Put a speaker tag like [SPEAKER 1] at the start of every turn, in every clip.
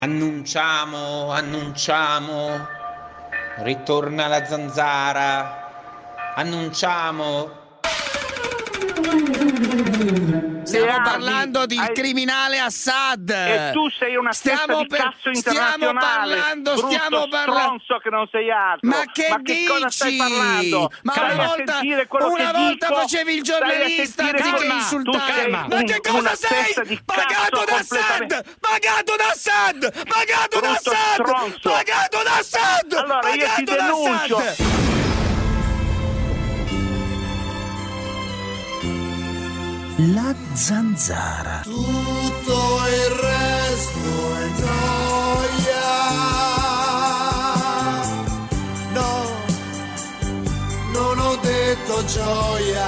[SPEAKER 1] Annunciamo, ritorna la zanzara, annunciamo.
[SPEAKER 2] Stiamo parlando del criminale Assad.
[SPEAKER 3] E tu sei una testa di cazzo internazionale.
[SPEAKER 2] Stiamo parlando.
[SPEAKER 3] Stronzo che non sei altro.
[SPEAKER 2] Ma che dici?
[SPEAKER 3] Cosa stai parlando?
[SPEAKER 2] Ma
[SPEAKER 3] Stai
[SPEAKER 2] una
[SPEAKER 3] a
[SPEAKER 2] volta,
[SPEAKER 3] sentire quello che
[SPEAKER 2] volta
[SPEAKER 3] dico?
[SPEAKER 2] facevi il giornalista anziché insultare. Ma che cosa sei? Pagato da Assad! Pagato da Assad! Pagato da Assad! Pagato da Assad!
[SPEAKER 3] Allora io ti denuncio.
[SPEAKER 4] La zanzara.
[SPEAKER 5] Tutto il resto è gioia. No, non ho detto gioia.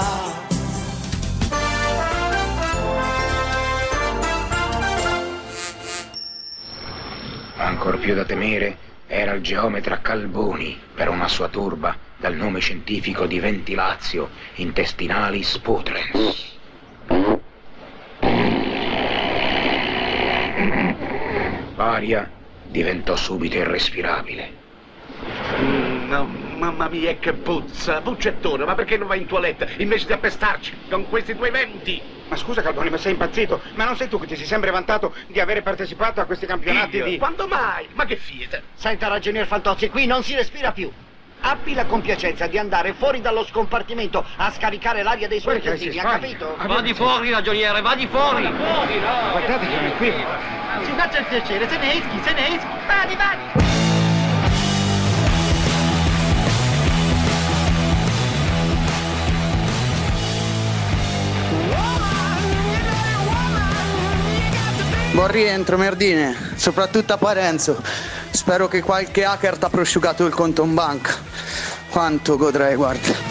[SPEAKER 6] Ancor più da temere era il geometra Calboni per una sua turba dal nome scientifico di Ventilazio Intestinalis Putrens. L'aria diventò subito irrespirabile.
[SPEAKER 7] No, mamma mia che puzza! Buccettone, ma perché non vai in toilette invece di appestarci con questi tuoi venti?
[SPEAKER 8] Ma scusa Calboni, ma sei impazzito? Ma non sei tu che ti sei sempre vantato di avere partecipato a questi campionati
[SPEAKER 7] Io?
[SPEAKER 8] di...
[SPEAKER 7] Quando mai? Ma che fiete!
[SPEAKER 9] Senta, ragionier Fantozzi, qui non si respira più. Abbi la compiacenza di andare fuori dallo scompartimento a scaricare l'aria dei suoi intestini, ha capito?
[SPEAKER 10] Va di fuori, ragioniere, va di fuori!
[SPEAKER 8] Guardate che non è qui.
[SPEAKER 9] Si faccia il piacere, se ne eschi. Vadi!
[SPEAKER 11] Buon rientro, merdine, soprattutto a Parenzo. Spero che qualche hacker t'ha prosciugato il conto in banca. Quanto godrei, guarda.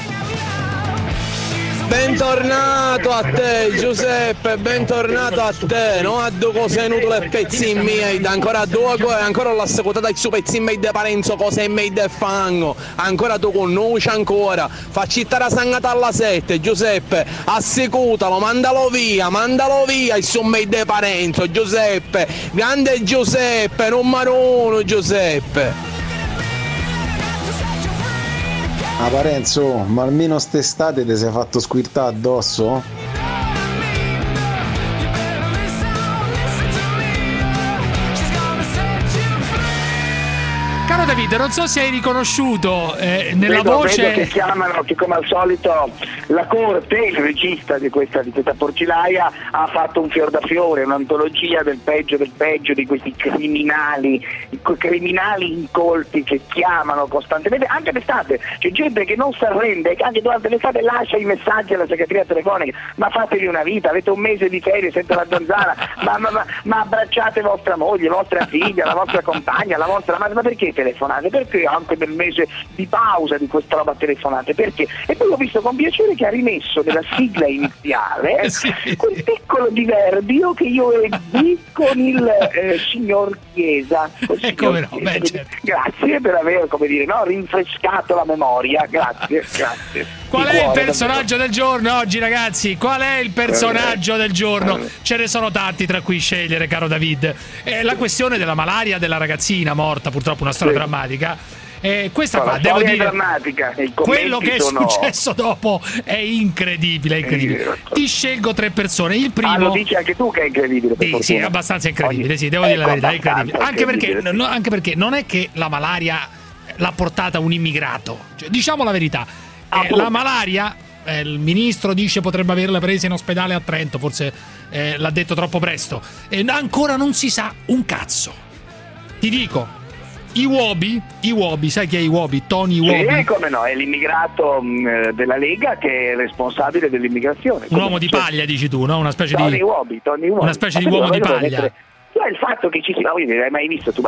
[SPEAKER 12] Bentornato a te Giuseppe, bentornato a te, non a due cose inutili e pezzi miei, ancora due cose, ancora l'ho assicurata il suo pezzi in made Parenzo, cose in made fango, ancora tu conosci ancora, facci la sangata alla 7 Giuseppe, assicutalo, mandalo via il suo made Parenzo Giuseppe, grande Giuseppe, numero uno Giuseppe.
[SPEAKER 13] Ah Parenzo, ma almeno st'estate ti sei fatto squirtare addosso?
[SPEAKER 14] Caro David, non so se hai riconosciuto nella voce...
[SPEAKER 15] Vedo che chiamano, che come al solito la corte, il regista di questa porcilaia ha fatto un fior da fiore, un'antologia del peggio di questi criminali incolti che chiamano costantemente, anche d'estate. C'è gente che non si arrende, che anche durante l'estate lascia i messaggi alla segreteria telefonica: ma fatevi una vita, avete un mese di ferie senza la zanzara, ma abbracciate vostra moglie, vostra figlia, la vostra compagna, la vostra madre, ma perché telefonate? Perché anche nel mese di pausa di questa roba telefonate? Perché? E poi ho visto con piacere che ha rimesso nella sigla iniziale quel piccolo diverbio che io ebbi con il signor Chiesa.
[SPEAKER 14] Come no? Beh, certo.
[SPEAKER 15] Grazie per aver, rinfrescato la memoria, grazie.
[SPEAKER 14] Qual è il personaggio del giorno oggi, ragazzi? Qual è il personaggio del giorno? Ce ne sono tanti tra cui scegliere, caro David. La questione della malaria della ragazzina morta, purtroppo una storia drammatica. Questa qua, devo dire,
[SPEAKER 15] drammatica.
[SPEAKER 14] Quello che è successo dopo è incredibile. Ti scelgo 3 persone. Il primo...
[SPEAKER 15] lo dici anche tu che è incredibile.
[SPEAKER 14] Sì, è abbastanza incredibile, sì, devo dire la verità, è incredibile. Anche perché non è che la malaria l'ha portata un immigrato. Cioè, diciamo la verità. La malaria, il ministro dice potrebbe averla presa in ospedale a Trento, forse l'ha detto troppo presto. Ancora non si sa un cazzo. Ti dico, Iwobi, sai chi è Iwobi? Tony Iwobi?
[SPEAKER 15] Sì, come no, è l'immigrato della Lega che è responsabile dell'immigrazione.
[SPEAKER 14] Un uomo di paglia, dici tu, no? Una specie
[SPEAKER 15] Tony
[SPEAKER 14] di
[SPEAKER 15] Iwobi.
[SPEAKER 14] Una specie di uomo di paglia.
[SPEAKER 15] Cioè il fatto che ci sia, hai mai visto tu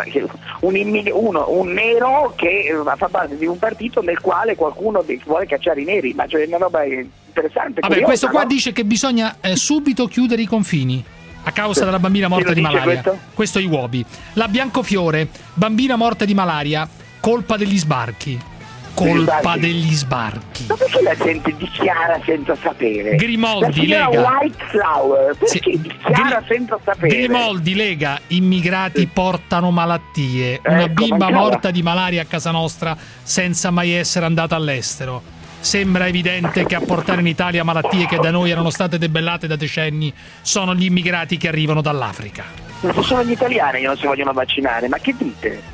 [SPEAKER 15] un nero che fa parte di un partito nel quale qualcuno vuole cacciare i neri, ma cioè è una roba interessante.
[SPEAKER 14] Vabbè,
[SPEAKER 15] curiosa,
[SPEAKER 14] questo qua
[SPEAKER 15] no?
[SPEAKER 14] dice che bisogna subito chiudere i confini a causa della bambina morta di malaria. Questo è Iwobi. La Biancofiore, bambina morta di malaria, colpa degli sbarchi. colpa degli sbarchi.
[SPEAKER 15] Ma perché la gente dichiara senza sapere?
[SPEAKER 14] Grimaldi,
[SPEAKER 15] la
[SPEAKER 14] Lega.
[SPEAKER 15] White Flower, perché dichiara senza sapere?
[SPEAKER 14] Grimaldi, Lega, immigrati portano malattie. Una bimba morta di malaria a casa nostra senza mai essere andata all'estero. Sembra evidente che a portare in Italia malattie che da noi erano state debellate da decenni sono gli immigrati che arrivano dall'Africa.
[SPEAKER 15] Ma sono gli italiani che non si vogliono vaccinare, ma che dite?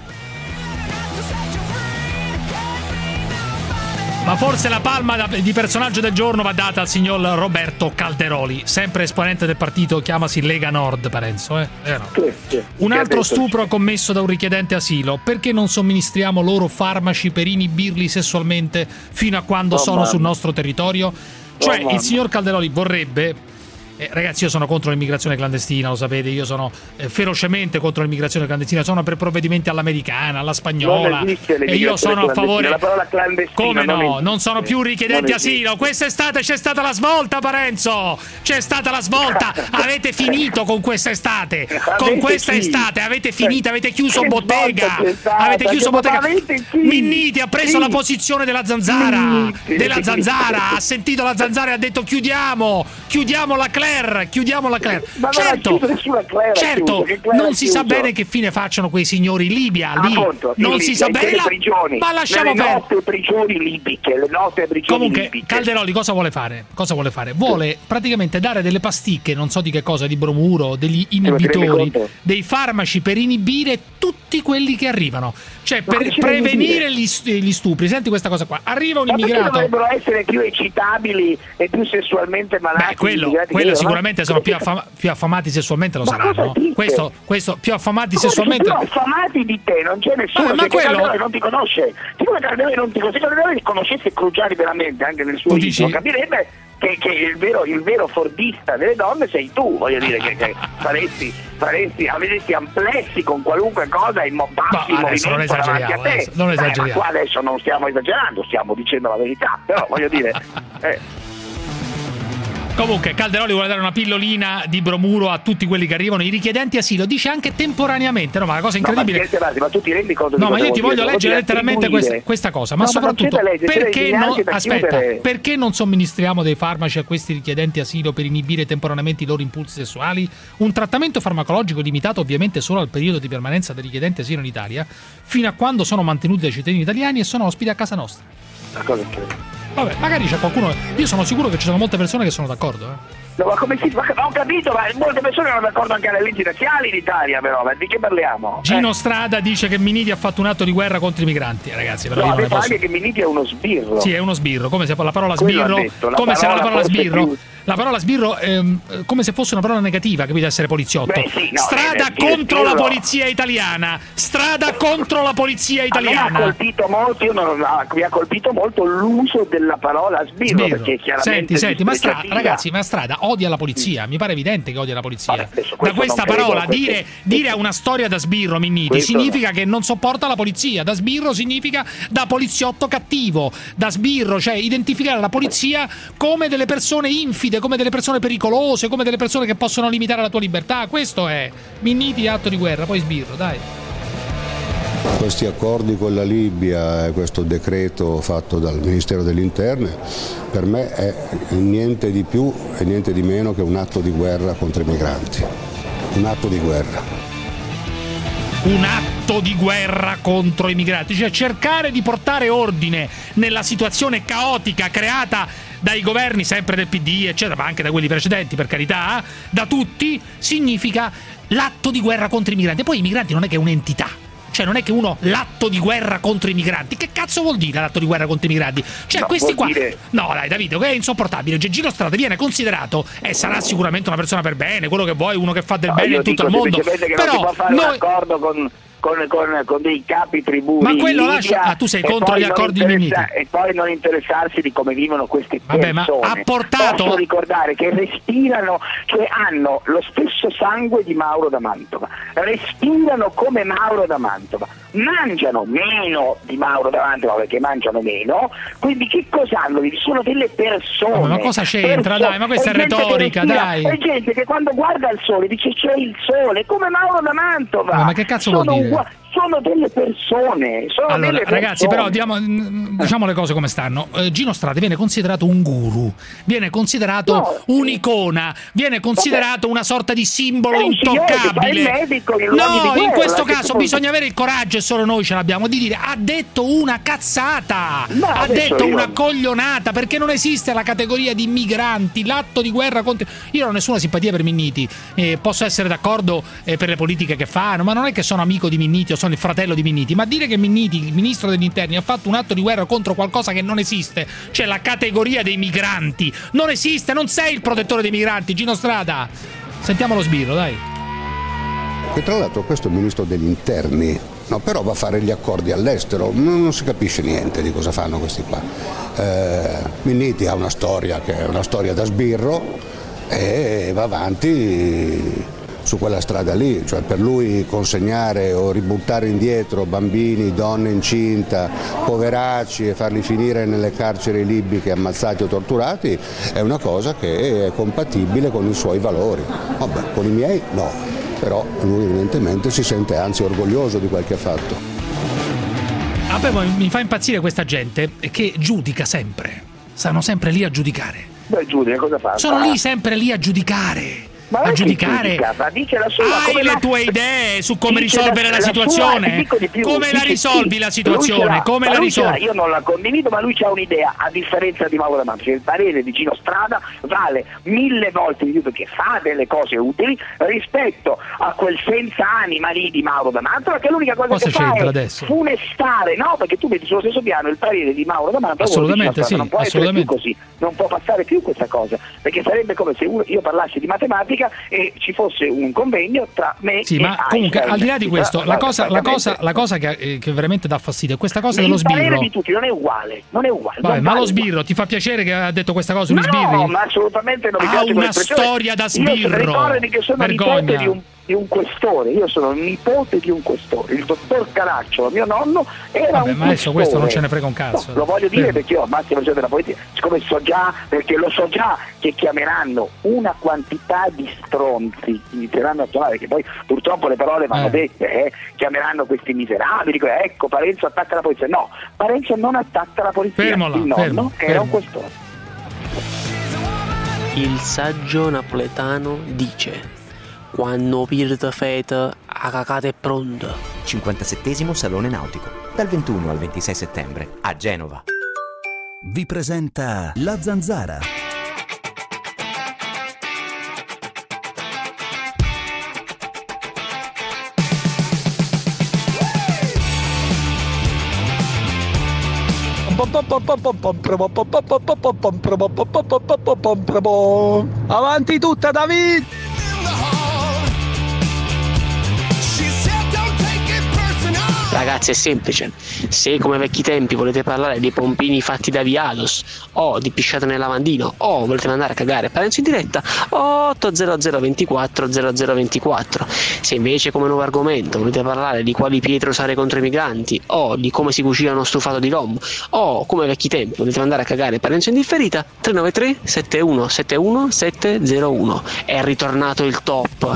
[SPEAKER 14] Ma forse la palma di personaggio del giorno va data al signor Roberto Calderoli, sempre esponente del partito, chiamasi Lega Nord, Parenzo. No.
[SPEAKER 15] Sì.
[SPEAKER 14] Un altro stupro commesso da un richiedente asilo. Perché non somministriamo loro farmaci per inibirli sessualmente fino a quando sono sul nostro territorio? Cioè, il signor Calderoli vorrebbe... ragazzi, io sono contro l'immigrazione clandestina, lo sapete, io sono ferocemente contro l'immigrazione clandestina, sono per provvedimenti all'americana, alla spagnola, e io sono a favore.
[SPEAKER 15] La parola clandestina.
[SPEAKER 14] Come no? Non sono più richiedenti asilo. Quest'estate c'è stata la svolta, Parenzo. C'è stata la svolta. Avete finito con quest'estate. Con questa estate avete finito, avete chiuso bottega. Avete chiuso bottega. Minniti ha preso la posizione della Zanzara. Ha sentito la Zanzara e ha detto chiudiamo la Claire.
[SPEAKER 15] Ma
[SPEAKER 14] certo, non si sa bene che fine facciano quei signori in Libia. Non si sa bene, ma lasciamo perdere.
[SPEAKER 15] Le nostre prigioni libiche,
[SPEAKER 14] Comunque,
[SPEAKER 15] libiche.
[SPEAKER 14] Calderoli cosa vuole fare? Vuole praticamente dare delle pasticche, non so di che cosa, di bromuro, degli inibitori, dei farmaci per inibire tutti quelli che arrivano. Cioè, per prevenire gli stupri. Senti questa cosa qua. Arriva un immigrato.
[SPEAKER 15] Ma dovrebbero essere più eccitabili e più sessualmente malati?
[SPEAKER 14] Quello sicuramente sono più affamati sessualmente, lo saranno. Questo più affamati sessualmente.
[SPEAKER 15] Più affamati di te, non c'è nessuno. Ma quello non ti conosce. Siccome Calderoli non ti conosce, se Calderoli conoscesse Cruciani veramente anche nel suo libro, capirebbe che il vero fordista delle donne sei tu, voglio dire, che avresti amplessi con qualunque cosa in passi in movimento davanti a te.
[SPEAKER 14] Non esageriamo.
[SPEAKER 15] Ma qua adesso non stiamo esagerando, stiamo dicendo la verità, però voglio dire...
[SPEAKER 14] Comunque Calderoli vuole dare una pillolina di bromuro a tutti quelli che arrivano, i richiedenti asilo, dice anche temporaniamente, no? Ma la cosa incredibile.
[SPEAKER 15] Ma tu ti rendi conto di
[SPEAKER 14] ma io ti voglio leggere letteralmente questa cosa, ma soprattutto perché non somministriamo dei farmaci a questi richiedenti asilo per inibire temporaneamente i loro impulsi sessuali? Un trattamento farmacologico limitato ovviamente solo al periodo di permanenza dei richiedenti asilo in Italia, fino a quando sono mantenuti dai cittadini italiani e sono ospiti a casa nostra.
[SPEAKER 15] La cosa è
[SPEAKER 14] vabbè, magari c'è qualcuno. Io sono sicuro che ci sono molte persone che sono d'accordo.
[SPEAKER 15] No, ma come si fa? Ho capito, ma molte persone sono d'accordo anche alle leggi razziali in Italia, però, ma di che parliamo?
[SPEAKER 14] Gino Strada dice che Minniti ha fatto un atto di guerra contro i migranti, ragazzi. Però
[SPEAKER 15] no, ha detto anche che Minniti è uno sbirro.
[SPEAKER 14] Sì, è uno sbirro, come se la parola sbirro. Come se la parola sbirro. La parola sbirro come se fosse una parola negativa, capito? Essere poliziotto. Strada contro la polizia italiana. Strada contro la polizia italiana.
[SPEAKER 15] Mi ha colpito molto l'uso della parola sbirro. Perché chiaramente
[SPEAKER 14] senti, ma Strada odia la polizia. Mi pare evidente che odia la polizia. Da questa parola dire a una storia da sbirro, Minniti, significa che non sopporta la polizia. Da sbirro significa da poliziotto cattivo. Da sbirro, cioè identificare la polizia come delle persone infide, come delle persone pericolose, come delle persone che possono limitare la tua libertà. Questo è Minniti, atto di guerra, poi sbirro, dai.
[SPEAKER 16] Questi accordi con la Libia e questo decreto fatto dal Ministero degli Interni per me è niente di più e niente di meno che un atto di guerra contro i migranti. Un atto di guerra.
[SPEAKER 14] Un atto di guerra contro i migranti, cioè cercare di portare ordine nella situazione caotica creata dai governi sempre del PD, eccetera, ma anche da quelli precedenti, per carità, da tutti, significa l'atto di guerra contro i migranti. E poi i migranti non è che è un'entità. Cioè non è che l'atto di guerra contro i migranti. Che cazzo vuol dire l'atto di guerra contro i migranti? Cioè questi qua no dai Davide, che è insopportabile. Gino Strada viene considerato e sarà sicuramente una persona per bene, quello che vuoi, uno che fa del bene in tutto il mondo.
[SPEAKER 15] Però non si può fare un accordo con dei capi tribù.
[SPEAKER 14] Ma quello lascia. Tu sei contro gli accordi di Minniti.
[SPEAKER 15] E poi non interessarsi di come vivono queste persone.
[SPEAKER 14] Ma ha portato.
[SPEAKER 15] Posso ricordare che respirano, cioè hanno lo stesso sangue di Mauro da Mantova, respirano come Mauro da Mantova, mangiano meno di Mauro da Mantova perché mangiano meno, quindi che cosa hanno? Sono delle persone.
[SPEAKER 14] Ma cosa c'entra? Dai, ma questa è retorica, dai.
[SPEAKER 15] È gente che quando guarda il sole dice c'è il sole, come Mauro da Mantova.
[SPEAKER 14] Ma che cazzo vuol dire?
[SPEAKER 15] sono delle persone.
[SPEAKER 14] Allora, ragazzi, però diciamo le cose come stanno. Gino Strada viene considerato un guru, viene considerato un'icona, viene considerato una sorta di simbolo intoccabile. In questo caso bisogna avere il coraggio, e solo noi ce l'abbiamo, di dire: ha detto una cazzata, ha detto una coglionata, perché non esiste la categoria di migranti, l'atto di guerra contro. Io non ho nessuna simpatia per Minniti, posso essere d'accordo per le politiche che fanno, ma non è che sono amico di Minniti o sono il fratello di Minniti, ma dire che Minniti, il ministro degli interni, ha fatto un atto di guerra contro qualcosa che non esiste, cioè la categoria dei migranti, non esiste, non sei il protettore dei migranti, Gino Strada. Sentiamo lo sbirro, dai.
[SPEAKER 16] Che tra l'altro questo è il ministro degli interni, no, però va a fare gli accordi all'estero, non si capisce niente di cosa fanno questi qua. Minniti ha una storia che è una storia da sbirro e va avanti su quella strada lì, cioè per lui consegnare o ributtare indietro bambini, donne incinta, poveracci e farli finire nelle carceri libiche ammazzati o torturati è una cosa che è compatibile con i suoi valori. Vabbè, con i miei no, però lui evidentemente si sente anzi orgoglioso di quel che ha fatto.
[SPEAKER 14] Poi mi fa impazzire questa gente che giudica sempre, stanno sempre lì a giudicare.
[SPEAKER 15] Beh, giudica, cosa fa?
[SPEAKER 14] Sono lì sempre lì a giudicare.
[SPEAKER 15] Ma
[SPEAKER 14] a giudicare,
[SPEAKER 15] dice la sua,
[SPEAKER 14] hai le tue idee su come risolvere la situazione? Come la risolvi la situazione? Come la risolvi?
[SPEAKER 15] Io non la condivido, ma lui c'ha un'idea, a differenza di Mauro D'Amato. Cioè, il parere di Gino Strada vale 1000 volte di più, perché fa delle cose utili rispetto a quel senza anima lì di Mauro D'Amato, che l'unica cosa che fa è
[SPEAKER 14] adesso
[SPEAKER 15] funestare, no? Perché tu metti sullo stesso piano il parere di Mauro D'Amato.
[SPEAKER 14] Assolutamente sì,
[SPEAKER 15] non può essere più così, non può passare più questa cosa, perché sarebbe come se io parlassi di matematica e ci fosse un convegno tra me e
[SPEAKER 14] ma comunque al di là di questo, la cosa che veramente dà fastidio è questa cosa dello sbirro.
[SPEAKER 15] Il parere di tutti non è uguale.
[SPEAKER 14] Vabbè, ma lo sbirro ti fa piacere che ha detto questa cosa sugli sbirri?
[SPEAKER 15] No, ma assolutamente non mi piace.
[SPEAKER 14] Ha una storia da sbirro.
[SPEAKER 15] Ricordati che sono nipote di un questore, io sono nipote di un questore, il dottor Caracciolo, mio nonno, era un
[SPEAKER 14] ma adesso
[SPEAKER 15] questore.
[SPEAKER 14] questo non ce ne frega un cazzo.
[SPEAKER 15] No, lo voglio dire perché io ho massima visione della politica, siccome lo so già che chiameranno una quantità di stronzi, inizieranno a chiamare, che poi purtroppo le parole vanno dette, chiameranno questi miserabili, ecco Parenzo attacca la polizia. No, Parenzo non attacca la polizia, il nonno era un questore.
[SPEAKER 17] Il saggio napoletano dice: quando pirta feta, a cacata è pronta.
[SPEAKER 18] 57° Salone Nautico, dal 21 al 26 settembre a Genova.
[SPEAKER 4] Vi presenta La Zanzara.
[SPEAKER 12] Avanti tutta, David!
[SPEAKER 17] Ragazzi, è semplice. Se come vecchi tempi volete parlare dei pompini fatti da Viados o di pisciata nel lavandino o volete mandare a cagare Parenzo in diretta, 800 24 0024. Se invece come nuovo argomento volete parlare di quali pietre usare contro i migranti o di come si cucina uno stufato di rom o come vecchi tempi volete mandare a cagare Parenzo in differita, 393 7171 701. È ritornato il top.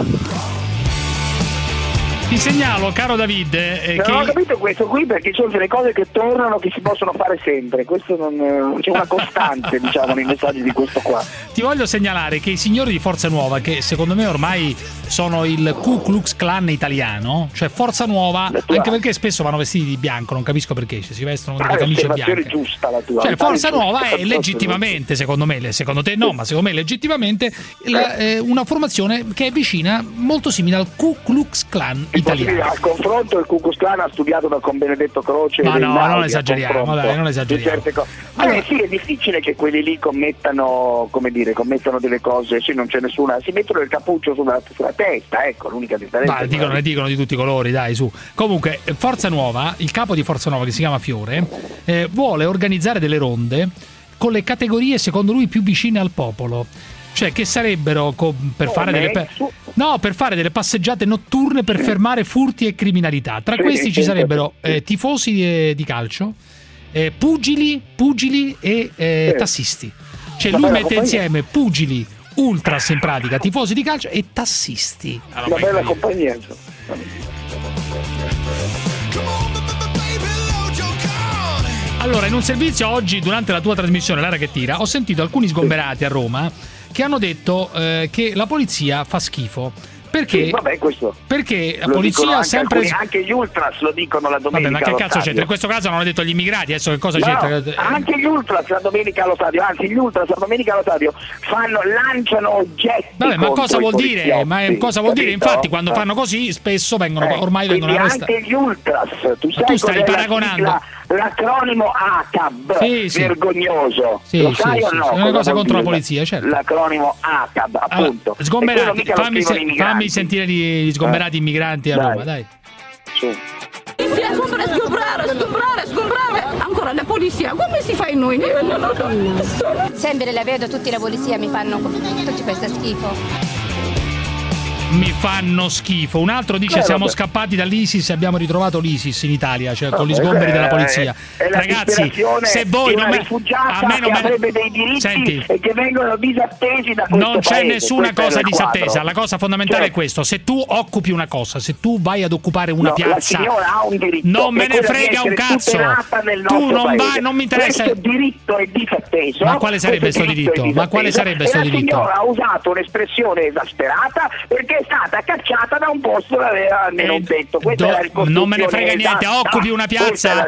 [SPEAKER 14] Ti segnalo, caro David,
[SPEAKER 15] non ho capito questo qui, perché ci sono delle cose che tornano, che si possono fare sempre. Questo non c'è una costante, diciamo, nei messaggi di questo qua.
[SPEAKER 14] Ti voglio segnalare che i signori di Forza Nuova, che secondo me ormai sono il Ku Klux Klan italiano, cioè Forza Nuova, anche perché spesso vanno vestiti di bianco, non capisco perché, cioè, si vestono con delle camicie bianche.
[SPEAKER 15] Giusta la tua.
[SPEAKER 14] Cioè Forza Nuova è legittimamente, secondo me, secondo te no, ma secondo me legittimamente una formazione che è vicina, molto simile al Ku Klux Klan italiano.
[SPEAKER 15] Al confronto il Ku Klux Klan ha studiato con Benedetto Croce.
[SPEAKER 14] Ma no, non esageriamo, dai, non esageriamo.
[SPEAKER 15] Allora, sì, è difficile che quelli lì commettano delle cose, sì, non c'è nessuna, si mettono il cappuccio sulla testa, ecco, l'unica differenza.
[SPEAKER 14] Ne dicono di tutti i colori, dai, su. Comunque, Forza Nuova, il capo di Forza Nuova, che si chiama Fiore, vuole organizzare delle ronde con le categorie secondo lui più vicine al popolo. Cioè che sarebbero per fare delle passeggiate notturne per fermare furti e criminalità. Tra questi ci sarebbero tifosi di calcio, pugili e tassisti. Cioè lui mette insieme pugili, ultras in pratica, tifosi di calcio e tassisti.
[SPEAKER 15] Una bella compagnia.
[SPEAKER 14] Allora, in un servizio oggi, durante la tua trasmissione, Lara che tira, ho sentito alcuni sgomberati a Roma che hanno detto che la polizia fa schifo. Perché?
[SPEAKER 15] Sì, vabbè, questo
[SPEAKER 14] perché la
[SPEAKER 15] lo
[SPEAKER 14] polizia
[SPEAKER 15] anche
[SPEAKER 14] sempre.
[SPEAKER 15] Anche gli ultras lo dicono la domenica.
[SPEAKER 14] Vabbè, ma che
[SPEAKER 15] allo
[SPEAKER 14] cazzo
[SPEAKER 15] stadio.
[SPEAKER 14] c'entra? In questo caso non hanno detto gli immigrati, adesso che cosa c'entra?
[SPEAKER 15] Anche gli ultras la domenica allo stadio, anzi gli ultras la domenica allo stadio lanciano oggetti.
[SPEAKER 14] Vabbè, ma cosa vuol dire?
[SPEAKER 15] poliziotti,
[SPEAKER 14] Ma cosa vuol dire?
[SPEAKER 15] capito?
[SPEAKER 14] Infatti, quando fanno così, spesso vengono ormai vengono
[SPEAKER 15] Quindi
[SPEAKER 14] arrestati.
[SPEAKER 15] anche gli ultras, tu sai
[SPEAKER 14] tu stai
[SPEAKER 15] cos'è
[SPEAKER 14] paragonando.
[SPEAKER 15] L'acronimo ACAB,
[SPEAKER 14] Sì.
[SPEAKER 15] vergognoso.
[SPEAKER 14] Sì,
[SPEAKER 15] lo
[SPEAKER 14] sì,
[SPEAKER 15] sai o
[SPEAKER 14] sì,
[SPEAKER 15] no?
[SPEAKER 14] è una cosa contro la
[SPEAKER 15] dire
[SPEAKER 14] polizia, certo.
[SPEAKER 15] L'acronimo ACAB, appunto.
[SPEAKER 14] Sgomberati, fammi sentire gli sgomberati immigranti a Roma, dai.
[SPEAKER 15] Sì.
[SPEAKER 19] Sgombrare, ancora la polizia, come si fa in noi?
[SPEAKER 20] Sempre la vedo, tutti la polizia mi fanno tutti questo schifo.
[SPEAKER 14] Mi fanno schifo. Un altro dice siamo scappati dall'ISIS e abbiamo ritrovato l'ISIS in Italia, cioè con gli sgomberi della polizia.
[SPEAKER 15] Ragazzi,
[SPEAKER 14] se voi non
[SPEAKER 15] a me non avrebbe dei diritti e che vengono disattesi da questo
[SPEAKER 14] non c'è
[SPEAKER 15] paese,
[SPEAKER 14] nessuna cosa disattesa.
[SPEAKER 15] quadro.
[SPEAKER 14] La cosa fondamentale è questo: se tu occupi una cosa, se tu vai ad occupare una piazza,
[SPEAKER 15] la signora ha un diritto,
[SPEAKER 14] non me ne frega un cazzo. Tu non vai, non mi interessa.
[SPEAKER 15] Questo diritto è disatteso.
[SPEAKER 14] Ma quale sarebbe sto diritto? Ma quale sarebbe sto diritto?
[SPEAKER 15] La signora ha usato un'espressione esasperata perché è stata cacciata da un posto che aveva almeno un tetto.
[SPEAKER 14] Non me ne frega niente. Occupi una piazza,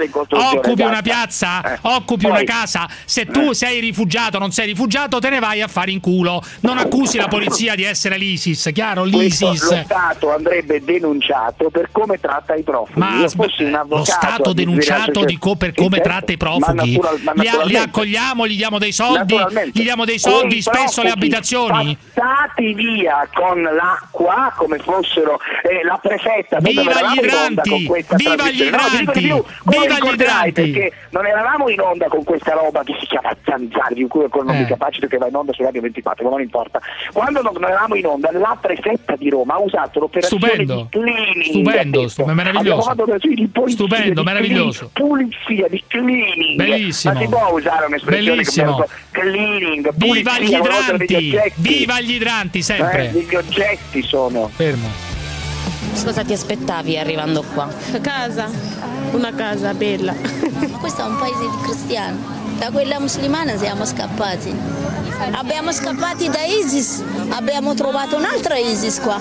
[SPEAKER 14] occupi una casa. Se tu sei rifugiato, non sei rifugiato, te ne vai a fare in culo. Non accusi la polizia di essere l'ISIS, chiaro? L'ISIS.
[SPEAKER 15] Lo Stato andrebbe denunciato per come tratta i profughi.
[SPEAKER 14] Ma lo Stato denunciato per come tratta i profughi. Li accogliamo, gli diamo dei soldi, spesso le abitazioni.
[SPEAKER 15] Passati via con l'acqua come fossero la prefetta.
[SPEAKER 14] Viva gli idranti! Viva gli idranti! Viva gli idranti!
[SPEAKER 15] Perché non eravamo in onda con questa roba che si chiama Zanzara, di cui non mi capacito che va in onda su Radio 24, ma non importa. Quando non eravamo in onda, la prefetta di Roma ha usato l'operazione di cleaning.
[SPEAKER 14] Stupendo, meraviglioso. Stupendo, meraviglioso.
[SPEAKER 15] Pulizia, di cleaning.
[SPEAKER 14] Bellissimo.
[SPEAKER 15] Ma si può usare un'espressione
[SPEAKER 14] bellissimo.
[SPEAKER 15] Cleaning,
[SPEAKER 14] viva
[SPEAKER 15] pulizia,
[SPEAKER 14] gli idranti! Viva gli idranti, sempre!
[SPEAKER 15] Gli oggetti sono.
[SPEAKER 14] Fermo.
[SPEAKER 21] Cosa ti aspettavi arrivando qua?
[SPEAKER 22] Casa, una casa bella.
[SPEAKER 23] Questo è un paese di cristiani. Da quella musulmana siamo scappati. Abbiamo scappati da ISIS, abbiamo trovato un'altra ISIS qua.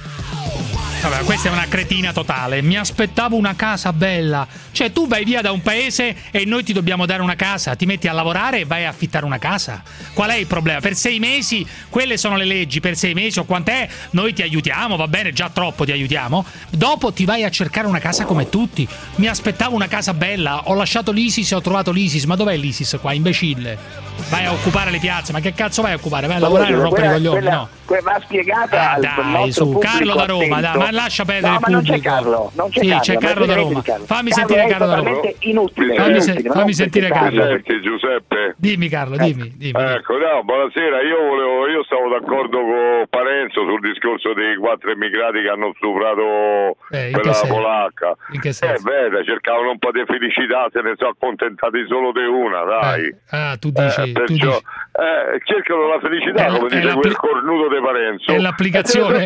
[SPEAKER 14] Vabbè, questa è una cretina totale. Mi aspettavo una casa bella. Cioè, tu vai via da un paese e noi ti dobbiamo dare una casa. Ti metti a lavorare e vai a affittare una casa. Qual è il problema? Per 6 mesi, quelle sono le leggi. Per 6 mesi o quant'è, noi ti aiutiamo, va bene, già troppo ti aiutiamo. Dopo ti vai a cercare una casa come tutti. Mi aspettavo una casa bella. Ho lasciato l'ISIS e ho trovato l'ISIS. Ma dov'è l'ISIS qua, imbecille? Vai a occupare le piazze. Ma che cazzo vai a occupare? Vai a lavorare e rompere i coglioni, no?
[SPEAKER 15] Va spiegata
[SPEAKER 14] dai, su Carlo da Roma, dai, ma lascia perdere il pubblico.
[SPEAKER 15] Non c'è Carlo, non c'è Carlo.
[SPEAKER 14] C'è Carlo da Roma. Fammi sentire Carlo da Roma.
[SPEAKER 15] Inutile.
[SPEAKER 14] Fammi sentire Carlo.
[SPEAKER 24] Senti Giuseppe.
[SPEAKER 14] Dimmi Carlo, dimmi.
[SPEAKER 24] Ecco, no, buonasera. Io stavo d'accordo con Parenzo sul discorso dei 4 immigrati che hanno stuprato quella polacca.
[SPEAKER 14] In che senso?
[SPEAKER 24] Vede, cercavano un po' di felicità, se ne sono accontentati solo di una, dai.
[SPEAKER 14] Tu dici.
[SPEAKER 24] Cercano la felicità, come dice quel cornuto di Parenzo.
[SPEAKER 14] È l'applicazione.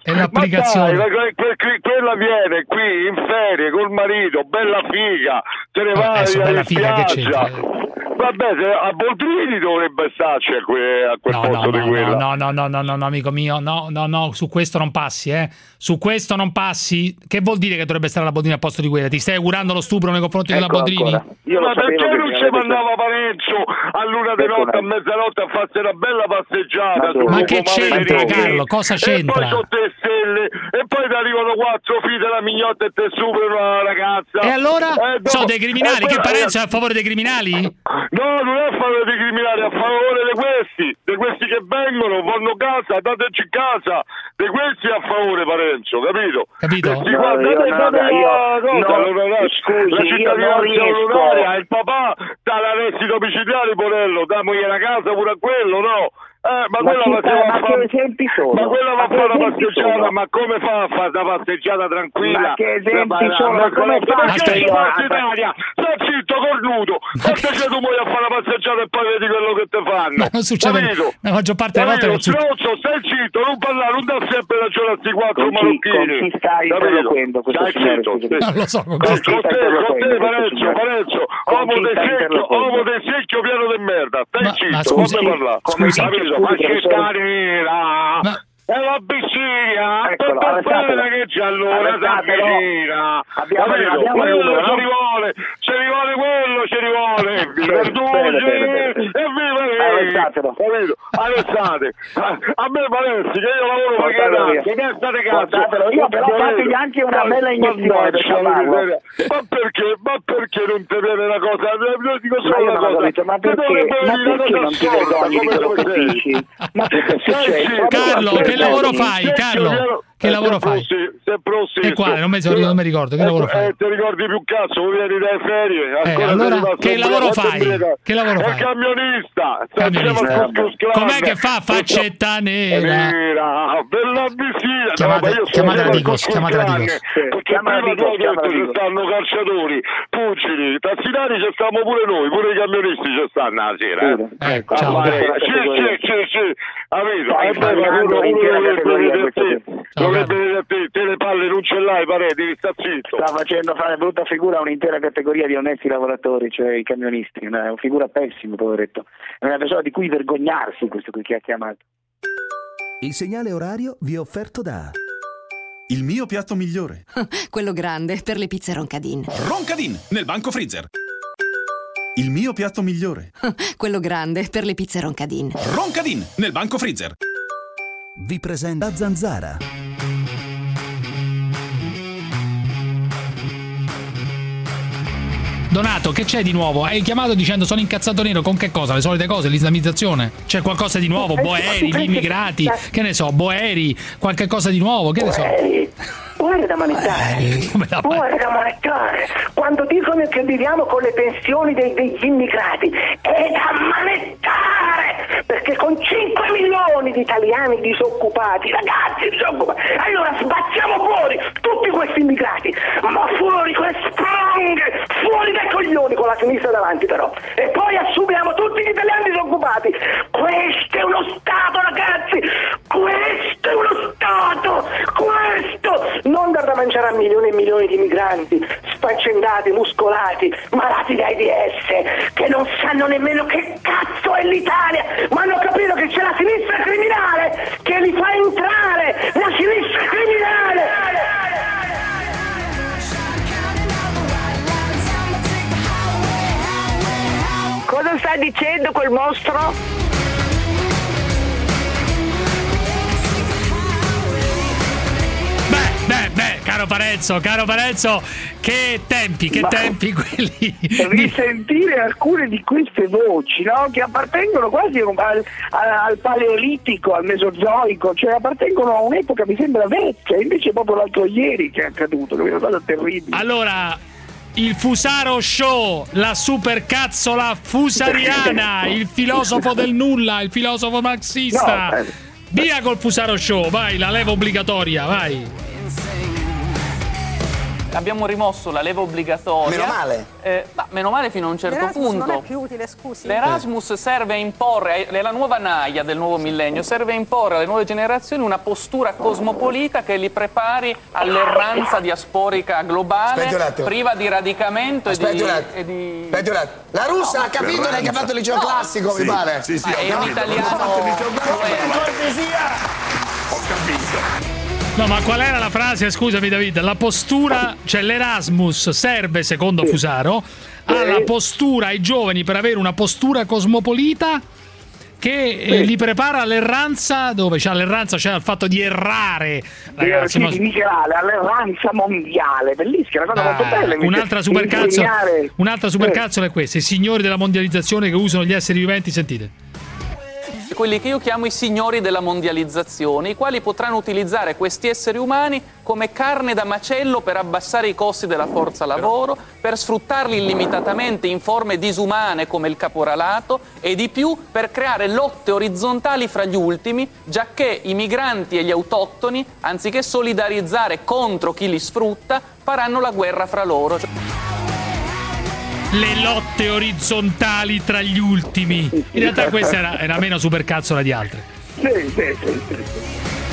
[SPEAKER 24] Quella viene qui in ferie col marito, bella figa, se ne va
[SPEAKER 14] bella figa, che c'entra?
[SPEAKER 24] Vabbè, a Boldrini dovrebbe starci a quel posto di quella.
[SPEAKER 14] No, amico mio, no, su questo non passi, Su questo non passi. Che vuol dire che dovrebbe stare la Boldrini al posto di quella? Ti stai augurando lo stupro nei confronti della Boldrini?
[SPEAKER 24] Ma perché non ci mandava Parenzo a luna di notte, a mezzanotte, a farsi una bella passeggiata?
[SPEAKER 14] Ma che c'entra, Carlo? Cosa c'entra?
[SPEAKER 24] E poi sotto le stelle, e poi ti arrivano 4 figli della mignotta e te superano la ragazza.
[SPEAKER 14] E allora? Sono dei criminali? Che Parenzo è a favore dei criminali?
[SPEAKER 24] No, non è a favore dei criminali, è a favore di questi che vengono, vanno casa, dateci casa, di questi è a favore Parenzo, capito? La cittadinanza onoraria, il papà dà l'arresti domiciliari, Porello, damogli la casa pure a quello, no? Ma quella va a fare una passeggiata, ma come fa a fare una passeggiata tranquilla?
[SPEAKER 15] Ma che esempi sono? Ma come fa?
[SPEAKER 24] Perché in Forza Italia sono zitto cornuto. Quando c'è tu muoio a fare la passeggiata e poi vedi quello che te fanno.
[SPEAKER 14] Ma non succede, la maggior parte delle volte non succede.
[SPEAKER 24] Stronzo, stai zitto, non parlare, non dà sempre ragione a sti quattro marocchini.
[SPEAKER 15] Con chi stai interloquendo questo signore?
[SPEAKER 14] Non lo so, con
[SPEAKER 24] te, Parenzo, uomo del secchio pieno di merda. Stai zitto, fammi parlare. Ma ci sta nera. È la piscina, che c'è allora, la piscina. Quello ci rivuole quello, ci rivuole. Verducci e viva Alessate. A me Valenzi, che io lavoro pagato, che state cazzo.
[SPEAKER 15] Io però fategli anche una bella iniezione per chiamarlo.
[SPEAKER 24] Ma perché non ti viene la cosa? Dico solo una cosa.
[SPEAKER 15] Ma perché non ti vergogni di quello che dici? Ma perché succede?
[SPEAKER 14] Carlo, che lavoro fai, Carlo? Che lavoro fai? E quale? Non mi ricordo. Che lavoro fai?
[SPEAKER 24] Ti ricordi più cazzo? Vieni dalle ferie.
[SPEAKER 14] Allora, che lavoro fai? Che lavoro fai?
[SPEAKER 24] È camionista.
[SPEAKER 14] Com'è che fa faccetta nera?
[SPEAKER 24] Bella vicina.
[SPEAKER 14] Chiamatela Digos.
[SPEAKER 24] Perché prima tu hai detto ci stanno calciatori, pugili, tassinari, ci stiamo pure noi, pure i camionisti ci stanno la sera.
[SPEAKER 14] Ciao.
[SPEAKER 24] Sì. Te le palle non ce l'hai, pare, devi star zitto.
[SPEAKER 15] Sta facendo fare brutta figura a un'intera categoria di onesti lavoratori, cioè i camionisti. Una figura pessima, poveretto. È una persona di cui vergognarsi, questo qui che ha chiamato.
[SPEAKER 4] Il segnale orario vi è offerto da
[SPEAKER 1] Il mio piatto migliore.
[SPEAKER 2] Quello grande per le pizze Roncadin.
[SPEAKER 1] Roncadin nel banco freezer. Il mio piatto migliore.
[SPEAKER 2] Quello grande per le pizze Roncadin.
[SPEAKER 1] Roncadin nel banco freezer.
[SPEAKER 4] Vi presenta Zanzara.
[SPEAKER 14] Donato, che c'è di nuovo? Hai chiamato dicendo sono incazzato nero, con che cosa? Le solite cose, l'islamizzazione? C'è qualcosa di nuovo? Boeri, gli immigrati, che ne so, Boeri, qualche cosa di nuovo, che ne so?
[SPEAKER 15] Boeri da manettare. Boeri da manettare. Quando dicono che viviamo con le pensioni degli immigrati, è da manettare! Perché con 5 milioni di italiani disoccupati, ragazzi disoccupati, allora sbattiamo fuori tutti questi immigrati, ma fuori queste spranghe, fuori dai coglioni con la sinistra davanti però, e poi assumiamo tutti gli italiani disoccupati. Questo è uno Stato, ragazzi, questo è uno Stato, questo, non dar da mangiare a milioni e milioni di migranti sfaccendati, muscolati, malati di AIDS, che non sanno nemmeno che cazzo è l'Italia, ma hanno capito che c'è la sinistra criminale che li fa entrare, la sinistra criminale. Cosa sta dicendo quel mostro?
[SPEAKER 14] Beh, caro Parenzo, che tempi quelli.
[SPEAKER 15] Risentire alcune di queste voci, no? Che appartengono quasi al paleolitico, al mesozoico, cioè appartengono a un'epoca, mi sembra vecchia, invece proprio l'altro ieri che è accaduto, è una cosa terribile.
[SPEAKER 14] Allora, il Fusaro Show, la supercazzola fusariana, il filosofo del nulla, il filosofo marxista. No, via col Fusaro Show, vai, la leva obbligatoria, vai.
[SPEAKER 3] Abbiamo rimosso la leva obbligatoria.
[SPEAKER 5] Meno male.
[SPEAKER 3] Meno male fino a un certo punto.
[SPEAKER 5] Non è più utile, scusi.
[SPEAKER 3] L'Erasmus serve a imporre, è la nuova naia del nuovo millennio, serve a imporre alle nuove generazioni una postura cosmopolita che li prepari all'erranza diasporica globale, priva di radicamento
[SPEAKER 5] Aspetti un attimo. La russa ha capito che ha fatto il liceo classico, mi pare.
[SPEAKER 3] Sì, è un italiano.
[SPEAKER 5] Cortesia!
[SPEAKER 24] Ho capito.
[SPEAKER 14] No, ma qual era la frase? Scusami David, la postura, cioè l'Erasmus serve, secondo Fusaro, alla postura ai giovani per avere una postura cosmopolita che li prepara all'erranza, dove c'è l'erranza, cioè al fatto di errare, ragazzi.
[SPEAKER 15] All'erranza mondiale, bellissima, una cosa molto bella.
[SPEAKER 14] Un'altra supercazzola è questa, i signori della mondializzazione che usano gli esseri viventi, sentite.
[SPEAKER 3] Quelli che io chiamo i signori della mondializzazione, i quali potranno utilizzare questi esseri umani come carne da macello per abbassare i costi della forza lavoro, per sfruttarli illimitatamente in forme disumane come il caporalato e di più per creare lotte orizzontali fra gli ultimi, giacché i migranti e gli autoctoni, anziché solidarizzare contro chi li sfrutta, faranno la guerra fra loro.
[SPEAKER 14] le lotte orizzontali tra gli ultimi. In realtà questa era meno supercazzola di altre.
[SPEAKER 15] Sì.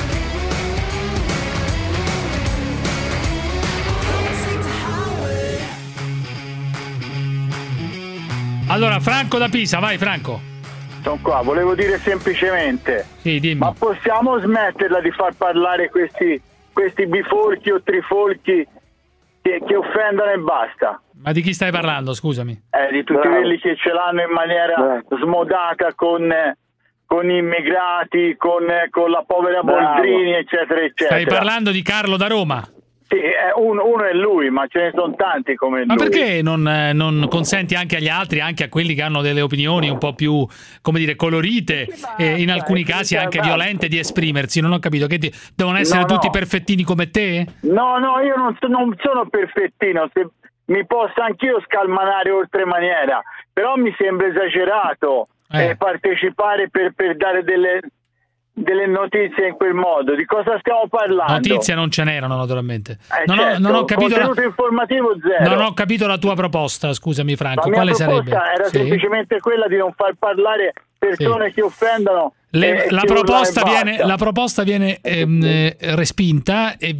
[SPEAKER 14] Allora, Franco da Pisa, vai Franco.
[SPEAKER 6] Sono qua, volevo dire semplicemente,
[SPEAKER 14] sì, dimmi.
[SPEAKER 6] Ma possiamo smetterla di far parlare questi bifolchi o trifolchi che offendono e basta?
[SPEAKER 14] Ma di chi stai parlando, scusami?
[SPEAKER 6] Di tutti quelli che ce l'hanno in maniera smodata con immigrati, con la povera Boldrini, eccetera, eccetera.
[SPEAKER 14] Stai parlando di Carlo da Roma?
[SPEAKER 6] Sì, uno è lui, ma ce ne sono tanti come lui.
[SPEAKER 14] Ma perché non consenti anche agli altri, anche a quelli che hanno delle opinioni un po' più, come dire, colorite e in alcuni casi anche violente, di esprimersi? Non ho capito, che devono essere tutti perfettini come te?
[SPEAKER 6] No, io non sono perfettino, mi posso anch'io scalmanare oltremaniera, però mi sembra esagerato partecipare per dare delle notizie in quel modo. Di cosa stiamo parlando?
[SPEAKER 14] Notizie non ce n'erano, naturalmente.
[SPEAKER 6] Non ho capito. Contenuto informativo zero.
[SPEAKER 14] Non ho capito la tua proposta, scusami Franco. Quale sarebbe?
[SPEAKER 6] Era semplicemente quella di non far parlare persone che offendono.
[SPEAKER 14] La proposta viene respinta e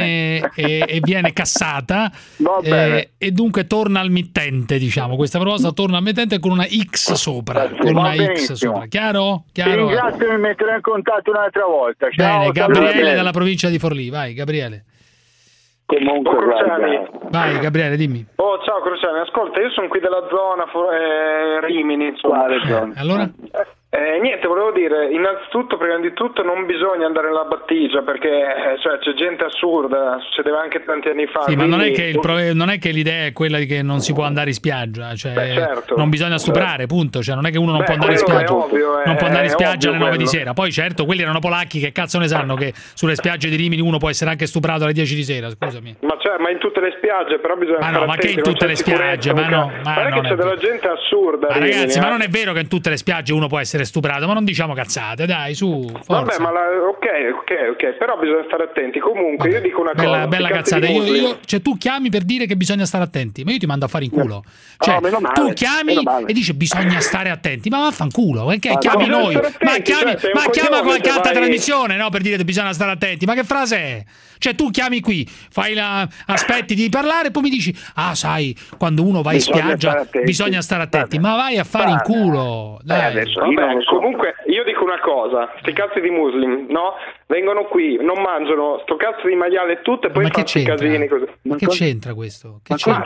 [SPEAKER 14] viene cassata e dunque torna al mittente, diciamo. Questa proposta torna al mittente con una X sopra. Chiaro?
[SPEAKER 6] Ti ringrazio, mi metterò in contatto un'altra volta. Ciao,
[SPEAKER 14] bene, Gabriele dalla provincia di Forlì. Vai Gabriele.
[SPEAKER 7] Comunque,
[SPEAKER 14] vai Gabriele, dimmi.
[SPEAKER 7] Ciao Cruciani, ascolta, io sono qui della zona Rimini.
[SPEAKER 14] Allora?
[SPEAKER 7] Niente, volevo dire, innanzitutto, prima di tutto, non bisogna andare nella battigia, perché c'è gente assurda, succedeva anche tanti anni fa.
[SPEAKER 14] Sì, quindi... ma non è che l'idea è quella di che non si può andare in spiaggia,
[SPEAKER 7] certo.
[SPEAKER 14] Non bisogna stuprare, punto, non è che uno non può andare in spiaggia, non può andare in spiaggia alle 9 di sera. Poi certo, quelli erano polacchi, che cazzo ne sanno che sulle spiagge di Rimini uno può essere anche stuprato alle 10 di sera, scusami.
[SPEAKER 7] Ma in tutte le spiagge, però bisogna
[SPEAKER 14] stare attenti. Ma che in tutte le spiagge?
[SPEAKER 7] Guarda che c'è della gente assurda.
[SPEAKER 14] Ma ragazzi, ma non è vero che in tutte le spiagge uno può essere stuprato, ma non diciamo cazzate, dai, su, forza.
[SPEAKER 7] Vabbè, ok, però bisogna stare attenti. Comunque, io dico una cosa.
[SPEAKER 14] Bella cazzata. Tu chiami per dire che bisogna stare attenti, ma io ti mando a fare in culo. Tu chiami e dici bisogna stare attenti, ma vaffanculo, perché chiami noi? Chiama qualche altra trasmissione, no, per dire che bisogna stare attenti. Ma che frase è? Cioè, tu chiami qui, aspetti di parlare e poi mi dici, sai, quando uno va in spiaggia bisogna stare attenti. Ma vai a fare in culo, dai.
[SPEAKER 7] Comunque, io dico una cosa, sti cazzi di muslim, no? Vengono qui, non mangiano sto cazzo di maiale e tutto, e poi fanno i casini così.
[SPEAKER 14] Ma che c'entra questo?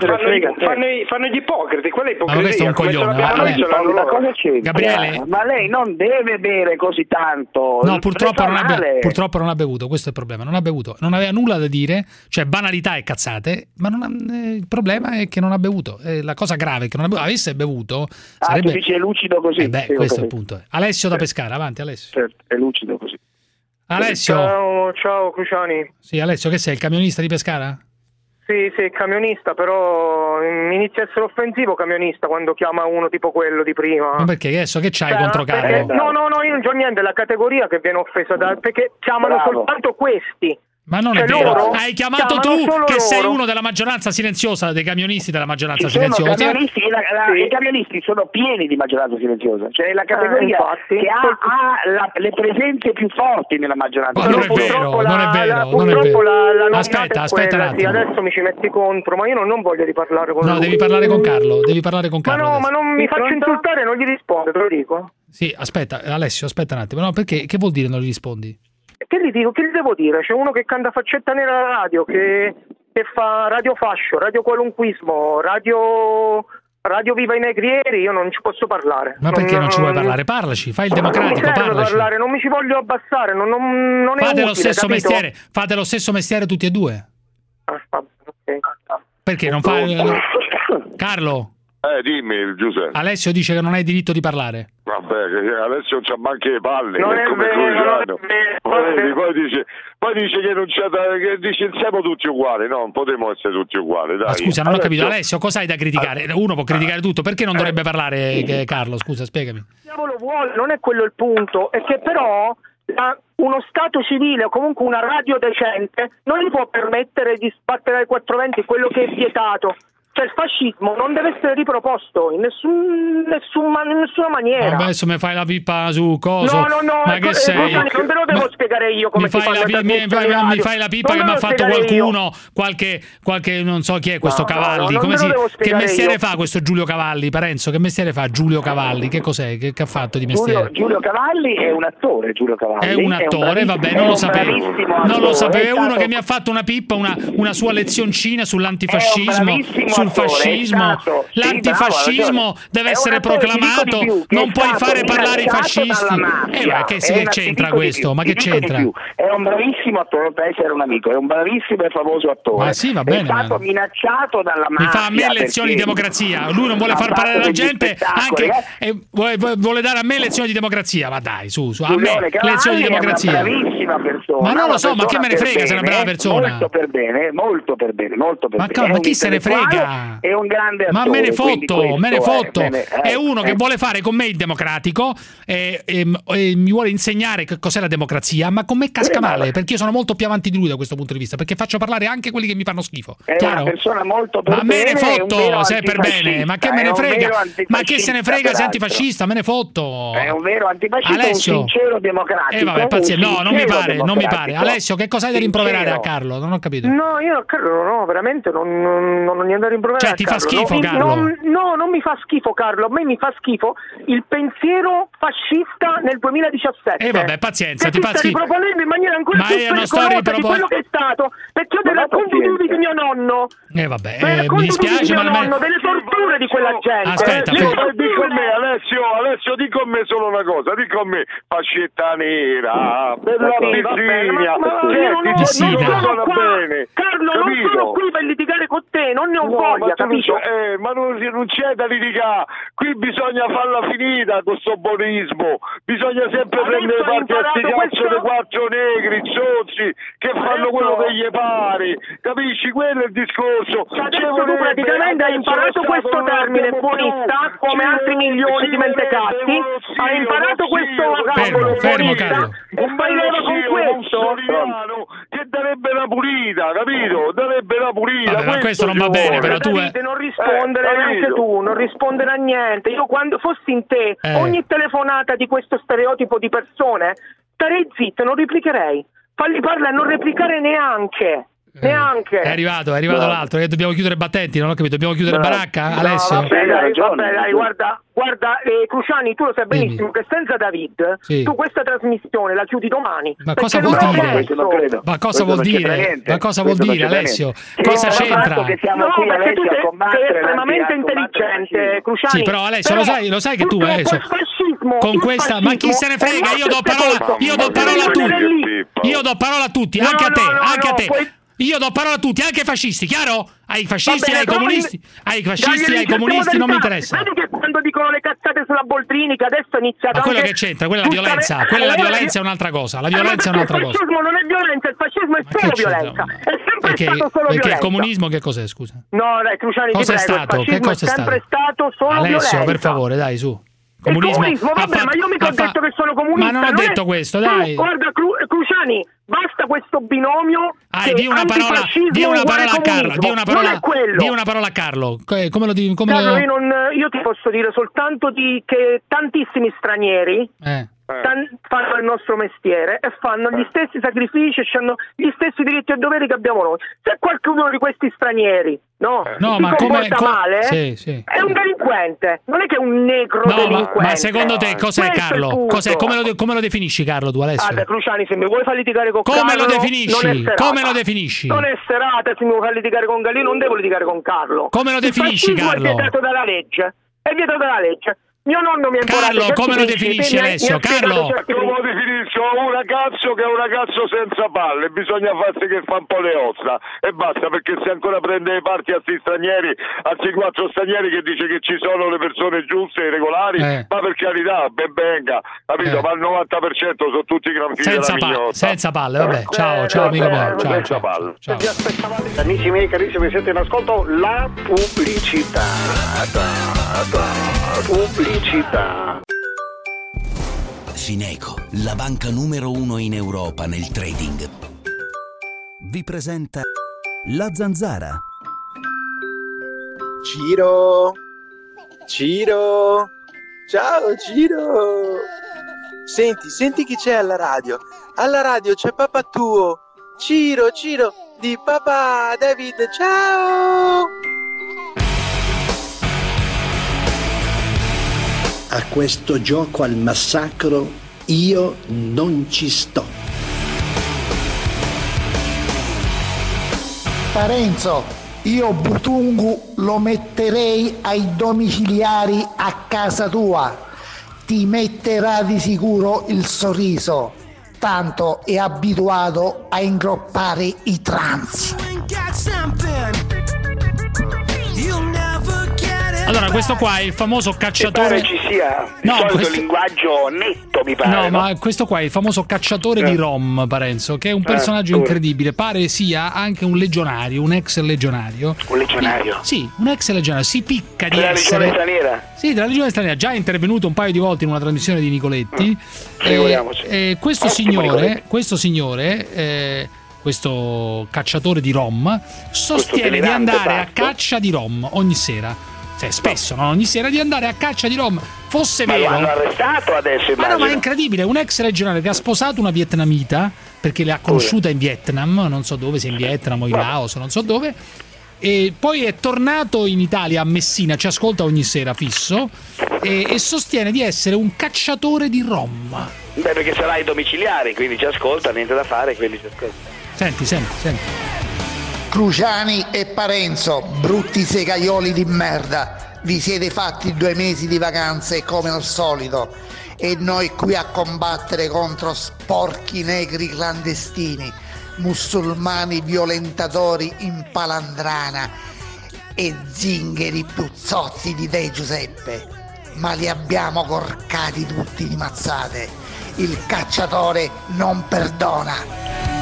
[SPEAKER 7] Fanno gli ipocriti, quella è ipocrisia.
[SPEAKER 14] Ma questo è un coglione.
[SPEAKER 15] Gabriele, ma lei non deve bere così tanto.
[SPEAKER 14] No, purtroppo non ha bevuto, questo è il problema. Non ha bevuto, non aveva nulla da dire, cioè banalità e cazzate, ma il problema è che non ha bevuto. La cosa grave è che non ha bevuto. Avesse bevuto sarebbe...
[SPEAKER 15] tu dici è lucido così.
[SPEAKER 14] Questo è il punto. Alessio da Pescara, avanti Alessio.
[SPEAKER 15] Certo, è lucido così.
[SPEAKER 14] Alessio.
[SPEAKER 8] Ciao Cruciani.
[SPEAKER 14] Sì, Alessio, che sei, il camionista di Pescara?
[SPEAKER 8] Sì, camionista, però mi inizia a essere offensivo camionista quando chiama uno tipo quello di prima.
[SPEAKER 14] Ma perché adesso che c'hai contro Carlo?
[SPEAKER 8] No, io non c'ho niente, è la categoria che viene offesa perché chiamano soltanto questi.
[SPEAKER 14] Ma non è vero, hai chiamato tu che sei uno della maggioranza silenziosa, dei camionisti della maggioranza silenziosa.
[SPEAKER 15] I camionisti sono pieni di maggioranza silenziosa, cioè la categoria che ha le presenze più forti nella maggioranza.
[SPEAKER 14] Ma non è vero. Aspetta un attimo.
[SPEAKER 8] Adesso mi ci metti contro, ma io non voglio riparlare con lui.
[SPEAKER 14] No, devi parlare con Carlo,
[SPEAKER 8] ma non mi faccio insultare, non gli rispondo, te lo dico.
[SPEAKER 14] Sì, aspetta, Alessio, aspetta un attimo. No, perché? Che vuol dire non gli rispondi?
[SPEAKER 8] Che gli dico? Che gli devo dire? C'è uno che canta faccetta nera alla radio, che fa radio fascio, radio qualunquismo, radio viva i negrieri, io non ci posso parlare.
[SPEAKER 14] Ma perché non ci vuoi parlare? Parlaci, fai il democratico, parlaci.
[SPEAKER 8] Non mi ci voglio abbassare, non è
[SPEAKER 14] fate
[SPEAKER 8] utile,
[SPEAKER 14] lo stesso mestiere, fate lo stesso mestiere tutti e due.
[SPEAKER 8] Okay.
[SPEAKER 14] Perché non fai... Carlo?
[SPEAKER 24] Dimmi Giuseppe.
[SPEAKER 14] Alessio dice che non hai diritto di parlare.
[SPEAKER 24] Vabbè, Alessio non c'ha manche le palle,
[SPEAKER 8] non è
[SPEAKER 24] come Cruciano. Poi dice che non c'è che dice siamo tutti uguali, no, non potremmo essere tutti uguali, dai.
[SPEAKER 14] Ma scusa, non ho capito, Alessio, cosa hai da criticare? Uno può criticare tutto, perché non dovrebbe parlare Carlo? Scusa, spiegami.
[SPEAKER 8] Diavolo vuole, non è quello il punto, è che però uno Stato civile o comunque una radio decente non gli può permettere di sbattere ai 420 quello che è vietato. Cioè il fascismo non deve essere riproposto in nessuna maniera.
[SPEAKER 14] Vabbè, adesso mi fai la pippa su coso.
[SPEAKER 8] No,
[SPEAKER 14] ma che sei?
[SPEAKER 8] Non te lo devo spiegare io come si fa
[SPEAKER 14] mi fai la pippa che mi ha fatto qualcuno, qualche non so chi è questo Cavalli, che mestiere fa questo Giulio Cavalli, Parenzo? Che mestiere fa Giulio Cavalli? Che cos'è? Che ha fatto di mestiere?
[SPEAKER 15] Giulio Cavalli è un attore,
[SPEAKER 14] È un attore, vabbè, non lo sapevo. Non lo sapevo, è uno che mi ha fatto una pippa, una sua lezioncina sull'antifascismo, sul fascismo. L'antifascismo deve essere proclamato, non puoi fare parlare i fascisti. Che c'entra questo? Ma che c'entra?
[SPEAKER 15] È un bravissimo attore, per essere un amico, è un bravissimo e famoso attore.
[SPEAKER 14] Ma sì, va bene.
[SPEAKER 15] È stato minacciato dalla mafia.
[SPEAKER 14] Mi fa a me lezioni di democrazia. Lui non vuole far parlare la gente, anche vuole dare a me lezioni di democrazia. Ma dai, su, a me lezioni di democrazia.
[SPEAKER 15] È una bravissima persona.
[SPEAKER 14] Ma non lo so, ma che me ne frega se è una brava persona?
[SPEAKER 15] Molto per bene.
[SPEAKER 14] Ma chi se ne frega?
[SPEAKER 15] È un grande attore.
[SPEAKER 14] Ma me ne fotto. È uno che vuole fare con me il democratico e mi vuole insegnare che cos'è la democrazia, ma con me casca male, perché io sono molto più avanti di lui da questo punto di vista, perché faccio parlare anche quelli che mi fanno schifo.
[SPEAKER 15] È
[SPEAKER 14] chiaro?
[SPEAKER 15] Una persona molto per
[SPEAKER 14] ma
[SPEAKER 15] bene.
[SPEAKER 14] Me ne fotto se è per bene, ma che me ne frega? Ma che se ne frega se è antifascista? Me ne fotto.
[SPEAKER 15] È un vero antifascista,
[SPEAKER 14] Alessio.
[SPEAKER 15] un sincero democratico.
[SPEAKER 14] Vabbè, pazienza. No, non mi pare. Alessio, che cosa hai da rimproverare a Carlo? Non ho capito.
[SPEAKER 8] No, io a Carlo no, veramente non ho niente da rimproverare.
[SPEAKER 14] Cioè, ti fa schifo, Carlo?
[SPEAKER 8] No, non mi fa schifo, Carlo. A me mi fa schifo il pensiero fascista nel 2017.
[SPEAKER 14] Vabbè, pazienza,
[SPEAKER 8] ti fa schifo. Sto riproponendo in maniera ancora più pericolosa di quello che è stato, perché ho dei racconti di mio nonno.
[SPEAKER 14] Vabbè, mi dispiace, ma
[SPEAKER 8] delle torture di quella gente.
[SPEAKER 14] Aspetta,
[SPEAKER 24] di con me, Alessio, di con me solo una cosa, di con me, fascetta nera, bella Virginia,
[SPEAKER 8] Carlo, non sono qui per litigare con te, non ne ho voglia, capito?
[SPEAKER 24] Ma non c'è da litigare, qui bisogna farla finita questo buonismo, bisogna sempre prendere parte a sti cazzo dei quattro negri, zozzi, che fanno quello che gli pare, capisci? Quello è il discorso.
[SPEAKER 8] Adesso tu praticamente hai imparato questo termine buonista, come altri milioni di mentecatti, hai imparato questo vocabolo
[SPEAKER 14] fermo Carlo.
[SPEAKER 8] e fai leva con questo?
[SPEAKER 24] Che darebbe la pulita, capito? Darebbe la pulita.
[SPEAKER 14] Vabbè, ma questo non va bene, però tu
[SPEAKER 8] non rispondere neanche tu, non rispondere a niente. Io quando fossi in te, ogni telefonata di questo stereotipo di persone, starei zitto, non replicherei. Falli parlare, non replicare neanche. Neanche.
[SPEAKER 14] È arrivato l'altro, che dobbiamo chiudere i battenti, non ho capito, dobbiamo chiudere baracca, Alessio?
[SPEAKER 8] Vabbè, dai, guarda, Cruciani, tu lo sai benissimo che senza David tu questa trasmissione la chiudi domani.
[SPEAKER 14] Ma cosa vuol dire? Ma cosa vuol dire? Ma cosa vuol dire, Alessio? Cosa c'entra?
[SPEAKER 8] No, perché tu sei estremamente intelligente, Cruciani.
[SPEAKER 14] Sì, però Alessio, lo sai che tu Alessio, con questa, ma chi se ne frega? Io do parola a tutti, anche a te. Io do parola a tutti, anche ai fascisti, chiaro? Ai fascisti, ai comunisti, non mi interessa.
[SPEAKER 8] Vedi che quando dicono le cazzate sulla Boldrini, che adesso è iniziato.
[SPEAKER 14] Ma quello che c'entra, quella è la violenza, la violenza è un'altra cosa. La violenza è un'altra cosa.
[SPEAKER 8] Il fascismo non è violenza, il fascismo è solo violenza. È sempre stato solo violenza.
[SPEAKER 14] Perché il comunismo che cos'è, scusa?
[SPEAKER 8] No, dai, Cruciani,
[SPEAKER 14] cosa è stato? Che cosa è
[SPEAKER 8] sempre stato solo violenza.
[SPEAKER 14] Alessio, per favore, dai, su.
[SPEAKER 8] Comunismo, vabbè, ma io mica ho detto che sono comunista.
[SPEAKER 14] Ma non ho detto questo, dai.
[SPEAKER 8] Guarda, Cruciani, basta questo binomio.
[SPEAKER 14] Di una parola a Carlo. Di una parola a Carlo. Come lo dico?
[SPEAKER 8] Carlo, io ti posso dire soltanto che tantissimi stranieri fanno il nostro mestiere e fanno gli stessi sacrifici e hanno gli stessi diritti e doveri che abbiamo noi. Se qualcuno di questi stranieri si comporta male, è un delinquente, non è che è un negro delinquente.
[SPEAKER 14] Ma secondo te cos'è Carlo? Come lo definisci Carlo tu, Alessio?
[SPEAKER 8] Allora, Cruciani, se mi vuoi far litigare con Carlo,
[SPEAKER 14] come lo definisci?
[SPEAKER 8] Non è serata, se mi vuoi far litigare con Galli, non devo litigare con Carlo.
[SPEAKER 14] Come lo definisci, Carlo?
[SPEAKER 8] È vietato dalla legge. Mio nonno mi ha imparato.
[SPEAKER 14] Carlo, come lo definisci, Alessio? Carlo?
[SPEAKER 24] Come lo definisco? Un ragazzo che è un ragazzo senza palle, bisogna farsi che fa un po' le ossa e basta, perché se ancora prende le parti a sti stranieri, a sti 4 stranieri che dice che ci sono le persone giuste e regolari, ma per carità, ben venga, capito? Ma il 90% sono tutti gran figli della mignotta.
[SPEAKER 14] Senza palle, vabbè. Ciao amico mio. Ciao.
[SPEAKER 5] Amici miei carissimi, siete in ascolto la pubblicità.
[SPEAKER 9] Fineco, la banca numero 1 in Europa nel trading,
[SPEAKER 4] vi presenta La Zanzara.
[SPEAKER 10] Ciro. Ciro. Ciao Ciro. Senti chi c'è alla radio. Alla radio c'è papà tuo. Ciro, di papà David, ciao.
[SPEAKER 11] A questo gioco al massacro io non ci sto.
[SPEAKER 13] Parenzo, io Butungu lo metterei ai domiciliari a casa tua. Ti metterà di sicuro il sorriso, tanto è abituato a ingroppare i trans.
[SPEAKER 14] Allora, questo qua è il famoso cacciatore.
[SPEAKER 15] Mi pare ci sia il solito linguaggio netto, mi pare.
[SPEAKER 14] No, ma questo qua è il famoso cacciatore di rom, Parenzo, che è un personaggio incredibile. Pare sia anche un legionario, un ex legionario.
[SPEAKER 15] Un legionario?
[SPEAKER 14] Sì, un ex legionario. Si picca di
[SPEAKER 15] Della
[SPEAKER 14] essere.
[SPEAKER 15] Legione Straniera?
[SPEAKER 14] Sì, della Legione Straniera. Già è intervenuto un paio di volte in una trasmissione di Nicoletti. Questo signore, questo cacciatore di rom, sostiene di andare a caccia di rom ogni sera. Cioè, spesso, non ogni sera, di andare a caccia di rom. Fosse vero.
[SPEAKER 15] Ma lo hanno arrestato adesso,
[SPEAKER 14] ma no, ma è incredibile. Un ex legionario che ha sposato una vietnamita, perché l'ha conosciuta in Vietnam, non so dove, se in Vietnam o in Laos, non so dove. E poi è tornato in Italia, a Messina, ci ascolta ogni sera fisso e sostiene di essere un cacciatore di rom.
[SPEAKER 15] Beh, perché sarà ai domiciliari, quindi ci ascolta, niente da fare, quindi ci ascolta.
[SPEAKER 14] Senti.
[SPEAKER 13] Cruciani e Parenzo, brutti segaioli di merda, vi siete fatti 2 mesi di vacanze come al solito e noi qui a combattere contro sporchi negri clandestini, musulmani violentatori in palandrana e zingheri più zozzi di te, Giuseppe, ma li abbiamo corcati tutti di mazzate. Il cacciatore non perdona.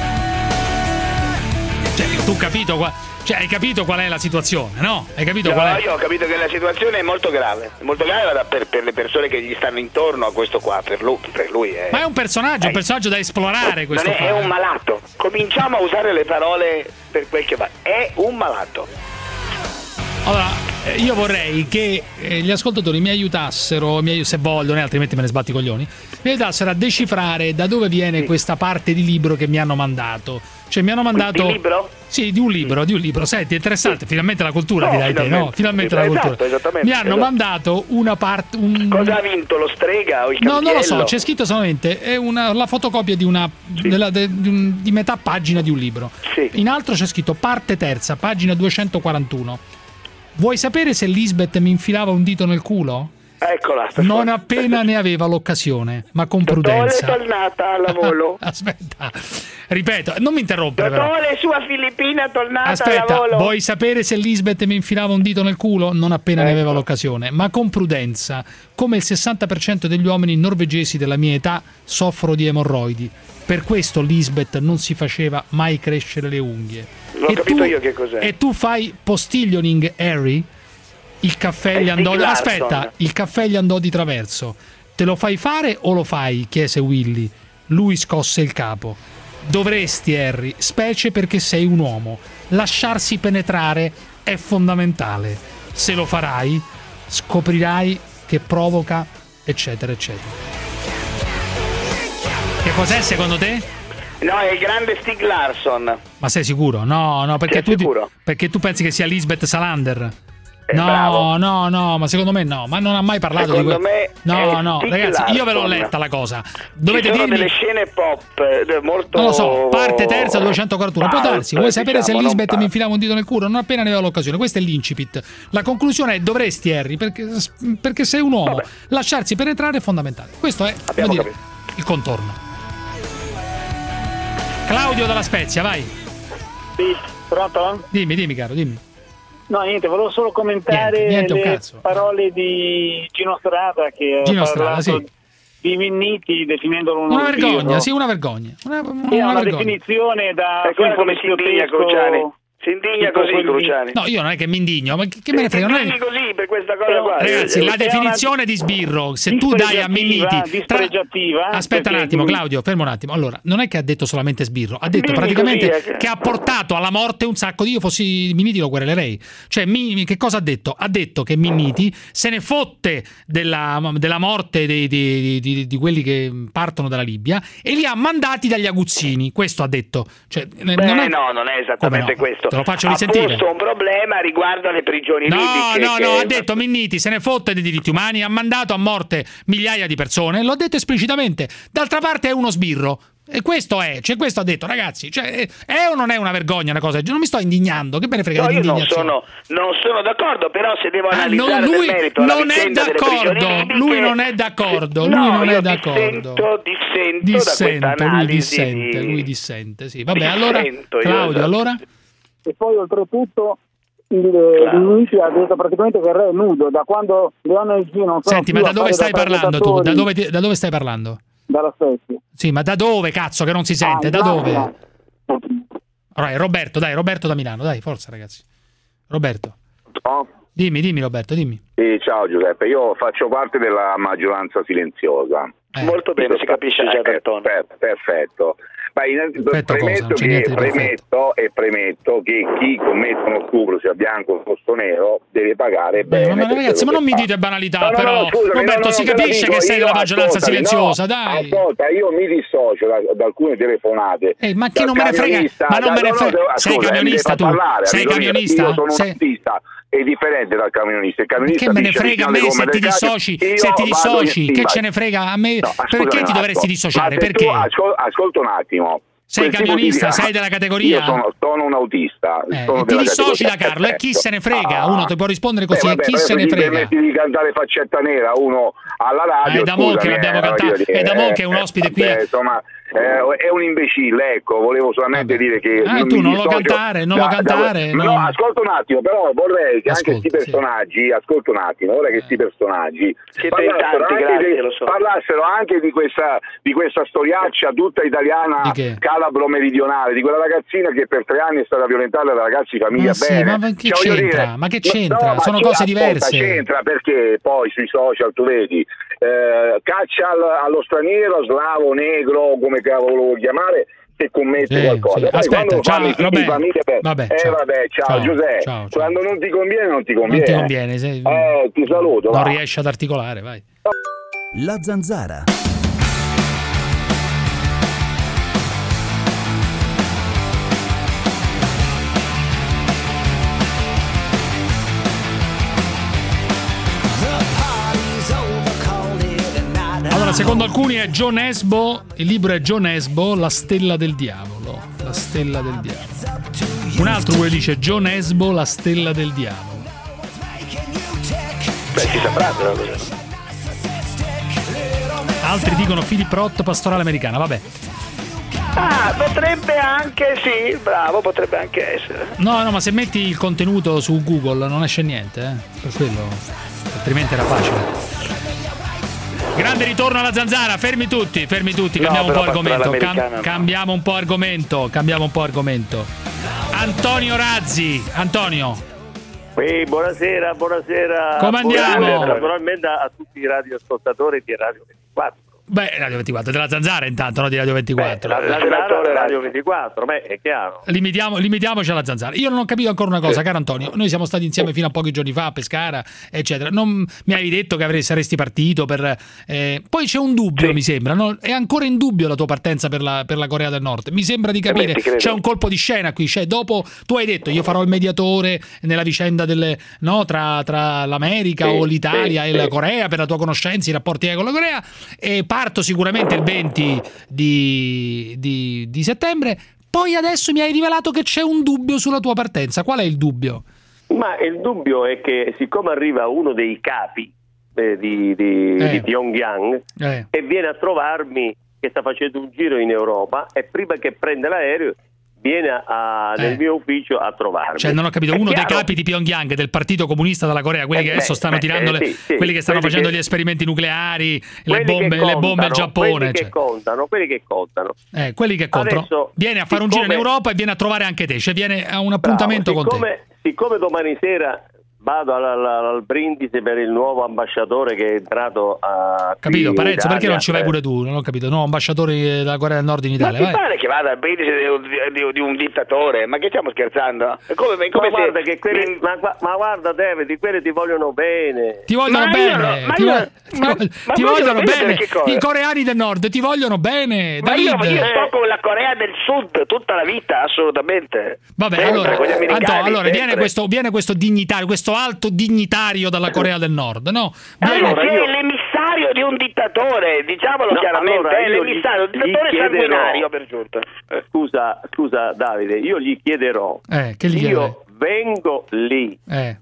[SPEAKER 14] Cioè, tu hai capito qual è la situazione, no? Hai capito qual è?
[SPEAKER 15] Io ho capito che la situazione è molto grave per le persone che gli stanno intorno a questo qua, per lui è...
[SPEAKER 14] Ma è un personaggio da esplorare questo qua.
[SPEAKER 15] È un malato. Cominciamo a usare le parole per quel che va. È un malato.
[SPEAKER 14] Allora, io vorrei che gli ascoltatori mi aiutassero, se vogliono, altrimenti me ne sbatti i coglioni, mi aiutassero a decifrare da dove viene questa parte di libro che mi hanno mandato. Cioè mi hanno mandato...
[SPEAKER 15] Di libro?
[SPEAKER 14] Sì, di un libro. Senti, è interessante, finalmente la cultura, direi te, no? Finalmente la cultura.
[SPEAKER 15] Esattamente.
[SPEAKER 14] Mi hanno mandato una parte...
[SPEAKER 15] Cosa ha vinto, lo strega o il campiello?
[SPEAKER 14] No, non lo so, c'è scritto solamente, è la fotocopia di metà pagina di un libro.
[SPEAKER 15] Sì.
[SPEAKER 14] In alto c'è scritto parte terza, pagina 241. Vuoi sapere se Lisbeth mi infilava un dito nel culo?
[SPEAKER 15] Eccola.
[SPEAKER 14] Non appena ne aveva l'occasione, ma con prudenza.
[SPEAKER 15] Dottore è tornata al lavoro.
[SPEAKER 14] Aspetta, ripeto, non mi interrompere però.
[SPEAKER 15] Dottore, sua Filippina è tornata al lavoro.
[SPEAKER 14] Aspetta, vuoi sapere se Lisbeth mi infilava un dito nel culo? Non appena ne aveva l'occasione, ma con prudenza. Come il 60% degli uomini norvegesi della mia età soffro di emorroidi. Per questo Lisbeth non si faceva mai crescere le unghie.
[SPEAKER 15] L'ho capito io che cos'è.
[SPEAKER 14] E tu fai postilioning, Harry? Il caffè gli andò. Aspetta, il caffè gli andò di traverso. Te lo fai fare o lo fai? Chiese Willy. Lui scosse il capo. Dovresti, Harry, specie perché sei un uomo. Lasciarsi penetrare è fondamentale. Se lo farai, scoprirai che provoca, eccetera, eccetera. Che cos'è secondo te?
[SPEAKER 15] No, è il grande Stieg Larsson.
[SPEAKER 14] Ma sei sicuro? No, perché tu pensi che sia Lisbeth Salander.
[SPEAKER 15] Bravo.
[SPEAKER 14] No, ma secondo me no, ma non ha mai parlato
[SPEAKER 15] secondo
[SPEAKER 14] di
[SPEAKER 15] me
[SPEAKER 14] No, ragazzi, io ve l'ho letta la cosa. Dovete dirmi
[SPEAKER 15] delle scene pop molto.
[SPEAKER 14] Non lo so, parte terza 241. Può darsi. Vuoi sapere se Lisbeth mi infilava un dito nel culo? Non appena ne aveva l'occasione. Questo è l'incipit. La conclusione è: dovresti, Harry, perché sei un uomo. Vabbè. Lasciarsi penetrare è fondamentale. Questo è il contorno. Claudio dalla Spezia, vai.
[SPEAKER 6] Sì, pronto?
[SPEAKER 14] Dimmi caro, dimmi.
[SPEAKER 6] No, niente, volevo solo commentare
[SPEAKER 14] niente,
[SPEAKER 6] le parole di Gino Strada che ha parlato di Minniti definendolo
[SPEAKER 14] una vergogna, sì, una vergogna.
[SPEAKER 6] Una definizione da
[SPEAKER 15] come si indigna Cruciani. Si indigna così Cruciani.
[SPEAKER 14] No, io non è che mi indigno, ma che me ne frega.
[SPEAKER 15] Non è così,
[SPEAKER 12] per questa cosa qua.
[SPEAKER 14] Ragazzi, la definizione di sbirro, se tu dai a Minniti... Aspetta un attimo, Claudio, fermo un attimo. Allora, non è che ha detto solamente sbirro, ha detto praticamente che ha portato alla morte un sacco di... Io fossi Minniti lo querelerei. Cioè, che cosa ha detto? Ha detto che Minniti se ne fotte della morte di quelli che partono dalla Libia e li ha mandati dagli aguzzini. Questo ha detto. Cioè,
[SPEAKER 12] non è esattamente questo.
[SPEAKER 14] Te lo faccio risentire.
[SPEAKER 12] Ha posto un problema riguardo alle prigioni libiche.
[SPEAKER 14] No, ha detto Minniti se ne fotte dei diritti umani, ha mandato a morte migliaia di persone, l'ho detto esplicitamente. D'altra parte è uno sbirro. E questo è, cioè questo ha detto, ragazzi, cioè, è o non è una vergogna una cosa? Non mi sto indignando, che me ne frega
[SPEAKER 12] no,
[SPEAKER 14] l'indignazione.
[SPEAKER 12] Io non sono d'accordo, però se devo analizzare nel merito
[SPEAKER 14] non è d'accordo, lui non è d'accordo, lui dissente, sì. Vabbè, allora Claudio, allora?
[SPEAKER 6] E poi oltretutto Luigi ha detto praticamente che il re è nudo da quando le ONG non sono.
[SPEAKER 14] Senti, ma da dove stai parlando tu? Da dove stai parlando?
[SPEAKER 6] Dalla Spezia.
[SPEAKER 14] Sì, ma da dove, cazzo, che non si sente? Da dove? Allora, Roberto da Milano, dai, forza ragazzi. Roberto.
[SPEAKER 16] Oh.
[SPEAKER 14] Dimmi Roberto, dimmi.
[SPEAKER 16] Sì, ciao Giuseppe, io faccio parte della maggioranza silenziosa.
[SPEAKER 12] Molto bene, si capisce già dal tono.
[SPEAKER 16] Perfetto. Ma premetto che chi commette uno stupro, sia bianco o sto nero, deve pagare bene.
[SPEAKER 14] Ma ragazzi, ma non mi dite banalità, però. Scusami, Roberto, si capisce che sei della maggioranza silenziosa, dai.
[SPEAKER 16] Ascolta, io mi dissocio da alcune telefonate.
[SPEAKER 14] Ma chi non me ne frega? Ma non me ne frega. Sei camionista tu? Sei camionista?
[SPEAKER 16] Io sono un artista. È differente dal camionista. Il camionista
[SPEAKER 14] che me ne frega a me se ti dissoci? Che ce ne frega a me? Perché ti dovresti dissociare? Perché?
[SPEAKER 16] Ascolta un attimo.
[SPEAKER 14] Sei camionista, sei della categoria?
[SPEAKER 16] Io sono un autista.
[SPEAKER 14] Ti dissoci da Carlo e chi se ne frega? Uno ti può rispondere così, e chi se ne frega?
[SPEAKER 16] Permetti di cantare Faccetta Nera uno alla radio.
[SPEAKER 14] È da mo' che l'abbiamo cantato, è da mo' che è un ospite qui.
[SPEAKER 16] Insomma, è un imbecille, ecco, volevo solamente dire che
[SPEAKER 14] tu non lo cantare, no,
[SPEAKER 16] ascolta un attimo, però vorrei che anche questi personaggi, parlassero anche di questa storiaccia tutta italiana calabro meridionale, di quella ragazzina che per 3 anni è stata violentata da ragazzi di famiglia bene.
[SPEAKER 14] Ma che c'entra? Ma che c'entra? Sono cose diverse.
[SPEAKER 16] C'entra perché poi sui social tu vedi caccia allo straniero, slavo, negro, come cavolo lo vuoi chiamare, se commette qualcosa.
[SPEAKER 14] Aspetta, ciao Roberto.
[SPEAKER 16] Ciao Giuseppe.
[SPEAKER 14] Ciao.
[SPEAKER 16] Quando non ti conviene, non ti conviene. Ti saluto.
[SPEAKER 14] Non riesci ad articolare, vai.
[SPEAKER 4] La Zanzara.
[SPEAKER 14] Allora, secondo alcuni è John Esbo, il libro è John Esbo, La stella del diavolo. La stella del diavolo. Un altro dice John Esbo, La stella del diavolo.
[SPEAKER 12] Beh, si saprà però cosa.
[SPEAKER 14] Altri dicono Philip Roth, Pastorale americana, vabbè.
[SPEAKER 12] Potrebbe anche, sì, bravo, potrebbe anche essere.
[SPEAKER 14] No, ma se metti il contenuto su Google non esce niente, per quello, altrimenti era facile. Grande ritorno alla Zanzara, fermi tutti, cambiamo un po' argomento. Cambiamo un po' argomento. Antonio Razzi, Antonio.
[SPEAKER 17] Buonasera.
[SPEAKER 14] Come andiamo?
[SPEAKER 17] Naturalmente a tutti i radioascoltatori di Radio 24.
[SPEAKER 14] Beh, Radio 24 della Zanzara intanto, no di Radio 24.
[SPEAKER 17] La Zanzara Radio 24, è chiaro.
[SPEAKER 14] Limitiamoci alla Zanzara. Io non ho capito ancora una cosa, caro Antonio. Noi siamo stati insieme fino a pochi giorni fa a Pescara, eccetera. Non mi avevi detto che saresti partito per poi c'è un dubbio, mi sembra, no? È ancora in dubbio la tua partenza per la Corea del Nord. Mi sembra di capire, c'è un colpo di scena qui, dopo tu hai detto io farò il mediatore nella vicenda tra l'America o l'Italia e la Corea per la tua conoscenza, i rapporti con la Corea, e parto sicuramente il 20 di settembre. Poi adesso mi hai rivelato che c'è un dubbio sulla tua partenza. Qual è il dubbio?
[SPEAKER 17] Ma il dubbio è che siccome arriva uno dei capi di Pyongyang e viene a trovarmi, che sta facendo un giro in Europa, e prima che prenda l'aereo viene nel mio ufficio a trovarmi.
[SPEAKER 14] Cioè, non ho capito, uno dei capi di Pyongyang, del Partito Comunista della Corea, quelli che adesso stanno tirando quelli che stanno facendo gli esperimenti nucleari, le bombe al Giappone.
[SPEAKER 17] Quelli che contano.
[SPEAKER 14] Quelli che contano. Adesso, viene a fare un giro in Europa e viene a trovare anche te, cioè viene a un appuntamento con te.
[SPEAKER 17] Siccome domani sera vado al brindisi per il nuovo ambasciatore che è entrato a
[SPEAKER 14] capito Parenzo, perché non ci vai pure tu? Non ho capito, nuovo ambasciatore della Corea del Nord in Italia.
[SPEAKER 12] Ma ti pare che vada al brindisi di un dittatore? Ma che stiamo scherzando? Come
[SPEAKER 17] guarda che quelli, ma guarda David, quelli ti vogliono bene.
[SPEAKER 14] Ti vogliono bene. Ti vogliono bene. I coreani del Nord ti vogliono bene.
[SPEAKER 12] Ma io sto con la Corea del Sud tutta la vita, assolutamente.
[SPEAKER 14] Vabbè, allora viene questo dignitario, questo alto dignitario dalla Corea del Nord, no?
[SPEAKER 12] Allora, è l'emissario di un dittatore, diciamolo chiaramente, allora, è l'emissario, un dittatore sanguinario per giunta.
[SPEAKER 17] Scusa Davide, io gli chiederò.
[SPEAKER 14] Che gli
[SPEAKER 17] io vengo lì,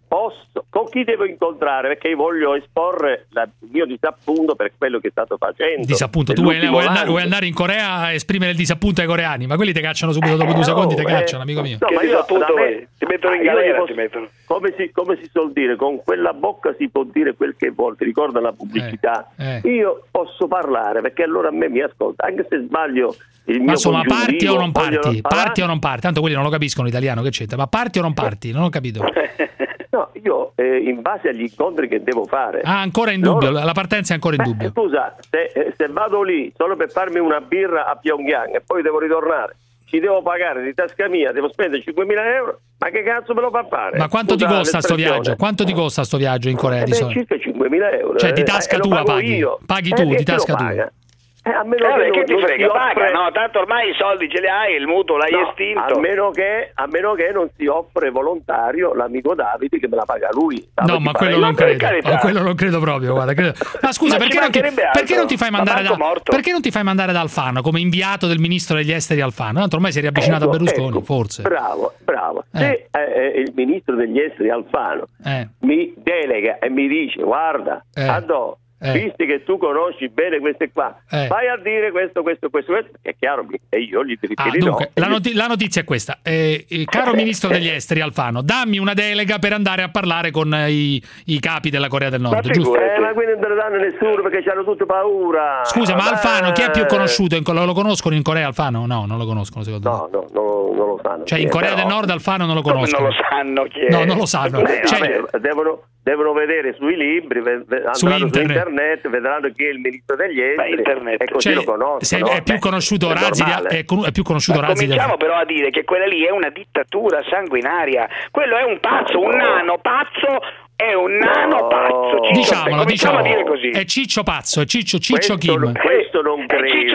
[SPEAKER 17] con chi devo incontrare? Perché io voglio esporre il mio disappunto per quello che è stato facendo.
[SPEAKER 14] Disappunto, tu vuoi andare in Corea a esprimere il disappunto ai coreani, ma quelli ti cacciano subito dopo 2 secondi, ti cacciano, amico mio.
[SPEAKER 12] No, ma io ti mettono in galera,
[SPEAKER 17] come si suol dire, con quella bocca si può dire quel che vuol, ti ricorda la pubblicità. Io posso parlare, perché allora a me mi ascolta, anche se sbaglio. Ma insomma, parti o non parti? Parti o non parti? Tanto quelli non lo capiscono l'italiano, che c'entra? Ma parti o non parti? Non ho capito. No, io in base agli incontri che devo fare.
[SPEAKER 14] Ancora in dubbio, la partenza è ancora in dubbio.
[SPEAKER 17] Scusa, se vado lì solo per farmi una birra a Pyongyang e poi devo ritornare, ci devo pagare di tasca mia, devo spendere 5.000 euro, ma che cazzo me lo fa fare?
[SPEAKER 14] Ma quanto ti costa sto viaggio? Quanto ti costa sto viaggio in Corea di solito?
[SPEAKER 17] Circa 5.000 euro.
[SPEAKER 14] Cioè di tasca tua paghi? Paghi tu, di tasca tua.
[SPEAKER 12] A meno che ti frega, paga, no? Tanto ormai i soldi ce li hai, il mutuo l'hai estinto.
[SPEAKER 17] A meno che non si offre volontario l'amico Davide che me la paga lui.
[SPEAKER 14] No, ma quello non credo. Quello non credo proprio, guarda. Ma scusa, perché non ti fai mandare da Alfano come inviato del ministro degli esteri Alfano? Tanto ormai si è riavvicinato a Berlusconi, forse.
[SPEAKER 17] Bravo. Se il ministro degli esteri Alfano mi delega e mi dice "Guarda, visti che tu conosci bene queste qua, vai a dire questo, è chiaro, e io gli riferirò.
[SPEAKER 14] Dunque, la notizia è questa, caro ministro degli esteri Alfano, dammi una delega per andare a parlare con i capi della Corea del Nord, giusto?
[SPEAKER 17] Ma quindi non te lo danno nessuno perché hanno tutte paura.
[SPEAKER 14] Scusa, ma Alfano chi è più conosciuto? Lo conoscono in Corea Alfano? No, non lo conoscono secondo me.
[SPEAKER 17] No, non lo sanno.
[SPEAKER 14] Cioè in Corea del Nord Alfano non lo conoscono.
[SPEAKER 12] Non lo sanno chi è.
[SPEAKER 14] No, non lo sanno.
[SPEAKER 17] Devono vedere sui libri, andranno su internet, vedranno chi è il ministro degli esteri e così lo conoscono.
[SPEAKER 14] È più conosciuto Razzi
[SPEAKER 12] cominciamo però a dire che quella lì è una dittatura sanguinaria. Quello è un pazzo, un nano pazzo. È un nano pazzo.
[SPEAKER 14] Diciamolo.
[SPEAKER 12] A dire così.
[SPEAKER 14] È Ciccio pazzo, è Ciccio Kim.
[SPEAKER 17] Questo non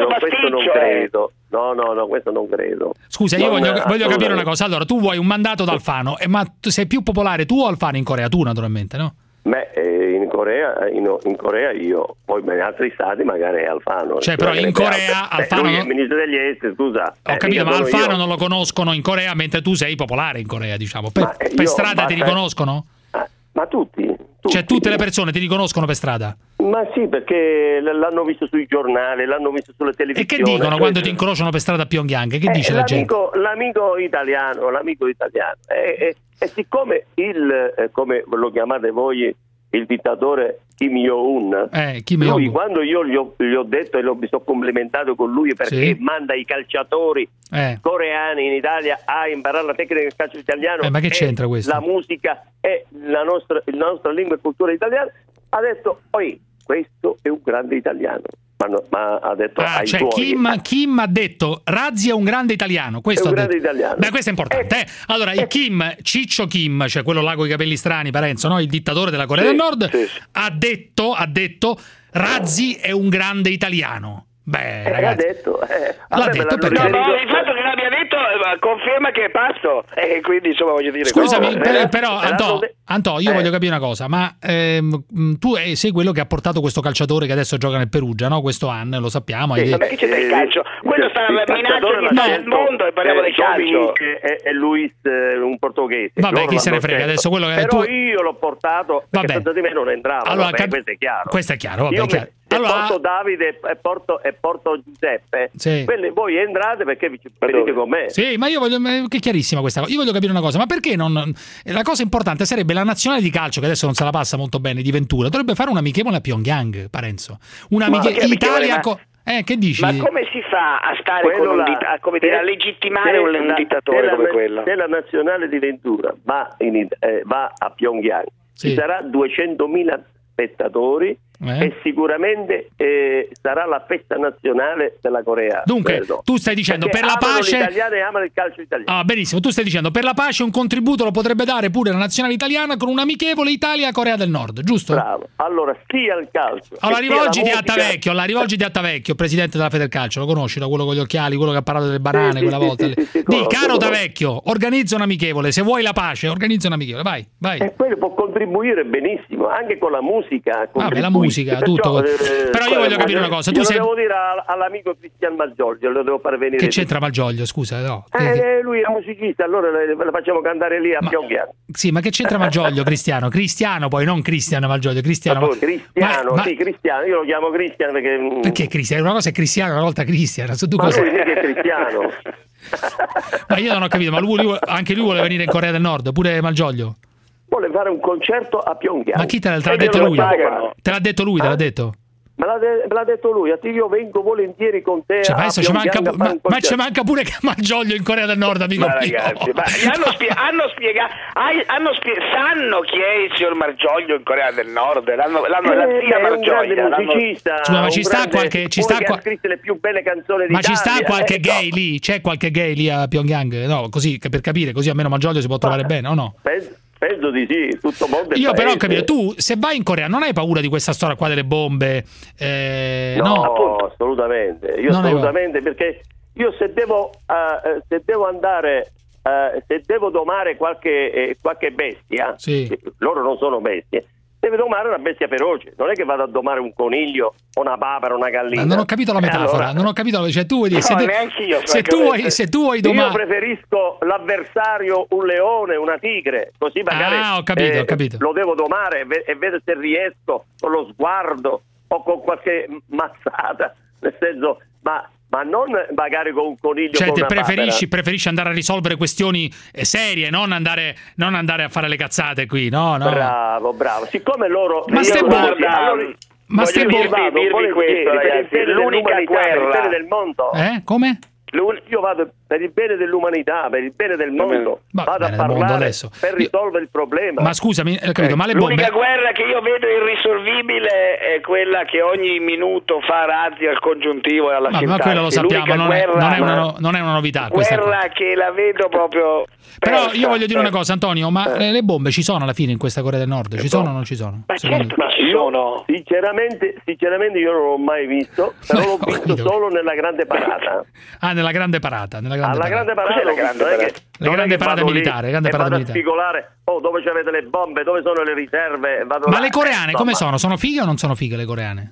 [SPEAKER 17] credo. No, questo non credo.
[SPEAKER 14] Scusa, io voglio capire una cosa. Allora, tu vuoi un mandato da Alfano, ma sei più popolare tu o Alfano in Corea? Tu, naturalmente, no?
[SPEAKER 17] In Corea io, poi in altri stati magari è Alfano.
[SPEAKER 14] Cioè, però in Corea Alfano
[SPEAKER 17] lui è il ministro degli esteri, scusa.
[SPEAKER 14] Ho capito, ma Alfano non lo conoscono in Corea, mentre tu sei popolare in Corea, diciamo. Per strada ti riconoscono?
[SPEAKER 17] Ma tutti.
[SPEAKER 14] Cioè tutte le persone ti riconoscono per strada?
[SPEAKER 17] Ma sì, perché l'hanno visto sui giornali, l'hanno visto sulle televisioni.
[SPEAKER 14] E che dicono quando ti incrociano per strada a Pyongyang? Che dice la gente?
[SPEAKER 17] L'amico italiano. E siccome come lo chiamate voi, il dittatore Kim Jong-un, lui, quando io gli ho detto e mi sono complimentato con lui perché manda i calciatori coreani in Italia a imparare la tecnica del calcio italiano,
[SPEAKER 14] ma che c'entra questo?
[SPEAKER 17] La musica e la nostra lingua e cultura italiana, ha detto poi questo è un grande italiano. Ma ha detto
[SPEAKER 14] cioè Kim ha detto Razzi è un grande italiano. Questo è un grande italiano. Beh, questo è importante. Allora, il Ciccio Kim, cioè quello là con i capelli strani, Parenzo, no? Il dittatore della Corea del Nord, ha detto Razzi è un grande italiano. Beh, ragazzi,
[SPEAKER 12] l'ha detto perché il fatto che l'abbia detto conferma che è pazzo, e quindi insomma voglio dire.
[SPEAKER 14] Scusami, però Antò, io voglio capire una cosa, ma tu sei quello che ha portato questo calciatore che adesso gioca nel Perugia, no? Questo anno, lo sappiamo.
[SPEAKER 12] Ma che c'è del calcio? Quello sta minacciando il mondo e parliamo del calcio.
[SPEAKER 17] E Luis, un portoghese.
[SPEAKER 14] Vabbè, chi se ne frega adesso quello che
[SPEAKER 17] però io l'ho portato perché senza di me non entrava.
[SPEAKER 14] Allora,
[SPEAKER 17] questo è chiaro.
[SPEAKER 14] Questo è chiaro, vabbè, è chiaro.
[SPEAKER 17] Allora, porto Davide e porto Giuseppe, quelli voi entrate perché vi venite con me.
[SPEAKER 14] Sì, ma io voglio, che è chiarissima questa cosa. Io voglio capire una cosa, ma perché non? La cosa importante sarebbe la nazionale di calcio, che adesso non se la passa molto bene, di Ventura, dovrebbe fare un amichevole a Pyongyang, Parenzo. Italia. Che dici?
[SPEAKER 12] Ma come si fa a stare con a legittimare un dittatore come quello?
[SPEAKER 17] Se la nazionale di Ventura va a Pyongyang ci sarà 200.000 spettatori e sicuramente sarà la festa nazionale della Corea.
[SPEAKER 14] Dunque,
[SPEAKER 17] credo.
[SPEAKER 14] Tu stai dicendo
[SPEAKER 17] perché
[SPEAKER 14] per la pace
[SPEAKER 17] gli italiani amano il calcio italiano.
[SPEAKER 14] Benissimo, tu stai dicendo per la pace un contributo lo potrebbe dare pure la nazionale italiana con un amichevole Italia-Corea del Nord, giusto?
[SPEAKER 17] Bravo. Allora, sia il calcio.
[SPEAKER 14] Allora rivolgiti a Tavecchio, presidente della Federcalcio, lo conosci, da quello con gli occhiali, quello che ha parlato delle banane quella volta. Caro Tavecchio, organizza un amichevole, se vuoi la pace, organizza un amichevole, vai.
[SPEAKER 17] E poi può contribuire benissimo, anche con la musica.
[SPEAKER 14] Vabbè, la musica, tutto. Però io voglio capire una cosa.
[SPEAKER 17] Lo devo dire all'amico Cristian Malgioglio, lo devo far venire.
[SPEAKER 14] Che c'entra Malgioglio, scusa? No.
[SPEAKER 17] Lui è musicista, allora la facciamo cantare lì a Pyongyang.
[SPEAKER 14] Sì, ma che c'entra Malgioglio, Cristiano? Cristiano poi, non Cristiano Malgioglio, Cristiano.
[SPEAKER 17] Cristiano, io lo chiamo Cristian perché...
[SPEAKER 14] Perché Cristiano? Una cosa è Cristiano, una volta Cristiano.
[SPEAKER 17] Ma lui mica è Cristiano.
[SPEAKER 14] Ma io non ho capito, ma anche lui vuole venire in Corea del Nord, pure Malgioglio?
[SPEAKER 17] Vuole fare un concerto a Pyongyang.
[SPEAKER 14] Ma chi te l'ha detto lui? Te l'ha detto lui, te l'ha detto?
[SPEAKER 17] Me l'ha detto lui, io vengo volentieri con te.
[SPEAKER 14] Cioè, adesso ci manca pure Malgioglio in Corea del Nord, amico mio.
[SPEAKER 12] Ragazzi, sanno chi è il signor Malgioglio in Corea del Nord? L'hanno la zia Malgioglio.
[SPEAKER 14] Ma ci sta ha
[SPEAKER 17] scritto le più belle canzoni d'Italia.
[SPEAKER 14] Ma ci sta qualche gay lì? C'è qualche gay lì a Pyongyang? No, così per capire, così almeno Malgioglio si può trovare bene, o no?
[SPEAKER 17] Penso di sì, tutto mondo.
[SPEAKER 14] Io però ho capito, tu se vai in Corea non hai paura di questa storia qua delle bombe?
[SPEAKER 17] No, assolutamente. Perché io se devo andare, se devo domare qualche bestia, loro non sono bestie, deve domare una bestia feroce, non è che vado a domare un coniglio o una papera, una gallina.
[SPEAKER 14] Non ho capito la metafora, non ho capito, cioè tu vuoi dire, se tu vuoi domare...
[SPEAKER 17] Io preferisco l'avversario un leone, una tigre, così magari
[SPEAKER 14] ho capito.
[SPEAKER 17] Lo devo domare e vedo se riesco con lo sguardo o con qualche mazzata, nel senso, ma non magari con un coniglio.
[SPEAKER 14] Cioè,
[SPEAKER 17] con una
[SPEAKER 14] preferisci andare a risolvere questioni serie, non andare a fare le cazzate qui, no?
[SPEAKER 17] Bravo. Siccome loro...
[SPEAKER 14] Ma stai
[SPEAKER 12] dirvi questo, ragazzi, l'unica guerra
[SPEAKER 17] del mondo.
[SPEAKER 14] Come?
[SPEAKER 17] Io vado per il bene dell'umanità, per il bene del mondo, vado a parlare per risolvere il problema.
[SPEAKER 14] Ma scusami, capito, ma le bombe...
[SPEAKER 12] L'unica guerra che io vedo irrisolvibile è quella che ogni minuto fa razzi al congiuntivo e alla sintassi.
[SPEAKER 14] Ma quello lo sappiamo, non è una novità.
[SPEAKER 12] Guerra che la vedo proprio persa.
[SPEAKER 14] Però io voglio dire una cosa, Antonio, ma le bombe ci sono alla fine in questa Corea del Nord? Ci sono o non ci sono?
[SPEAKER 12] Ma certo che ci sono.
[SPEAKER 17] Sinceramente io non l'ho mai visto, però l'ho visto solo nella grande parata.
[SPEAKER 14] Nella grande parata.
[SPEAKER 17] Alla grande parata,
[SPEAKER 14] la grande parata militare,
[SPEAKER 17] vado a spigolare. Dove c'avete le bombe, dove sono le riserve?
[SPEAKER 14] Ma le coreane come sono? Sono fighe o non sono fighe le coreane?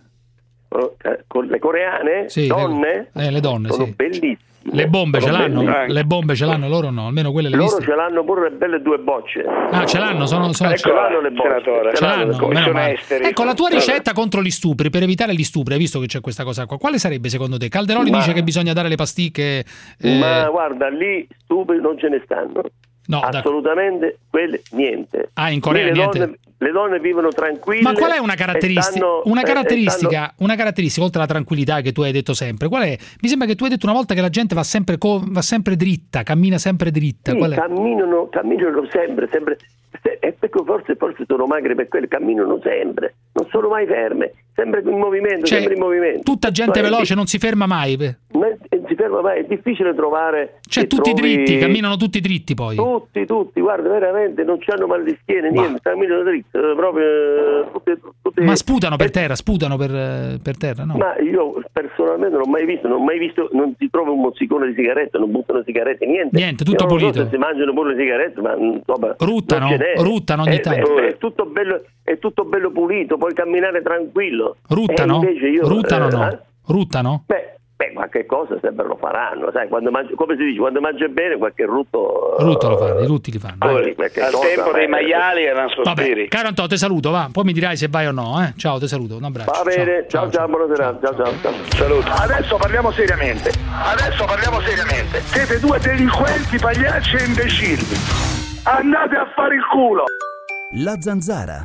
[SPEAKER 17] Con le coreane?
[SPEAKER 14] Sì,
[SPEAKER 17] donne?
[SPEAKER 14] Le donne,
[SPEAKER 17] sono
[SPEAKER 14] sì.
[SPEAKER 17] bellissime.
[SPEAKER 14] Le bombe ce l'hanno? Le bombe ce l'hanno loro no? Almeno quelle le
[SPEAKER 17] loro
[SPEAKER 14] viste?
[SPEAKER 17] Ce l'hanno pure le belle 2 bocce.
[SPEAKER 14] Ce l'hanno? Ce
[SPEAKER 17] l'hanno le bocce.
[SPEAKER 14] Ce l'hanno. Ecco, la tua ricetta contro gli stupri, per evitare gli stupri, hai visto che c'è questa cosa qua, quale sarebbe secondo te? Calderoli dice che bisogna dare le pasticche.
[SPEAKER 17] Ma guarda, lì stupri non ce ne stanno.
[SPEAKER 14] No,
[SPEAKER 17] assolutamente, quelle niente.
[SPEAKER 14] In Corea niente.
[SPEAKER 17] Le donne vivono tranquille.
[SPEAKER 14] Ma qual è una caratteristica? Una caratteristica oltre alla tranquillità che tu hai detto sempre. Qual è? Mi sembra che tu hai detto una volta che la gente va sempre dritta, cammina sempre dritta.
[SPEAKER 17] Sì,
[SPEAKER 14] qual è?
[SPEAKER 17] Camminano sempre. E perché forse sono magre per quello, camminano sempre, non sono mai ferme, sempre in movimento, sempre in movimento.
[SPEAKER 14] Tutta gente veloce, non si ferma mai.
[SPEAKER 17] Non si ferma mai, è difficile trovare.
[SPEAKER 14] Tutti dritti, camminano tutti dritti poi.
[SPEAKER 17] Tutti, guarda, veramente non c'hanno mal di schiena, niente, camminano dritti, proprio tutte.
[SPEAKER 14] Ma sputano per terra, per terra, no?
[SPEAKER 17] Ma io personalmente non ho mai visto, non si trova un mozzicone di sigaretta, non buttano sigarette, niente,
[SPEAKER 14] tutto pulito.
[SPEAKER 17] Se si mangiano pure le sigarette, ma insomma,
[SPEAKER 14] ruttano ogni tanto.
[SPEAKER 17] È tutto bello pulito, puoi camminare tranquillo.
[SPEAKER 14] Ruttano? Ruttano?
[SPEAKER 17] Beh, qualche cosa sempre lo faranno, sai, come si dice, quando mangia bene qualche rutto
[SPEAKER 14] lo fanno, i rutti li fanno.
[SPEAKER 12] Al tempo dei maiali erano sospiri.
[SPEAKER 14] Vabbè, caro Antonio, te saluto, va, poi mi dirai se vai o no, Ciao, te saluto, un abbraccio.
[SPEAKER 17] Va bene, ciao, buonasera, ciao.
[SPEAKER 12] Saluto.
[SPEAKER 18] Adesso parliamo seriamente. Siete 2 delinquenti, pagliacci e imbecilli. Andate a fare il culo.
[SPEAKER 4] La Zanzara.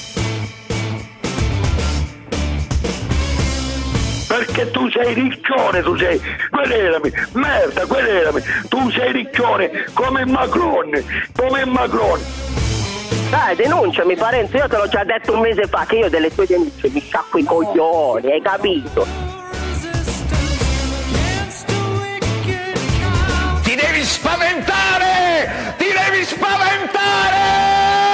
[SPEAKER 18] Perché tu sei riccione, querelami, tu sei riccione come Macron.
[SPEAKER 12] Dai, denunciami Parenzo, io te l'ho già detto un mese fa che io delle tue denunce mi sciacquo i coglioni, hai capito?
[SPEAKER 5] Ti devi spaventare! Ti devi spaventare!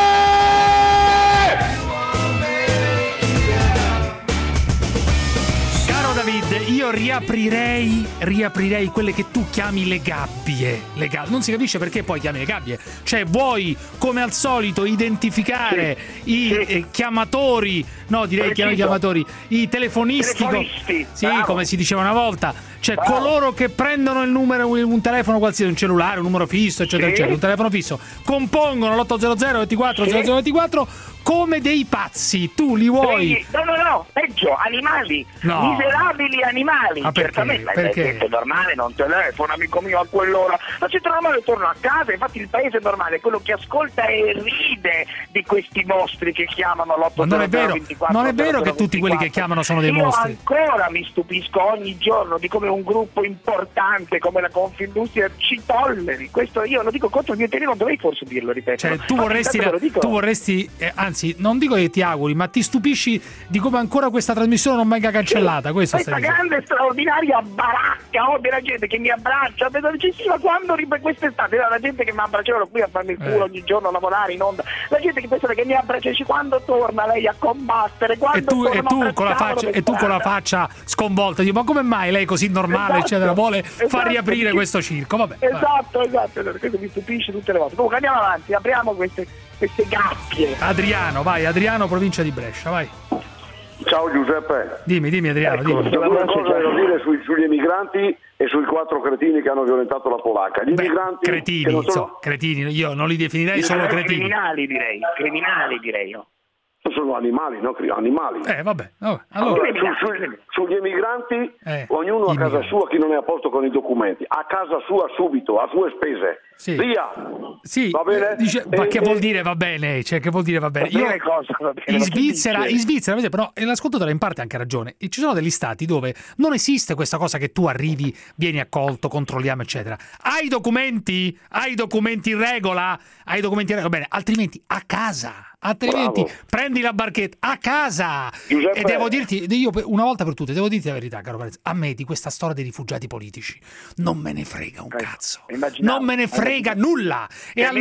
[SPEAKER 14] Io riaprirei quelle che tu chiami le gabbie. Non si capisce perché poi chiami le gabbie. Cioè vuoi, come al solito, identificare i chiamatori, no direi chiamatori, i telefonisti, come si diceva una volta. Cioè coloro che prendono il numero, un telefono qualsiasi, un cellulare, un numero fisso, eccetera, eccetera, un telefono fisso, compongono l'800 24 0024 come dei pazzi. Tu li vuoi?
[SPEAKER 15] No, peggio, animali, miserabili animali. Certamente, perché? È normale, non telefono, amico mio, a quell'ora. La gente normale torna a casa, infatti il paese normale è quello che ascolta e ride di questi mostri che chiamano l'800 24.
[SPEAKER 14] Non è vero che tutti quelli che chiamano sono dei mostri.
[SPEAKER 15] Io ancora mi stupisco ogni giorno di come un gruppo importante come la Confindustria ci tolleri. Questo io lo dico contro il mio interesse, non dovrei forse dirlo, ripeto.
[SPEAKER 14] Cioè tu vorresti anzi, non dico che ti auguri, ma ti stupisci di come ancora questa trasmissione non venga cancellata. Questa
[SPEAKER 15] grande straordinaria baracca della gente che mi abbraccia, ma quando quest'estate la gente che mi abbracciava qui a farmi il culo ogni giorno a lavorare in onda, la gente che pensa che mi abbraccia, quando torna lei a combattere, e
[SPEAKER 14] tu con la faccia sconvolta, dico, ma come mai lei così normale, eccetera, vuole far riaprire questo circo? Vabbè.
[SPEAKER 15] Esatto, questo mi stupisce tutte le volte. Comunque andiamo avanti, apriamo queste gabbie.
[SPEAKER 14] Adriano, provincia di Brescia, vai.
[SPEAKER 24] Ciao Giuseppe.
[SPEAKER 14] Dimmi Adriano.
[SPEAKER 24] C'è una cosa da dire sugli emigranti e sui 4 cretini che hanno violentato la polacca. Gli emigranti
[SPEAKER 14] cretini, io non li definirei solo cretini.
[SPEAKER 15] Criminali direi io.
[SPEAKER 24] Sono animali, no? Animali.
[SPEAKER 14] Vabbè.
[SPEAKER 24] Allora, sugli emigranti, ognuno a casa sua, chi non è a posto con i documenti, a casa sua subito, a sue spese.
[SPEAKER 14] Sì.
[SPEAKER 24] Via.
[SPEAKER 14] Sì.
[SPEAKER 24] Va bene?
[SPEAKER 14] Ma che vuol dire va bene? Cioè, che vuol dire va bene? In Svizzera, vedete, però l'ascoltatore ha in parte anche ragione. E ci sono degli stati dove non esiste questa cosa che tu arrivi, vieni accolto, controlliamo, eccetera. Hai i documenti in regola? Bene, altrimenti a casa. Prendi la barchetta a casa. Giuseppe. E devo dirti, io una volta per tutte, devo dirti la verità, caro Parenzo, a me di questa storia dei rifugiati politici non me ne frega un cazzo. Non me ne frega nulla. E al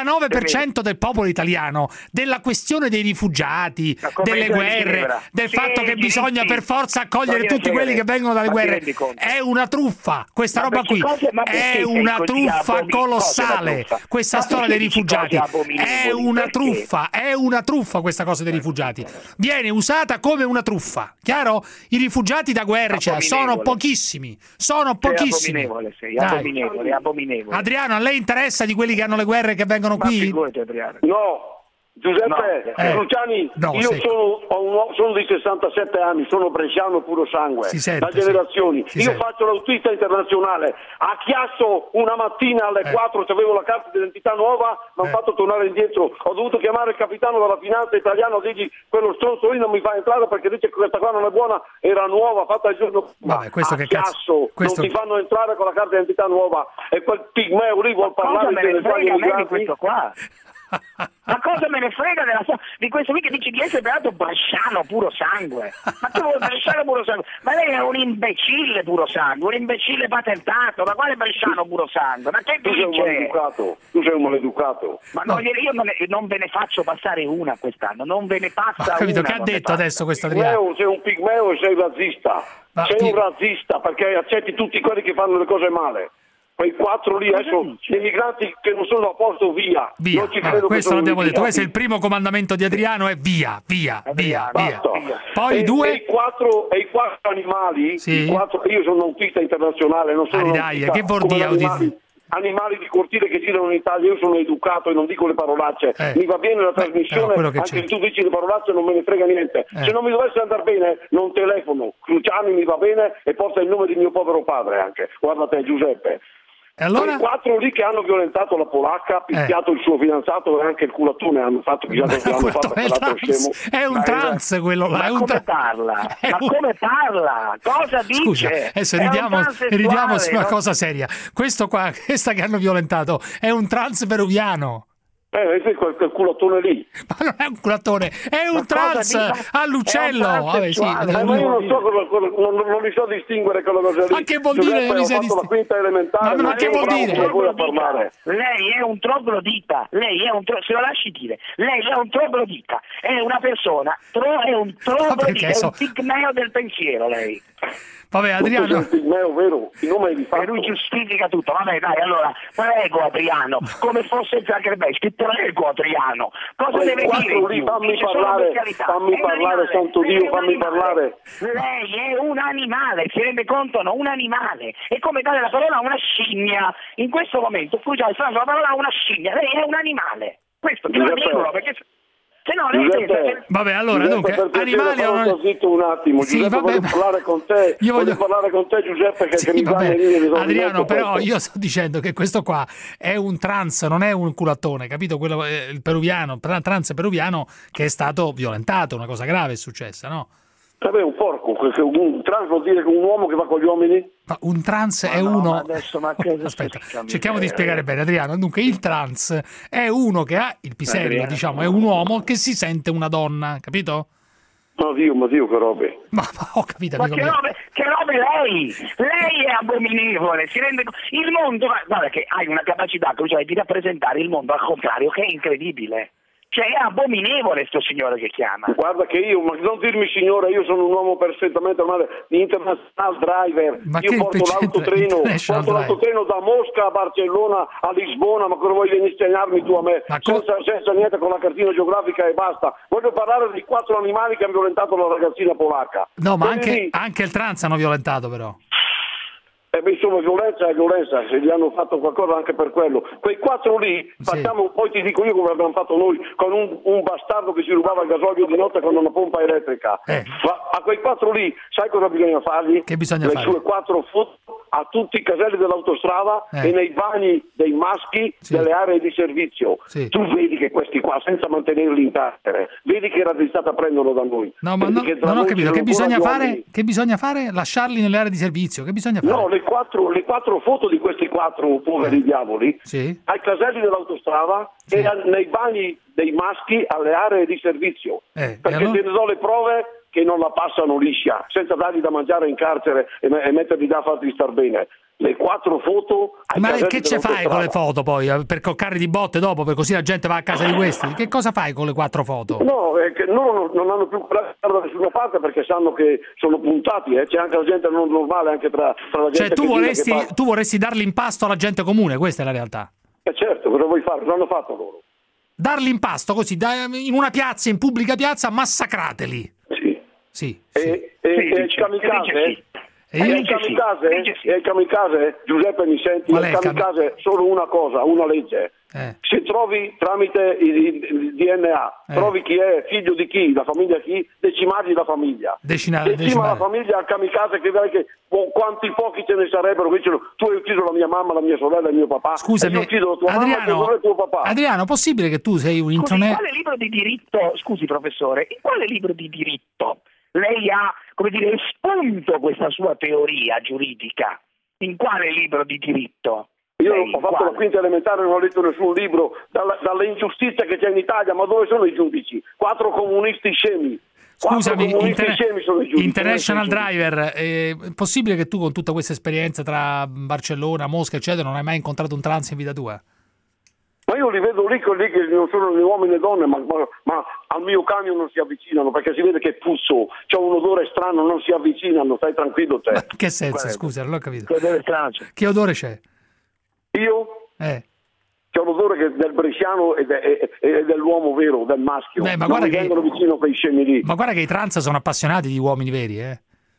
[SPEAKER 14] 99% del popolo italiano della questione dei rifugiati, delle guerre, del fatto che bisogna per forza accogliere tutti quelli che vengono dalle guerre, è una truffa. Questa roba qui è una truffa colossale. Questa storia dei rifugiati è una truffa questa cosa dei rifugiati. Viene usata come una truffa. Chiaro? I rifugiati da guerra sono pochissimi.
[SPEAKER 15] Sei abominevole.
[SPEAKER 14] Adriano, a lei interessa di quelli che hanno le guerre che vengono qui?
[SPEAKER 24] No. Giuseppe Luciani, sono di 67 anni, sono bresciano puro sangue, da generazioni. Io faccio l'autista internazionale. A Chiasso una mattina alle 4 avevo la carta d'identità nuova, mi hanno fatto tornare indietro. Ho dovuto chiamare il capitano della finanza italiano, digli quello stronzo lì non mi fa entrare perché dice che questa qua non è buona, era nuova, fatta il giorno prima. A Chiasso non ti fanno entrare con la carta d'identità nuova e quel pigmeo lì vuol parlare
[SPEAKER 15] di questo qua. Ma cosa me ne frega di questo qui che dici di essere beato bresciano puro sangue? Ma tu vuoi bresciano puro sangue? Ma lei è un imbecille puro sangue, un imbecille patentato, ma quale bresciano puro sangue? Ma che dice?
[SPEAKER 24] Tu sei un maleducato.
[SPEAKER 15] Ma no. Io non ve ne faccio passare una quest'anno, non ve ne passa
[SPEAKER 14] capito,
[SPEAKER 15] una.
[SPEAKER 14] Che ha detto adesso questo Adriano?
[SPEAKER 24] Sei un pigmeo e sei razzista. Sei un razzista perché accetti tutti quelli che fanno le cose male. Quei 4 lì adesso, gli emigranti che non sono a posto, via. Non ci credo.
[SPEAKER 14] Questo l'abbiamo detto. Questo è il primo comandamento di Adriano, è via. Poi i 2
[SPEAKER 24] e i 4 animali. Io sono un autista internazionale, non sono
[SPEAKER 14] che vuol dire
[SPEAKER 24] animali di cortile che girano in Italia. Io sono educato e non dico le parolacce. Mi va bene la trasmissione, anche se tu dici le parolacce non me ne frega niente. Se non mi dovesse andare bene non telefono. Cruciani mi va bene e porta il nome di mio povero padre anche. Guarda te Giuseppe.
[SPEAKER 14] E allora?
[SPEAKER 24] Quei 4 lì che hanno violentato la polacca, picchiato il suo fidanzato e anche il culatone hanno fatto che l'hanno fatto scemo.
[SPEAKER 14] È un trans quello là.
[SPEAKER 15] Ma come parla? Come parla? Cosa dice?
[SPEAKER 14] Scusa, adesso ridiamo su una cosa seria. Questa che hanno violentato è un trans peruviano.
[SPEAKER 24] Quel culottone lì.
[SPEAKER 14] Ma non è un culottone, è un trans all'uccello. Vabbè, sì.
[SPEAKER 24] Ma io non so non li so distinguere quello che
[SPEAKER 14] Ma che vuol dire?
[SPEAKER 24] Ho fatto la quinta elementare.
[SPEAKER 14] Ma che vuol dire?
[SPEAKER 15] Lei è un troglodita. Se lo lasci dire, lei è un troglodita. È una persona, è un troglodita, è un pigmeo del pensiero, lei.
[SPEAKER 14] Vabbè, Adriano.
[SPEAKER 24] Vero?
[SPEAKER 15] E lui giustifica tutto. Vabbè, dai, allora, prego Adriano, come fosse Zuckerberg, prego Adriano. Cosa deve dire?
[SPEAKER 24] Fammi parlare, santo Dio, fammi parlare.
[SPEAKER 15] Lei è un animale, si rende conto? No, un animale. È come dare la parola a una scimmia. In questo momento, scusate, la parola a una scimmia. Lei è un animale. Questo te lo dico, perché... Se no,
[SPEAKER 14] vabbè, allora, dunque, animali o non...
[SPEAKER 24] Zitto un attimo, sì, Giuseppe, voglio parlare con te. Voglio parlare con te, Giuseppe, che mi
[SPEAKER 14] Adriano, però io sto dicendo che questo qua è un trans, non è un culattone, capito? Quello il peruviano, trans peruviano che è stato violentato, una cosa grave è successa, no?
[SPEAKER 24] Vabbè, un porco, un trans vuol dire un uomo che va con gli uomini?
[SPEAKER 14] Ma un trans è uno... Aspetta, cerchiamo di spiegare bene, Adriano. Dunque, il trans è uno che ha il pisello, diciamo, è un uomo che si sente una donna, capito?
[SPEAKER 24] Ma Dio, che robe.
[SPEAKER 14] Ma ho capito,
[SPEAKER 15] ma che robe lei? Lei è abominevole, si rende il mondo, guarda che hai una capacità cioè, di rappresentare il mondo al contrario, che è incredibile. Cioè è abominevole sto signore che chiama.
[SPEAKER 24] Guarda che ma non dirmi signore, io sono un uomo perfettamente normale, international driver.
[SPEAKER 14] Ma
[SPEAKER 24] io porto l'autotreno da Mosca a Barcellona a Lisbona, ma cosa vuoi venire a insegnarmi tu a me? Senza niente, con la cartina geografica e basta. Voglio parlare dei 4 animali che hanno violentato la ragazzina polacca.
[SPEAKER 14] No, ma anche il trans hanno violentato però.
[SPEAKER 24] Insomma, violenza è violenza, se gli hanno fatto qualcosa anche per quello. Quei 4 lì, facciamo, poi ti dico io come abbiamo fatto noi, con un bastardo che si rubava il gasolio di notte con una pompa elettrica. A quei 4 lì, sai cosa bisogna fargli?
[SPEAKER 14] Che bisogna fare?
[SPEAKER 24] Le sue 4 foto a tutti i caselli dell'autostrada e nei bagni dei maschi delle aree di servizio. Tu vedi che questi qua, senza mantenerli in carcere, vedi che registrata prendono da noi.
[SPEAKER 14] No, ma non ho capito, che bisogna fare? Che bisogna fare? Lasciarli nelle aree di servizio? Che bisogna fare?
[SPEAKER 24] No, le 4 foto di questi 4 poveri diavoli ai caselli dell'autostrada e nei bagni dei maschi alle aree di servizio. Perché allora? Te ne do le prove che non la passano liscia, senza dargli da mangiare in carcere e metterli da farti star bene. Le 4 foto.
[SPEAKER 14] Ma che ce fai con le foto poi? Per coccare di botte dopo, per così la gente va a casa di questi? Che cosa fai con le 4 foto?
[SPEAKER 24] No, non hanno più coraggio da nessuna parte perché sanno che sono puntati, c'è anche la gente non normale anche tra la gente.
[SPEAKER 14] Cioè tu vorresti darli in pasto alla gente comune, questa è la realtà.
[SPEAKER 24] Certo, cosa vuoi fare? Cosa hanno fatto loro?
[SPEAKER 14] Darli in pasto così, in una piazza, in pubblica piazza, massacrateli. Sì.
[SPEAKER 24] E il kamikaze? E il kamikaze, Giuseppe mi senti? Il kamikaze è solo una cosa, una legge. Se trovi tramite il DNA, trovi chi è, figlio di chi, la famiglia chi, decimargli la famiglia. Decima la famiglia al kamikaze che vedi che quanti pochi ce ne sarebbero. Tu hai ucciso la mia mamma, la mia sorella e il mio papà.
[SPEAKER 14] Scusami,
[SPEAKER 24] io ho ucciso la tua mamma e tuo papà.
[SPEAKER 14] Adriano, possibile che tu sei un
[SPEAKER 15] intronetto? In quale libro di diritto, scusi professore, in quale libro di diritto lei ha, come dire, espunto questa sua teoria giuridica? In quale libro di diritto?
[SPEAKER 24] Io ho fatto la quinta elementare, non ho letto nessun libro, dalle ingiustizie che c'è in Italia, ma dove sono i giudici? 4 comunisti scemi.
[SPEAKER 14] Scusami, International Driver, è possibile che tu con tutta questa esperienza tra Barcellona, Mosca, eccetera, non hai mai incontrato un trans in vita tua?
[SPEAKER 24] Ma io li vedo lì, quelli che non sono né uomini né donne, ma al mio camion non si avvicinano, perché si vede che puzzo, c'è un odore strano, non si avvicinano, stai tranquillo te.
[SPEAKER 14] Ma che senso, scusa, non ho capito. Che odore c'è?
[SPEAKER 24] Io? C'è un odore del bresciano e dell'uomo vero, del maschio.
[SPEAKER 14] Ma guarda che
[SPEAKER 24] vengono vicino quei scemi lì.
[SPEAKER 14] Ma guarda che i trans sono appassionati di uomini veri,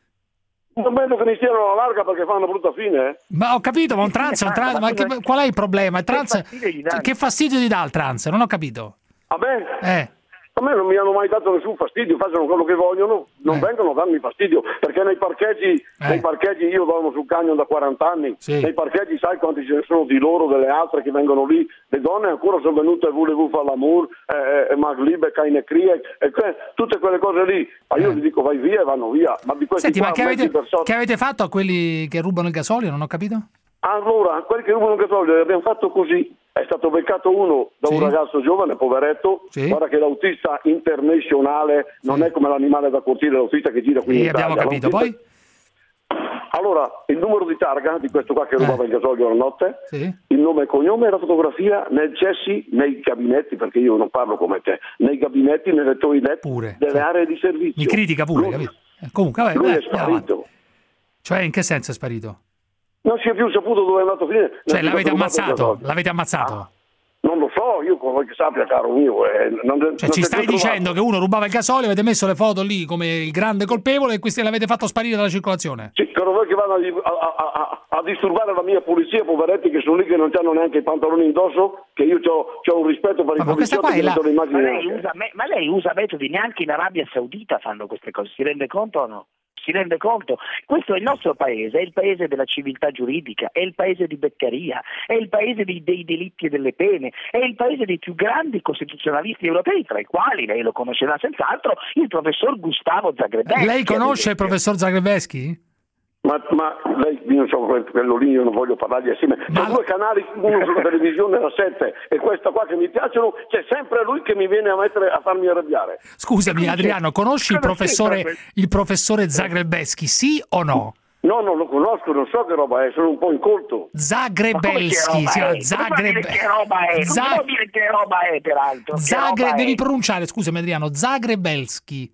[SPEAKER 24] Non vedo che ne stiano alla larga perché fanno una brutta fine,
[SPEAKER 14] Ma ho capito, ma un trans, ma qual è il problema? Il trans, che fastidio gli dà il trans? Non ho capito.
[SPEAKER 24] A me? A me non mi hanno mai dato nessun fastidio, facciano quello che vogliono, non vengono a darmi fastidio, perché nei parcheggi io dormo sul camion da 40 anni, nei parcheggi sai quanti ce ne sono di loro, delle altre che vengono lì, le donne ancora sono venute voulez-vous faire l'amour, Maglib, Keine Krieg, tutte quelle cose lì, ma io gli dico vai via e vanno via. Ma di questi
[SPEAKER 14] ma che avete fatto a quelli che rubano il gasolio? Non ho capito.
[SPEAKER 24] Allora, quelli che rubano il gasolio li abbiamo fatto così, è stato beccato uno da un ragazzo giovane, poveretto, guarda che l'autista internazionale non è come l'animale da cortile, l'autista che gira qui in Italia.
[SPEAKER 14] Abbiamo capito, poi?
[SPEAKER 24] Allora, il numero di targa di questo qua che rubava il gasolio la notte, il nome e cognome e la fotografia nel cessi, nei gabinetti, perché io non parlo come te, nei gabinetti, nelle toilette delle aree di servizio.
[SPEAKER 14] Mi critica pure, capito? Comunque, vabbè,
[SPEAKER 24] lui è sparito.
[SPEAKER 14] Cioè, in che senso è sparito?
[SPEAKER 24] Non si è più saputo dove è andato a finire.
[SPEAKER 14] Cioè, l'avete ammazzato? L'avete ammazzato?
[SPEAKER 24] Non lo so, io come che sappia, caro mio.
[SPEAKER 14] Cioè, ci stai dicendo che uno rubava il gasolio, avete messo le foto lì come il grande colpevole e questi l'avete fatto sparire dalla circolazione?
[SPEAKER 24] Sì, però voi che vanno a disturbare la mia polizia, poveretti che sono lì che non hanno neanche i pantaloni indosso, che io ho un rispetto per i poliziotti che non sono immagini.
[SPEAKER 15] Ma lei usa metodi, neanche in Arabia Saudita fanno queste cose, si rende conto o no? Si rende conto? Questo è il nostro paese, è il paese della civiltà giuridica, è il paese di Beccaria, è il paese dei delitti e delle pene, è il paese dei più grandi costituzionalisti europei, tra i quali lei lo conoscerà senz'altro, il professor Gustavo Zagrebeschi.
[SPEAKER 14] Lei conosce il professor Zagrebeschi?
[SPEAKER 24] Ma lei, io non so, quello lì io non voglio parlargli assieme. C'è due canali, uno sulla televisione da 7 e questa qua che mi piacciono, c'è sempre lui che mi viene a farmi arrabbiare.
[SPEAKER 14] Scusami Adriano, conosci il professore Zagrebeschi, sì o no?
[SPEAKER 24] No, non lo conosco, non so che roba è, sono un po' incolto.
[SPEAKER 14] Zagrebeschi, si chiama Zagrebeschi.
[SPEAKER 15] Che roba è? Non può dire che roba è, peraltro.
[SPEAKER 14] Devi pronunciare, scusami Adriano, Zagrebeschi.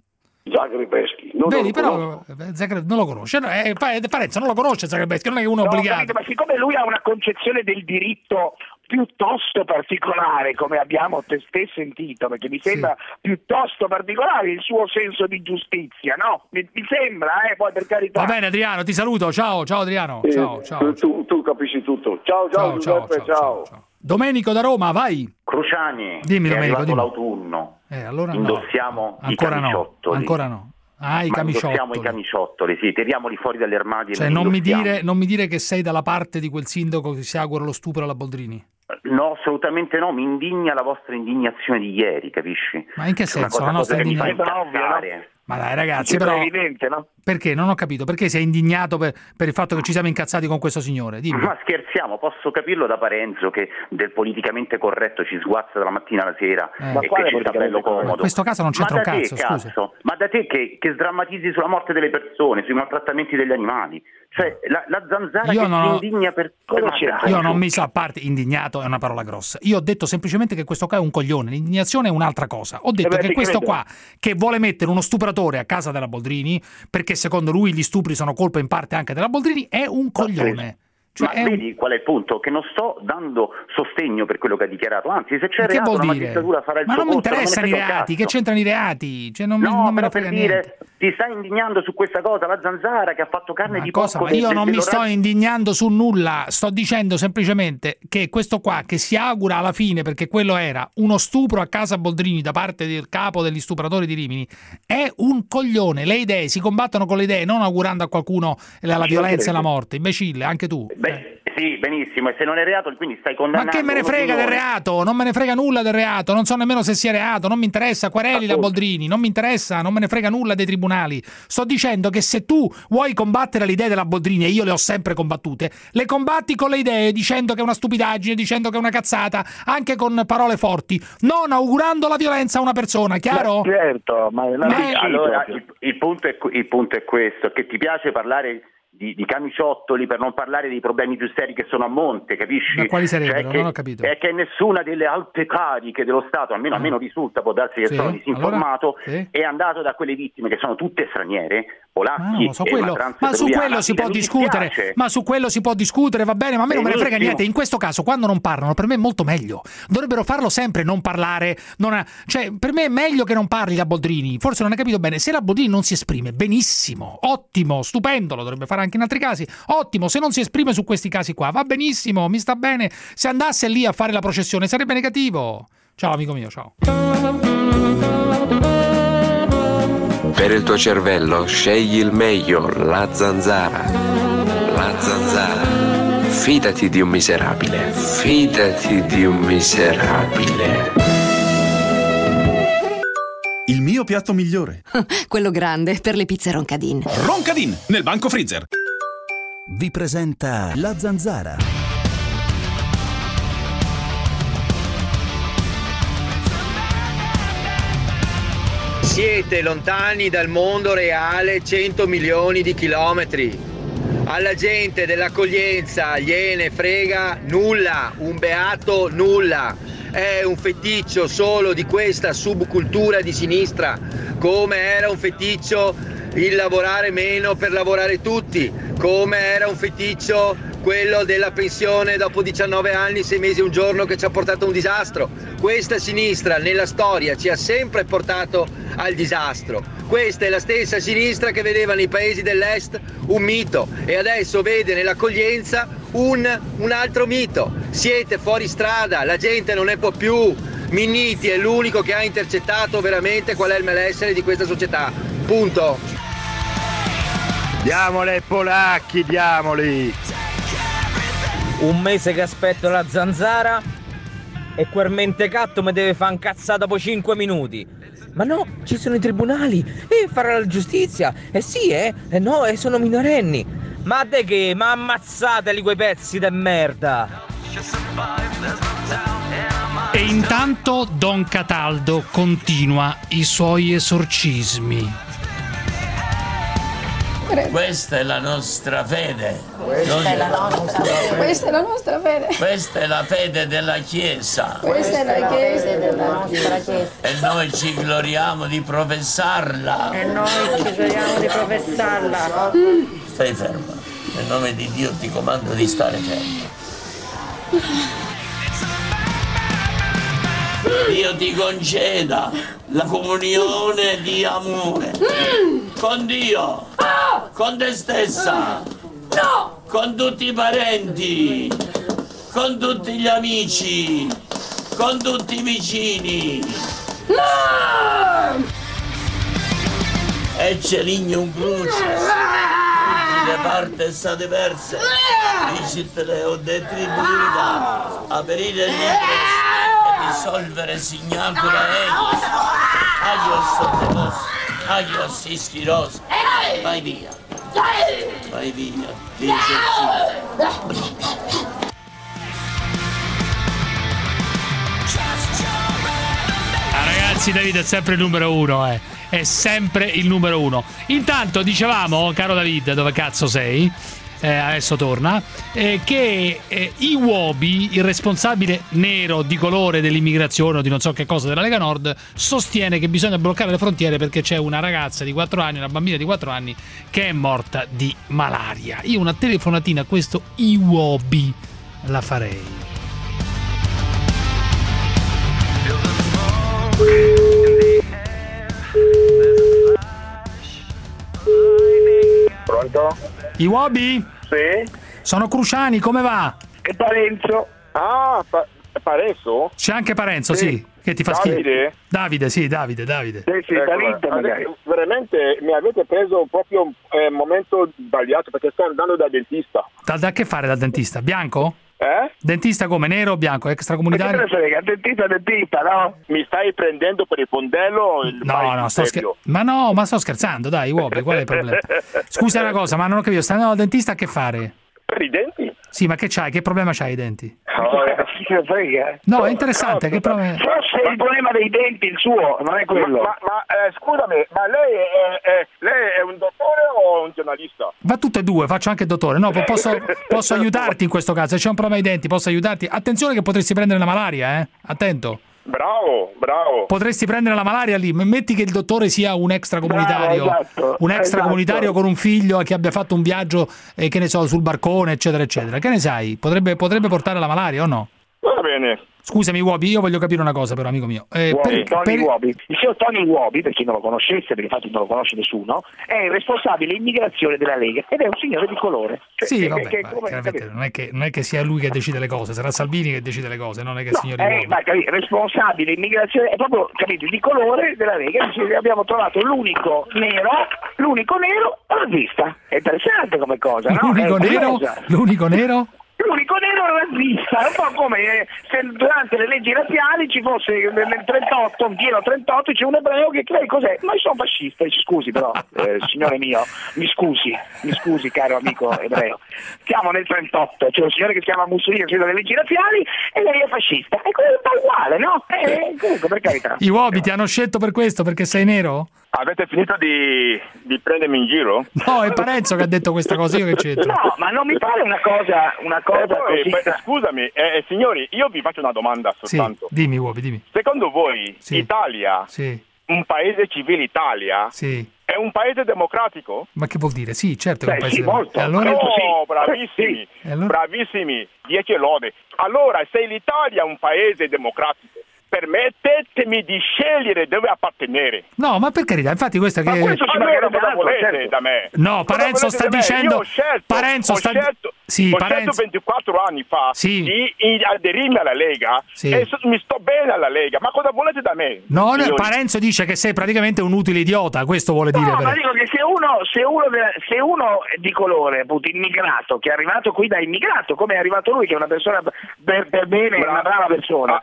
[SPEAKER 24] Zagrebeschi.
[SPEAKER 14] Vedi, però non lo conosce. Parenzo non lo conosce Zagrebeschi, non è che uno è obbligato.
[SPEAKER 15] Capito, ma siccome lui ha una concezione del diritto piuttosto particolare, come abbiamo testé sentito, perché mi sembra piuttosto particolare il suo senso di giustizia, no? Mi sembra, poi per carità.
[SPEAKER 14] Va bene Adriano, ti saluto, ciao Adriano. Ciao.
[SPEAKER 24] Tu capisci tutto. Ciao Giuseppe, ciao.
[SPEAKER 14] Domenico da Roma, vai.
[SPEAKER 19] Cruciani,
[SPEAKER 14] dimmi,
[SPEAKER 19] è
[SPEAKER 14] Domenico,
[SPEAKER 19] arrivato l'autunno.
[SPEAKER 14] Allora
[SPEAKER 19] indossiamo i camiciottoli.
[SPEAKER 14] Ancora no. I camiciottoli.
[SPEAKER 19] Indossiamo i camiciottoli, sì, tiriamoli fuori dagli armadi.
[SPEAKER 14] Cioè, non mi dire che sei dalla parte di quel sindaco che si augura lo stupro alla Boldrini.
[SPEAKER 19] No, assolutamente no, mi indigna la vostra indignazione di ieri, capisci?
[SPEAKER 14] Ma in che senso? La nostra indignazione? Ma dai ragazzi, però
[SPEAKER 15] è evidente, no?
[SPEAKER 14] Perché? Non ho capito. Perché sei indignato per il fatto che ci siamo incazzati con questo signore? Dimmi.
[SPEAKER 19] Ma scherziamo, posso capirlo da Parenzo che del politicamente corretto ci sguazza dalla mattina alla sera e che ci sta bello comodo.
[SPEAKER 14] In questo caso non c'entra un cazzo, scusa.
[SPEAKER 19] Ma da te che sdrammatizzi sulla morte delle persone, sui maltrattamenti degli animali. Cioè, la zanzara si indigna per...
[SPEAKER 14] Io non mi so, a parte indignato è una parola grossa. Io ho detto semplicemente che questo qua è un coglione, l'indignazione è un'altra cosa. Ho detto che questo qua, che vuole mettere uno stupratore a casa della Boldrini, perché secondo lui gli stupri sono colpa in parte anche della Boldrini, è un coglione.
[SPEAKER 19] Cioè, ma vedi qual è il punto? Che non sto dando sostegno per quello che ha dichiarato, anzi se c'è reato la magistratura farà il suo
[SPEAKER 14] corso. Ma non mi
[SPEAKER 19] corso,
[SPEAKER 14] interessano i reati, che c'entrano i reati? Cioè, non me ne frega niente.
[SPEAKER 19] Ti stai indignando su questa cosa, la zanzara che ha fatto carne di porco.
[SPEAKER 14] Ma io non mi sto indignando su nulla, sto dicendo semplicemente che questo qua che si augura alla fine, perché quello era uno stupro a casa Boldrini da parte del capo degli stupratori di Rimini, è un coglione. Le idee si combattono con le idee, non augurando a qualcuno la violenza e la morte. Imbecille, anche tu.
[SPEAKER 19] Sì, benissimo, e se non è reato quindi stai condannando.
[SPEAKER 14] Ma che me ne frega del reato? Non me ne frega nulla del reato, non so nemmeno se sia reato, non mi interessa, quereli la Boldrini, non mi interessa, non me ne frega nulla dei tribunali. Sto dicendo che se tu vuoi combattere le idee della Boldrini, e io le ho sempre combattute, le combatti con le idee, dicendo che è una stupidaggine, dicendo che è una cazzata, anche con parole forti, non augurando la violenza a una persona, chiaro?
[SPEAKER 15] Ma certo,
[SPEAKER 19] allora il punto è questo, che ti piace parlare di camiciottoli per non parlare dei problemi più seri che sono a monte, capisci?
[SPEAKER 14] Ma quali sarebbero?
[SPEAKER 19] Cioè
[SPEAKER 14] non ho capito.
[SPEAKER 19] È che nessuna delle alte cariche dello Stato, almeno a me non risulta, può darsi che sono disinformato, è andato da quelle vittime che sono tutte straniere, polacchi
[SPEAKER 14] ma su quello si può discutere, ma su quello si può discutere, va bene, ma a me non me ne frega niente. In questo caso quando non parlano per me è molto meglio, dovrebbero farlo sempre, non parlare, cioè per me è meglio che non parli la Boldrini, forse non hai capito bene. Se la Boldrini non si esprime, benissimo, ottimo, stupendo, lo dovrebbe fare anche in altri casi, ottimo. Se non si esprime su questi casi qua, va benissimo, mi sta bene. Se andasse lì a fare la processione sarebbe negativo. Ciao amico mio, ciao.
[SPEAKER 20] Per il tuo cervello scegli il meglio, la zanzara. La zanzara. Fidati di un miserabile. Fidati di un miserabile.
[SPEAKER 1] Il mio piatto migliore.
[SPEAKER 2] Quello grande per le pizze Roncadin.
[SPEAKER 1] Roncadin, nel banco freezer.
[SPEAKER 4] Vi presenta La Zanzara.
[SPEAKER 3] Siete lontani dal mondo reale 100 milioni di chilometri. Alla gente dell'accoglienza gliene frega nulla, un beato nulla. È un feticcio solo di questa subcultura di sinistra, come era un feticcio il lavorare meno per lavorare tutti, come era un feticcio quello della pensione dopo 19 anni, 6 mesi e un giorno, che ci ha portato a un disastro. Questa sinistra nella storia ci ha sempre portato al disastro. Questa è la stessa sinistra che vedeva nei paesi dell'est un mito e adesso vede nell'accoglienza un altro mito. Siete fuori strada, la gente non ne può più. Minniti è l'unico che ha intercettato veramente qual è il malessere di questa società. Punto.
[SPEAKER 24] Diamole ai polacchi, diamoli.
[SPEAKER 21] Un mese che aspetto la zanzara e quel mentecatto mi deve fare incazzare dopo 5 minuti. Ma no, ci sono i tribunali e farà la giustizia. Sì, no, sono minorenni. Ma de che? Ma ammazzateli quei pezzi de merda.
[SPEAKER 14] E intanto Don Cataldo continua i suoi esorcismi.
[SPEAKER 22] Questa è la nostra fede.
[SPEAKER 23] Questa è la nostra fede.
[SPEAKER 22] Questa è la fede della Chiesa.
[SPEAKER 23] Questa è la Chiesa della nostra Chiesa.
[SPEAKER 22] E noi ci gloriamo di professarla. Stai ferma. Nel nome di Dio ti comando di stare ferma. Dio ti conceda la comunione di amore con Dio, con te stessa, con tutti i parenti, con tutti gli amici, con tutti i vicini. E c'è lignum crucis, tutti le parti sta diverse, dicitele o detribuita, aprire gli libri. Risolvere signacula eis, agios sottelos, agios ispiros, vai via, dice
[SPEAKER 14] Ragazzi, Davide è sempre il numero uno, è sempre il numero uno. Intanto dicevamo, caro David, dove cazzo sei? Adesso torna, che Iwobi, il responsabile nero di colore dell'immigrazione o di non so che cosa della Lega Nord, sostiene che bisogna bloccare le frontiere perché c'è una ragazza di 4 anni, una bambina di 4 anni che è morta di malaria. Io una telefonatina a questo Iwobi la farei.
[SPEAKER 24] Pronto?
[SPEAKER 14] Iwobi?
[SPEAKER 24] Sì?
[SPEAKER 14] Sono Cruciani, come va?
[SPEAKER 24] E Parenzo? Ah, Parenzo?
[SPEAKER 14] C'è anche Parenzo, sì. Che ti fa schifo. Davide, sì, Davide.
[SPEAKER 24] Sì, Davide, magari. Veramente mi avete preso proprio un momento sbagliato perché sto andando dal dentista.
[SPEAKER 14] Da che fare dal dentista? Bianco? Dentista come? Nero o bianco? Extracomunitario?
[SPEAKER 24] Che te ne frega? Dentista, no? Mi stai prendendo per il fondello?
[SPEAKER 14] No, ma sto scherzando, dai, uomo, qual è il problema? Scusa una cosa, ma non ho capito, stai andando al dentista a che fare?
[SPEAKER 24] Per i denti?
[SPEAKER 14] Sì, ma che c'hai? Che problema c'hai ai denti?
[SPEAKER 24] No,
[SPEAKER 14] è interessante. Che problema...
[SPEAKER 24] Forse il problema dei denti il suo, non è quello. Ma scusami, ma lei è un dottore o un giornalista?
[SPEAKER 14] Va tutte e due, faccio anche il dottore. No, posso aiutarti in questo caso. Se c'è un problema ai denti, posso aiutarti. Attenzione che potresti prendere la malaria, Attento.
[SPEAKER 24] Bravo.
[SPEAKER 14] Potresti prendere la malaria lì. Metti che il dottore sia un extracomunitario,
[SPEAKER 24] esatto,
[SPEAKER 14] un extracomunitario con un figlio che abbia fatto un viaggio, che ne so, sul barcone, eccetera, eccetera. Che ne sai? Potrebbe portare la malaria o no?
[SPEAKER 24] Va bene.
[SPEAKER 14] Scusami, Uobi, io voglio capire una cosa, però, amico mio.
[SPEAKER 15] Uobi. Il signor Tony Uobi, per chi non lo conoscesse, perché infatti non lo conosce nessuno, è il responsabile immigrazione della Lega ed è un signore di colore.
[SPEAKER 14] Sì, vabbè, non è che sia lui che decide le cose, sarà Salvini che decide le cose, non è che il signor Uobi.
[SPEAKER 15] Ma responsabile immigrazione è proprio, capito, di colore della Lega. Abbiamo trovato l'unico nero razzista. È interessante come cosa, no?
[SPEAKER 14] L'unico nero?
[SPEAKER 15] L'unico nero nazista, un po' come se durante le leggi razziali ci fosse nel 38, in pieno 38, c'è un ebreo che lei cos'è? Ma io sono fascista, scusi però, signore mio, mi scusi caro amico ebreo, siamo nel 38, c'è un signore che si chiama Mussolini, che le leggi razziali e lei è fascista, e quello è uguale, no? Comunque, per carità.
[SPEAKER 14] I uomini ti hanno scelto per questo, perché sei nero?
[SPEAKER 24] Avete finito di prendermi in giro?
[SPEAKER 14] No, è Parenzo che ha detto questa cosa, io che c'entro.
[SPEAKER 15] No, ma non mi pare una cosa
[SPEAKER 24] poi,
[SPEAKER 15] così.
[SPEAKER 24] Scusami, signori, io vi faccio una domanda soltanto.
[SPEAKER 14] Sì, dimmi uomini, dimmi.
[SPEAKER 24] Secondo voi Italia, un paese civile Italia, è un paese democratico?
[SPEAKER 14] Ma che vuol dire? Sì, certo che è un paese
[SPEAKER 24] democratico.
[SPEAKER 14] Allora...
[SPEAKER 24] bravissimi, bravissimi, 10 lode. Allora, se l'Italia è un paese democratico, permettetemi di scegliere dove appartenere.
[SPEAKER 14] No, ma per carità, infatti questa che...
[SPEAKER 24] Ma questo allora cosa volete da me?
[SPEAKER 14] No, Parenzo sta dicendo...
[SPEAKER 24] Io ho scelto 24 anni fa di aderirmi alla Lega e mi sto bene alla Lega. Ma cosa volete da me?
[SPEAKER 14] No, Parenzo dice che sei praticamente un utile idiota, questo vuole dire.
[SPEAKER 15] No, ma dico che se uno di colore, appunto, immigrato, che è arrivato qui da immigrato, come è arrivato lui, che è una persona per bene, una brava persona,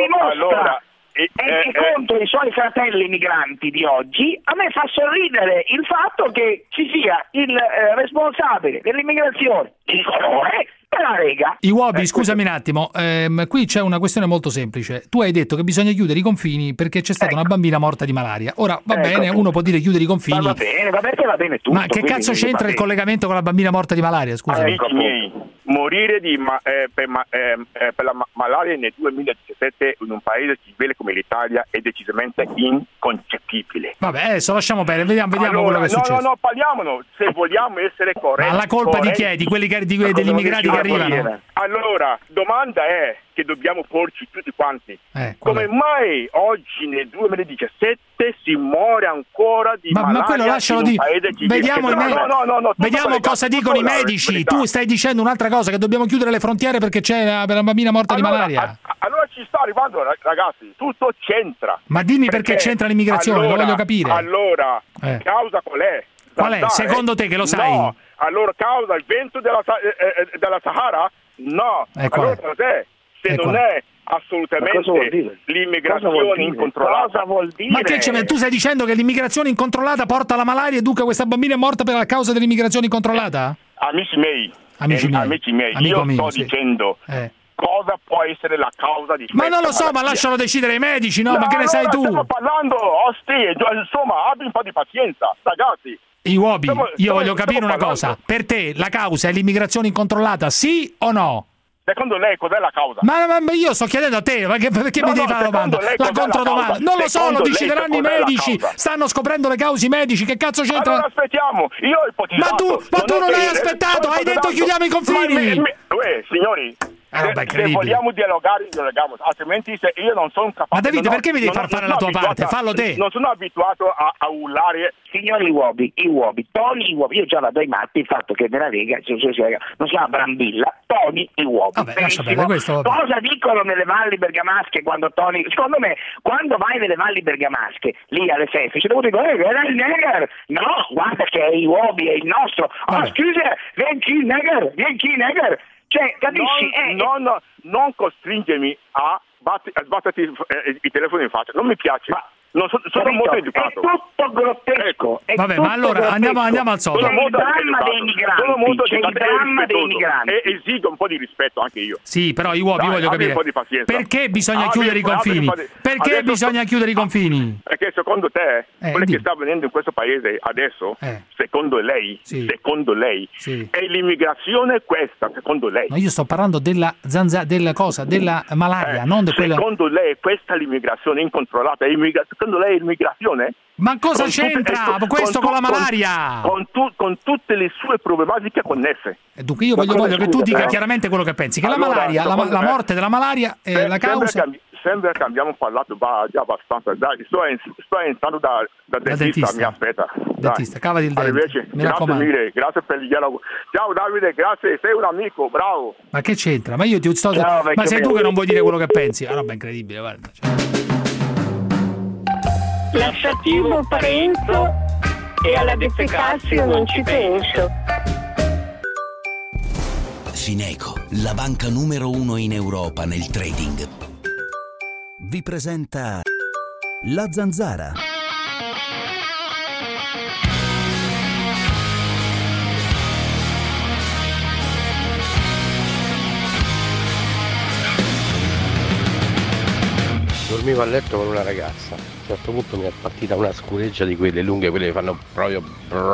[SPEAKER 15] e contro i suoi fratelli migranti di oggi, a me fa sorridere il fatto che ci sia il responsabile dell'immigrazione di colore per la Lega.
[SPEAKER 14] Iwobi, scusami un attimo, qui c'è una questione molto semplice. Tu hai detto che bisogna chiudere i confini perché c'è stata una bambina morta di malaria. Ora va bene, uno può dire chiudere i confini.
[SPEAKER 15] Va bene tutto.
[SPEAKER 14] Ma che cazzo c'entra il collegamento con la bambina morta di malaria? Scusa.
[SPEAKER 24] Amici miei, morire per la malaria nel 2017 in un paese civile come l'Italia è decisamente inconcepibile.
[SPEAKER 14] Vabbè, adesso lasciamo perdere, vediamo
[SPEAKER 24] allora,
[SPEAKER 14] quello che è successo.
[SPEAKER 24] No, parliamolo, se vogliamo essere corretti.
[SPEAKER 14] Ma la colpa di chi è? Di quelli degli immigrati che arrivano?
[SPEAKER 24] Allora, domanda è che dobbiamo porci tutti quanti. Come mai oggi nel 2017 si muore ancora di malaria?
[SPEAKER 14] Ma quello lascialo di... Vediamo, vediamo cosa dicono i medici. Tu stai dicendo un'altra cosa, che dobbiamo chiudere le frontiere perché c'è la bambina morta di malaria.
[SPEAKER 24] Allora ci sta arrivando, ragazzi, tutto c'entra.
[SPEAKER 14] Ma dimmi perché c'entra l'immigrazione, lo voglio capire.
[SPEAKER 24] Allora, causa qual è?
[SPEAKER 14] Qual è? Secondo te che lo sai?
[SPEAKER 24] No, allora causa il vento della Sahara? No. Allora cos'è? Se non è assolutamente l'immigrazione incontrollata.
[SPEAKER 15] Cosa vuol dire?
[SPEAKER 14] Ma che c'è? Tu stai dicendo che l'immigrazione incontrollata porta alla malaria e dunque questa bambina è morta per la causa dell'immigrazione incontrollata?
[SPEAKER 24] Amici miei, io sto dicendo cosa può essere la causa di
[SPEAKER 14] Ma non lo so, ma lascialo decidere i medici, no? Ma che ne sai tu?
[SPEAKER 24] Stiamo parlando, insomma, abbi un po' di pazienza, ragazzi.
[SPEAKER 14] Iwobi, io voglio capire una cosa. Per te la causa è l'immigrazione incontrollata, sì o no?
[SPEAKER 24] Secondo lei cos'è la causa?
[SPEAKER 14] Ma io sto chiedendo a te, perché mi devi fare la domanda? La controdomanda. Non lo so, lo decideranno i medici. Stanno scoprendo le cause i medici. Che cazzo c'entra?
[SPEAKER 24] Allora aspettiamo. Io ho ipotizzato.
[SPEAKER 14] Ma tu non hai aspettato, hai detto chiudiamo i confini.
[SPEAKER 24] Signori, se vogliamo dialogare, dialoghiamo, altrimenti se io non sono capace.
[SPEAKER 14] Ma Davide, perché mi devi far fare la tua parte? Fallo te.
[SPEAKER 24] Non sono abituato a urlare.
[SPEAKER 15] Signori Iwobi, Tony Iwobi, io già la do ai matti il fatto che nella Lega non si chiama Brambilla, Tony Iwobi.
[SPEAKER 14] Vabbè, lascia bene questo.
[SPEAKER 15] Cosa dicono nelle valli bergamasche quando Tony, secondo me, quando vai nelle valli bergamasche, lì alle feste, ci devo dire, era il Neger. No, guarda che è Iwobi, è il nostro. Scusa, vieni qui Neger. Cioè, capisci?
[SPEAKER 24] Non costringermi a sbatterti il telefono in faccia, non mi piace. Sono molto educato.
[SPEAKER 15] È tutto grottesco.
[SPEAKER 14] Vabbè, ma allora andiamo al sodo.
[SPEAKER 15] C'è il dramma dei migranti.
[SPEAKER 24] E esigo un po' di rispetto anche io.
[SPEAKER 14] Sì, però io voglio capire perché bisogna chiudere i confini. Perché bisogna chiudere i confini?
[SPEAKER 24] Perché secondo te quello che sta avvenendo in questo paese adesso, secondo lei, è l'immigrazione questa, secondo lei?
[SPEAKER 14] No, io sto parlando della malaria, non di quella.
[SPEAKER 24] Secondo lei questa è l'immigrazione incontrollata? Secondo lei è l'immigrazione?
[SPEAKER 14] Ma cosa c'entra questo con la malaria?
[SPEAKER 24] Con tutte le sue problematiche connesse.
[SPEAKER 14] E dunque io voglio che tu dica chiaramente quello che pensi, che la malaria, la morte della malaria è la causa.
[SPEAKER 24] Sembra che abbiamo parlato già abbastanza. Dai, sto entrando da dentista, mi aspetta.
[SPEAKER 14] Dentista, cavati il dente.
[SPEAKER 24] Grazie mille, grazie per il dialogo. Ciao Davide, grazie, sei un amico, bravo.
[SPEAKER 14] Ma che c'entra? Ma io ti sto. Ma sei tu che non vuoi dire quello che pensi? Ah, roba incredibile, guarda.
[SPEAKER 23] Lasciativo Parenzo e alla defecazio non ci penso.
[SPEAKER 7] Fineco, la banca numero 1 in Europa nel trading,
[SPEAKER 4] vi presenta La Zanzara.
[SPEAKER 8] Dormivo a letto con una ragazza, a un certo punto mi è partita una scureggia di quelle lunghe, quelle che fanno proprio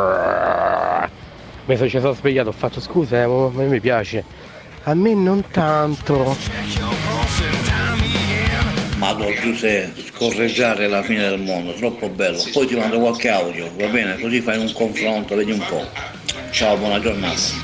[SPEAKER 8] ci sono svegliato, ho fatto scusa, a me mi piace, a me non tanto.
[SPEAKER 9] Madonna Giuseppe, scorreggiare è la fine del mondo, troppo bello. Poi ti mando qualche audio, va bene? Così fai un confronto, vedi un po'. Ciao, buona giornata.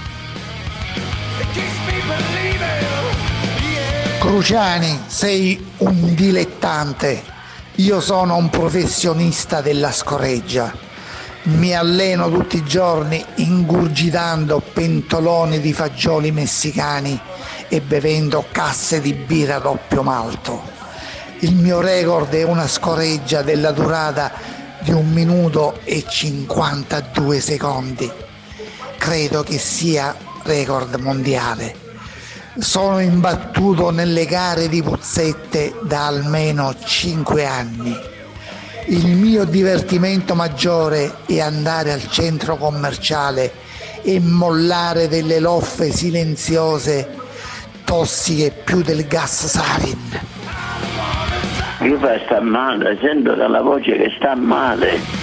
[SPEAKER 13] Cruciani, sei un dilettante. Io sono un professionista della scoreggia. Mi alleno tutti i giorni ingurgitando pentoloni di fagioli messicani e bevendo casse di birra doppio malto. Il mio record è una scoreggia della durata di 1 minuto e 52 secondi. Credo che sia record mondiale. Sono imbattuto nelle gare di puzzette da almeno 5 anni. Il mio divertimento maggiore è andare al centro commerciale e mollare delle loffe silenziose, tossiche più del gas sarin.
[SPEAKER 9] Io sta male, sento dalla voce che sta male.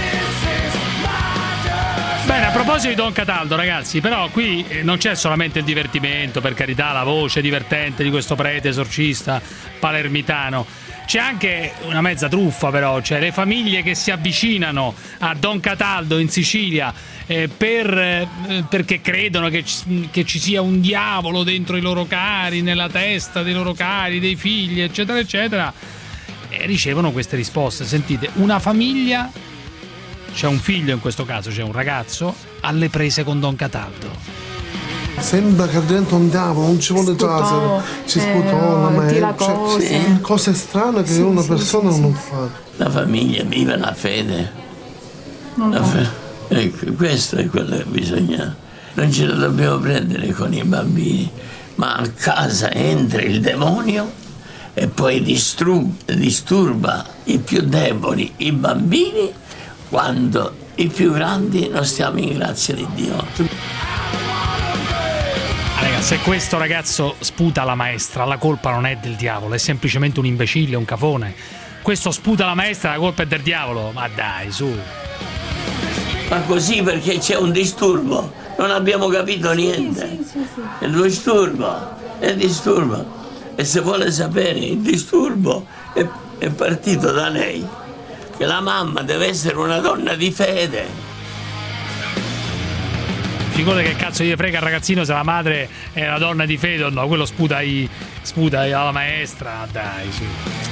[SPEAKER 14] Bene, a proposito di Don Cataldo, ragazzi, però qui non c'è solamente il divertimento, per carità, la voce divertente di questo prete esorcista palermitano. C'è anche una mezza truffa, però, cioè le famiglie che si avvicinano a Don Cataldo in Sicilia perché credono che ci sia un diavolo dentro i loro cari, nella testa dei loro cari, dei figli, eccetera, eccetera, e ricevono queste risposte. Sentite, una famiglia, c'è un figlio in questo caso, c'è un ragazzo, alle prese con Don Cataldo.
[SPEAKER 10] Sembra che dentro un diavolo, non ci vuole trasere, ci sputona, ma cose strane che una persona non fa.
[SPEAKER 22] La famiglia vive la fede. Ecco, questo è quello che bisogna. Non ce la dobbiamo prendere con i bambini, ma a casa entra il demonio e poi disturba i più deboli, i bambini, quando i più grandi non stiamo in grazia di Dio.
[SPEAKER 14] Se questo ragazzo sputa la maestra, la colpa non è del diavolo, è semplicemente un imbecille, un cafone. Questo sputa la maestra, la colpa è del diavolo. Ma dai, su.
[SPEAKER 22] Ma così perché c'è un disturbo, non abbiamo capito niente. Sì. Il disturbo, e se vuole sapere, il disturbo è partito da lei, che la mamma deve essere una donna di fede.
[SPEAKER 14] Figurate che cazzo gli frega al ragazzino se la madre è una donna di fede o no, quello sputa alla maestra, dai, su.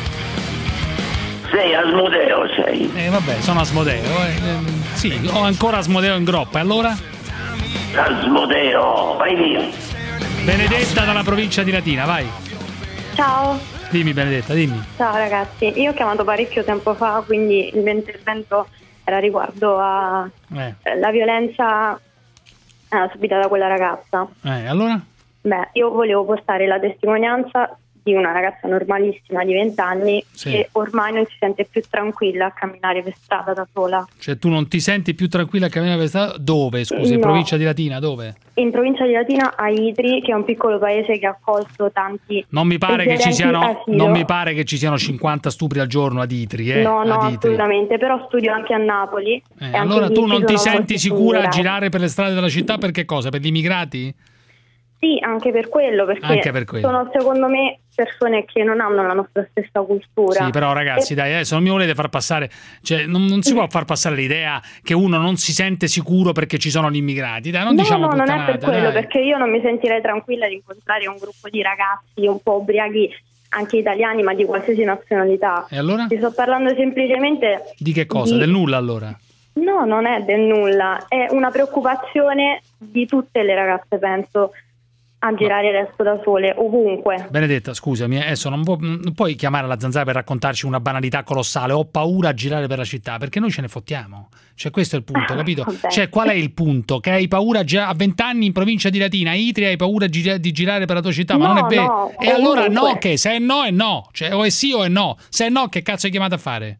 [SPEAKER 9] Sei Asmodeo, sei?
[SPEAKER 14] Vabbè, sono Asmodeo, sì, ho ancora Asmodeo in groppa, e allora?
[SPEAKER 9] Asmodeo, vai via.
[SPEAKER 14] Benedetta dalla provincia di Latina, vai.
[SPEAKER 25] Ciao.
[SPEAKER 14] Dimmi Benedetta, dimmi.
[SPEAKER 25] Ciao ragazzi, io ho chiamato parecchio tempo fa, quindi il mio intervento era riguardo a la violenza subita da quella ragazza.
[SPEAKER 14] Allora?
[SPEAKER 25] Beh, io volevo portare la testimonianza di una ragazza normalissima di 20 anni che ormai non si sente più tranquilla a camminare per strada da sola.
[SPEAKER 14] Cioè tu non ti senti più tranquilla a camminare per strada? Dove, scusi? In provincia di Latina, dove?
[SPEAKER 25] In provincia di Latina, a Itri, che è un piccolo paese che ha accolto tanti.
[SPEAKER 14] Non mi pare che ci siano 50 stupri al giorno ad Itri,
[SPEAKER 25] No,
[SPEAKER 14] ad Itri.
[SPEAKER 25] Assolutamente, però studio anche a Napoli.
[SPEAKER 14] Allora tu non ti senti sicura a girare per le strade della città per che cosa? Per gli immigrati?
[SPEAKER 25] Sì, anche per quello, perché sono secondo me persone che non hanno la nostra stessa cultura.
[SPEAKER 14] Sì, però ragazzi, dai, adesso non mi volete far passare, cioè non si può far passare l'idea che uno non si sente sicuro perché ci sono gli immigrati, dai, diciamo
[SPEAKER 25] non
[SPEAKER 14] puttanate,
[SPEAKER 25] è per quello,
[SPEAKER 14] dai.
[SPEAKER 25] Perché io non mi sentirei tranquilla di incontrare un gruppo di ragazzi un po' ubriachi, anche italiani, ma di qualsiasi nazionalità.
[SPEAKER 14] E allora?
[SPEAKER 25] Ti sto parlando semplicemente
[SPEAKER 14] di che cosa? Del nulla, allora?
[SPEAKER 25] No, non è del nulla, è una preoccupazione di tutte le ragazze, penso. a girare adesso da sole, ovunque.
[SPEAKER 14] Benedetta, scusami, adesso non puoi chiamare la Zanzara per raccontarci una banalità colossale, ho paura a girare per la città, perché noi ce ne fottiamo. Cioè questo è il punto, capito? Cioè qual è il punto? Che hai paura a 20 anni in provincia di Latina, a Itri, hai paura di girare per la tua città, ma non è vero.
[SPEAKER 25] No,
[SPEAKER 14] e allora no, che se è no è no, cioè o è sì o è no. Se è no, che cazzo hai chiamato a fare?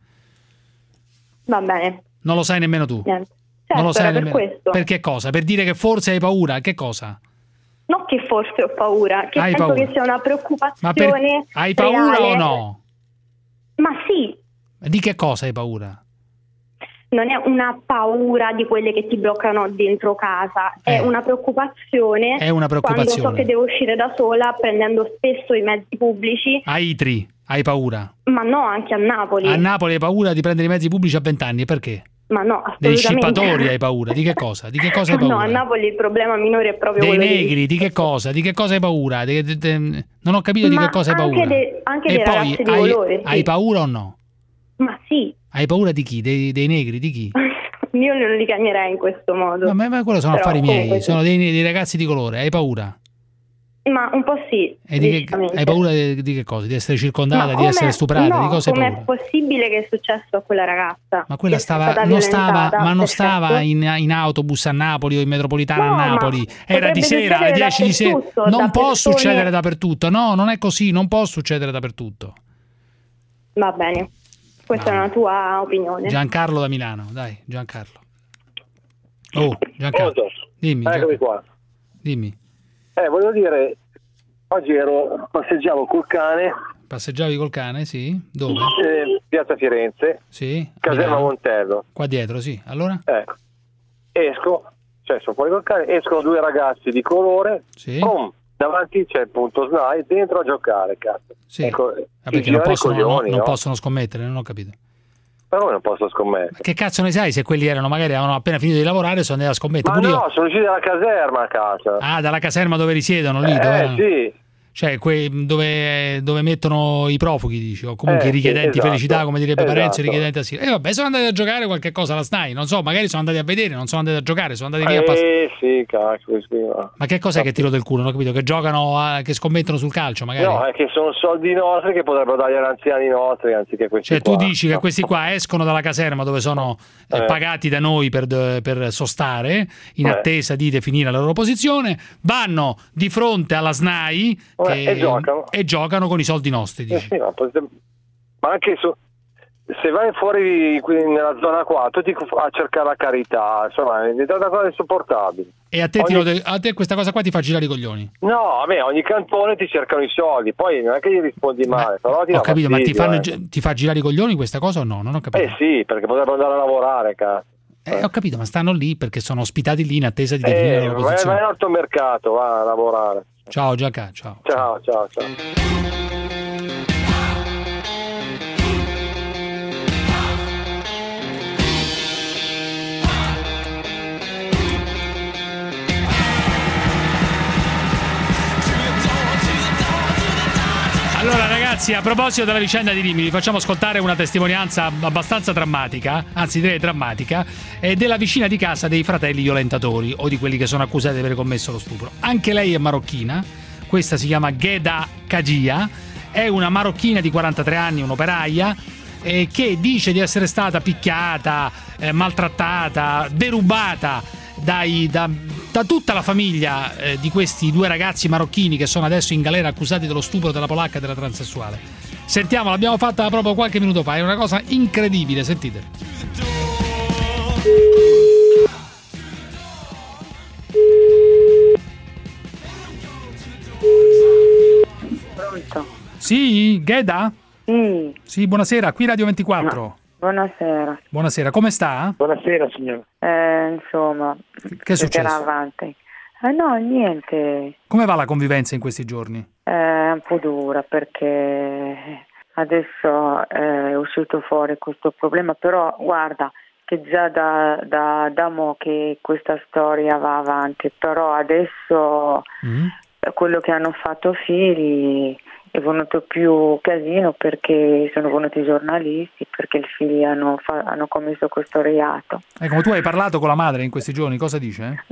[SPEAKER 25] Va bene.
[SPEAKER 14] Non lo sai nemmeno tu.
[SPEAKER 25] Niente. Certo,
[SPEAKER 14] Non lo sai
[SPEAKER 25] per
[SPEAKER 14] nemmeno.
[SPEAKER 25] questo.
[SPEAKER 14] Per che cosa? Per dire che forse hai paura? Che cosa?
[SPEAKER 25] Non che forse ho paura, che
[SPEAKER 14] Hai
[SPEAKER 25] penso
[SPEAKER 14] paura.
[SPEAKER 25] che sia una preoccupazione.
[SPEAKER 14] Hai paura
[SPEAKER 25] reale.
[SPEAKER 14] o no?
[SPEAKER 25] Ma sì,
[SPEAKER 14] Di che cosa hai paura?
[SPEAKER 25] non è una paura di quelle che ti bloccano dentro casa, è una preoccupazione.
[SPEAKER 14] È una preoccupazione.
[SPEAKER 25] Quando so che devo uscire da sola, prendendo spesso i mezzi pubblici.
[SPEAKER 14] A Itri hai paura?
[SPEAKER 25] Ma no, anche a Napoli.
[SPEAKER 14] A Napoli hai paura di prendere i mezzi pubblici a 20 anni, perché?
[SPEAKER 25] Ma no,
[SPEAKER 14] Degli
[SPEAKER 25] assolutamente.
[SPEAKER 14] scippatori hai paura? Di che cosa? Di che cosa hai paura?
[SPEAKER 25] No, a Napoli il problema minore è proprio
[SPEAKER 14] Dei
[SPEAKER 25] quello
[SPEAKER 14] negri, di che cosa? Di che cosa hai paura? Non ho capito di che cosa hai paura.
[SPEAKER 25] Anche
[SPEAKER 14] E
[SPEAKER 25] dei
[SPEAKER 14] poi
[SPEAKER 25] ragazzi di colore, sì.
[SPEAKER 14] hai paura o no?
[SPEAKER 25] Ma sì,
[SPEAKER 14] Hai paura di chi? Dei negri? Di chi?
[SPEAKER 25] io non li chiamerei in questo modo.
[SPEAKER 14] Ma quello sono
[SPEAKER 25] Però,
[SPEAKER 14] affari miei,
[SPEAKER 25] comunque,
[SPEAKER 14] sono dei ragazzi di colore. Hai paura?
[SPEAKER 25] Ma un po' sì.
[SPEAKER 14] E hai paura di che cosa? Di essere circondata, di essere stuprata?
[SPEAKER 25] No,
[SPEAKER 14] di cosa hai
[SPEAKER 25] com'è
[SPEAKER 14] paura?
[SPEAKER 25] possibile che è successo a quella ragazza?
[SPEAKER 14] Ma quella non stava in autobus a Napoli o in metropolitana a Napoli, era di sera alle 10 di sera. Non può succedere dappertutto, no, non è così, non può succedere dappertutto.
[SPEAKER 25] Va bene, questa è una tua opinione.
[SPEAKER 14] Giancarlo da Milano, dai, Giancarlo. Oh, Giancarlo. Dimmi.
[SPEAKER 24] Eccomi qua.
[SPEAKER 14] Dimmi.
[SPEAKER 24] Voglio dire, oggi passeggiavo col cane.
[SPEAKER 14] Passeggiavi col cane, sì? Dove?
[SPEAKER 24] Piazza Firenze.
[SPEAKER 14] Sì.
[SPEAKER 24] Caserma Montello.
[SPEAKER 14] Qua dietro, sì. Allora?
[SPEAKER 24] Ecco. Esco, sono fuori col cane, escono due ragazzi di colore.
[SPEAKER 14] Sì.
[SPEAKER 24] Davanti c'è il punto SNAI, dentro a giocare, cazzo.
[SPEAKER 14] Sì.
[SPEAKER 24] Ecco,
[SPEAKER 14] perché non possono scommettere, non ho capito.
[SPEAKER 24] Però non posso scommettere.
[SPEAKER 14] Che cazzo ne sai se quelli magari avevano appena finito di lavorare e sono andati a scommettere?
[SPEAKER 24] Ma no, sono usciti dalla caserma a casa.
[SPEAKER 14] Ah, dalla caserma dove risiedono lì?
[SPEAKER 24] Sì.
[SPEAKER 14] Cioè, dove mettono i profughi, dici, o comunque i richiedenti felicità, come direbbe Parenzo, i richiedenti asilo. E vabbè, sono andati a giocare qualche cosa alla SNAI, non so, magari sono andati a vedere, non sono andati a giocare, sono andati lì a passare.
[SPEAKER 24] Sì, cazzo, sì.
[SPEAKER 14] Ma che cos'è che tiro del culo? Non ho capito, che giocano, che scommettono sul calcio, magari?
[SPEAKER 24] No, è che sono soldi nostri che potrebbero dare agli anziani nostri, anziché questi
[SPEAKER 14] Cioè, tu dici che questi qua escono dalla caserma dove sono pagati da noi per sostare, in attesa di definire la loro posizione, vanno di fronte alla SNAI e giocano con i soldi nostri, dici.
[SPEAKER 24] Sì, ma anche se vai fuori nella zona 4 ti a cercare la carità, insomma, è diventata una cosa insopportabile.
[SPEAKER 14] E a te questa cosa qua ti fa girare i coglioni?
[SPEAKER 24] No, vabbè, ogni cantone ti cercano i soldi, poi non è che gli rispondi male. Però
[SPEAKER 14] ho capito, ma ti fa girare i coglioni questa cosa o no? Non ho capito.
[SPEAKER 24] Sì, perché potrebbero andare a lavorare, cazzo.
[SPEAKER 14] Ho capito, ma stanno lì perché sono ospitati lì in attesa di definire la loro posizione.
[SPEAKER 24] Vai in ortomercato, va a lavorare.
[SPEAKER 14] Ciao Gianca, ciao. Allora ragazzi, a proposito della vicenda di Rimini, facciamo ascoltare una testimonianza abbastanza drammatica, anzi direi drammatica, della vicina di casa dei fratelli violentatori o di quelli che sono accusati di aver commesso lo stupro. Anche lei è marocchina, questa si chiama Gheda Kagia, è una marocchina di 43 anni, un'operaia, che dice di essere stata picchiata, maltrattata, derubata da tutta la famiglia di questi due ragazzi marocchini che sono adesso in galera accusati dello stupro della polacca e della transessuale. Sentiamo, l'abbiamo fatta proprio qualche minuto fa, è una cosa incredibile, sentite.
[SPEAKER 6] Pronto?
[SPEAKER 14] Sì, Gheda? Sì, buonasera, qui Radio 24.
[SPEAKER 6] No. Buonasera.
[SPEAKER 14] Buonasera, come sta?
[SPEAKER 24] Buonasera signora.
[SPEAKER 6] Insomma,
[SPEAKER 14] che è successo?
[SPEAKER 6] Avanti. No, niente.
[SPEAKER 14] Come va la convivenza in questi giorni?
[SPEAKER 6] È un po' dura perché adesso è uscito fuori questo problema, però guarda che già da mo' che questa storia va avanti, però adesso quello che hanno fatto figli è venuto più casino perché sono venuti i giornalisti, perché i figli hanno commesso questo reato.
[SPEAKER 14] Come tu hai parlato con la madre in questi giorni, cosa dice?
[SPEAKER 6] No,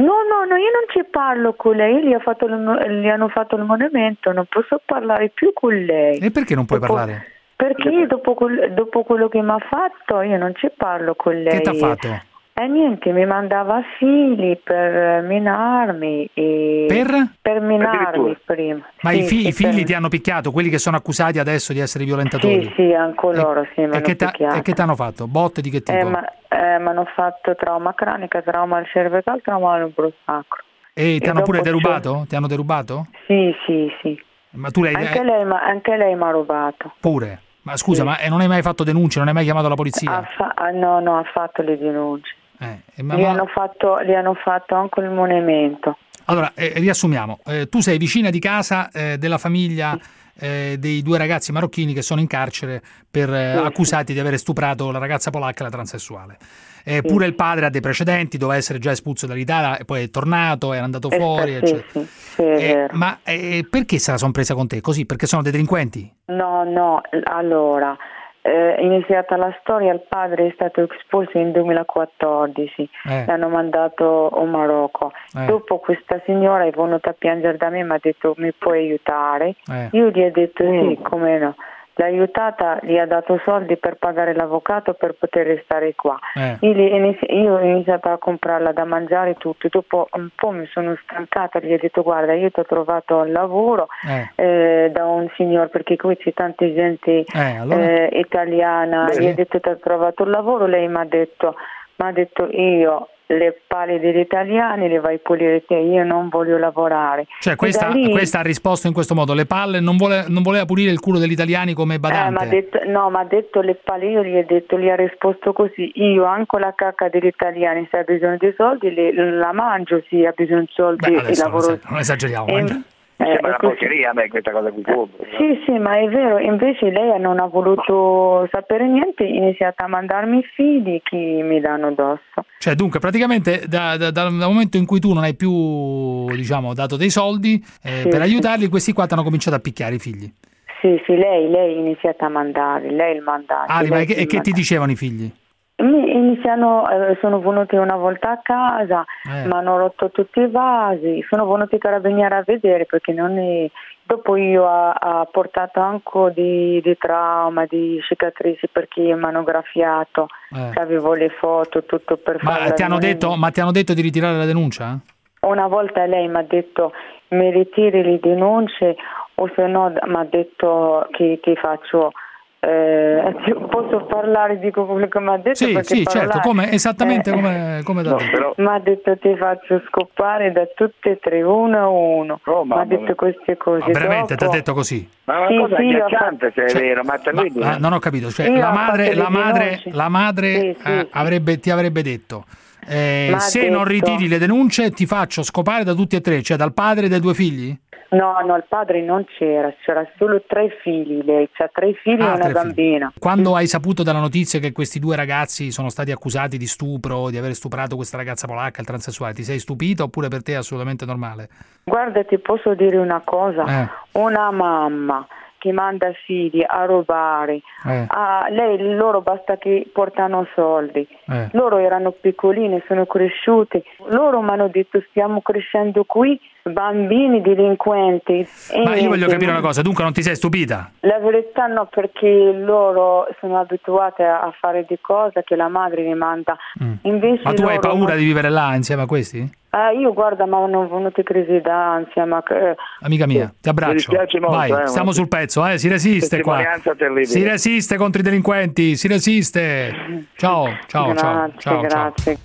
[SPEAKER 6] io non ci parlo con lei, gli hanno fatto il monumento, non posso parlare più con lei.
[SPEAKER 14] E perché non puoi parlare?
[SPEAKER 6] Perché io dopo quello che mi ha fatto, io non ci parlo con lei.
[SPEAKER 14] Che ti ha fatto?
[SPEAKER 6] Niente, mi mandava fili per minarmi. Per minarmi prima.
[SPEAKER 14] Ma i figli ti hanno picchiato, quelli che sono accusati adesso di essere violentatori?
[SPEAKER 6] Sì, anche loro, sì, mi hanno picchiato.
[SPEAKER 14] E che ti hanno fatto? Botte di che tipo?
[SPEAKER 6] Mi hanno fatto trauma cranica, trauma al cervicale, trauma al sacro.
[SPEAKER 14] E ti hanno pure derubato? Ti hanno derubato?
[SPEAKER 6] Sì.
[SPEAKER 14] Ma tu
[SPEAKER 6] anche lei mi ha rubato.
[SPEAKER 14] Pure? Ma scusa, ma non hai mai fatto denunce? Non hai mai chiamato la polizia?
[SPEAKER 6] No, ha fatto le denunce. Gli hanno fatto anche il monumento.
[SPEAKER 14] Allora, riassumiamo. Tu sei vicina di casa della famiglia dei 2 ragazzi marocchini che sono in carcere per accusati di aver stuprato la ragazza polacca e la transessuale. Pure il padre ha dei precedenti, doveva essere già espulso dall'Italia e poi è tornato, è andato fuori, eccetera. Ma perché se la sono presa con te? Così? Perché sono dei delinquenti?
[SPEAKER 6] No, allora... iniziata la storia, il padre è stato espulso in 2014, l'hanno mandato in Marocco. Dopo questa signora è venuta a piangere da me, mi ha detto mi puoi aiutare? Io gli ho detto sì, come no. L'ha aiutata, gli ha dato soldi per pagare l'avvocato per poter restare qua. Io ho iniziato a comprarla da mangiare tutto, dopo un po' mi sono stancata, gli ho detto guarda io ti ho trovato un lavoro da un signore, perché qui c'è tanta gente italiana, gli ho detto ti ho trovato un lavoro, lei mi ha detto io le palle degli italiani le vai a pulire te, io non voglio lavorare.
[SPEAKER 14] Cioè questa ha risposto in questo modo, le palle non voleva pulire il culo degli italiani come badante.
[SPEAKER 6] Mi ha detto le palle, io gli ho detto, gli ha risposto così, io anche la cacca degli italiani, se ha bisogno di soldi la mangio, sì, ha bisogno di soldi e lavoro.
[SPEAKER 14] Non esageriamo.
[SPEAKER 15] Sembra una porcheria a me questa cosa qui.
[SPEAKER 6] Sì, ma è vero, invece lei non ha voluto sapere niente, ha iniziato a mandarmi figli che mi danno addosso.
[SPEAKER 14] Cioè dunque praticamente dal momento in cui tu non hai più dato dei soldi per aiutarli, questi qua ti hanno cominciato a picchiare i figli.
[SPEAKER 6] Sì, lei ha iniziato a mandare, lei il mandato.
[SPEAKER 14] E che ti dicevano i figli?
[SPEAKER 6] Sono venuti una volta a casa, mi hanno rotto tutti i vasi, sono venuti i carabinieri a vedere perché dopo io ho portato anche di trauma, di cicatrici perché mi hanno graffiato, avevo le foto, tutto per fare.
[SPEAKER 14] Ma ti hanno detto di ritirare la denuncia?
[SPEAKER 6] Una volta lei mi ha detto mi ritiri le denunce o se no mi ha detto che ti faccio... posso parlare, dico quello che mi ha detto?
[SPEAKER 14] Sì, certo, esattamente come da te.
[SPEAKER 6] Mi ha detto ti faccio scopare da tutte e tre, uno a uno. Mi ha detto queste cose.
[SPEAKER 14] Ma veramente ti ha detto così?
[SPEAKER 15] Ma una cosa agghiacciante se è vero, ma
[SPEAKER 14] non ho capito, cioè la madre ti avrebbe detto se non ritiri le denunce ti faccio scopare da tutti e tre, cioè dal padre e dai 2 figli?
[SPEAKER 6] No, il padre non c'era solo 3 figli, lei c'ha 3 figli e una bambina.
[SPEAKER 14] Quando hai saputo dalla notizia che questi 2 ragazzi sono stati accusati di stupro, di aver stuprato questa ragazza polacca, il transessuale, ti sei stupita oppure per te è assolutamente normale?
[SPEAKER 6] Guarda, ti posso dire una cosa, una mamma che manda figli a rubare, loro basta che portano soldi, loro erano piccolini, sono cresciuti, loro mi hanno detto stiamo crescendo qui bambini delinquenti.
[SPEAKER 14] Ma io voglio capire una cosa, dunque non ti sei stupita?
[SPEAKER 6] La verità no, perché loro sono abituati a fare di cose che la madre li manda. Invece
[SPEAKER 14] ma tu hai paura di vivere là insieme a questi?
[SPEAKER 6] Io guarda, ma non venuti crisi d'ansia,
[SPEAKER 14] amica mia, ti abbraccio.
[SPEAKER 15] Molto,
[SPEAKER 14] vai, stiamo sul pezzo, si resiste qua. Si resiste contro i delinquenti, si resiste. Ciao.
[SPEAKER 6] Grazie.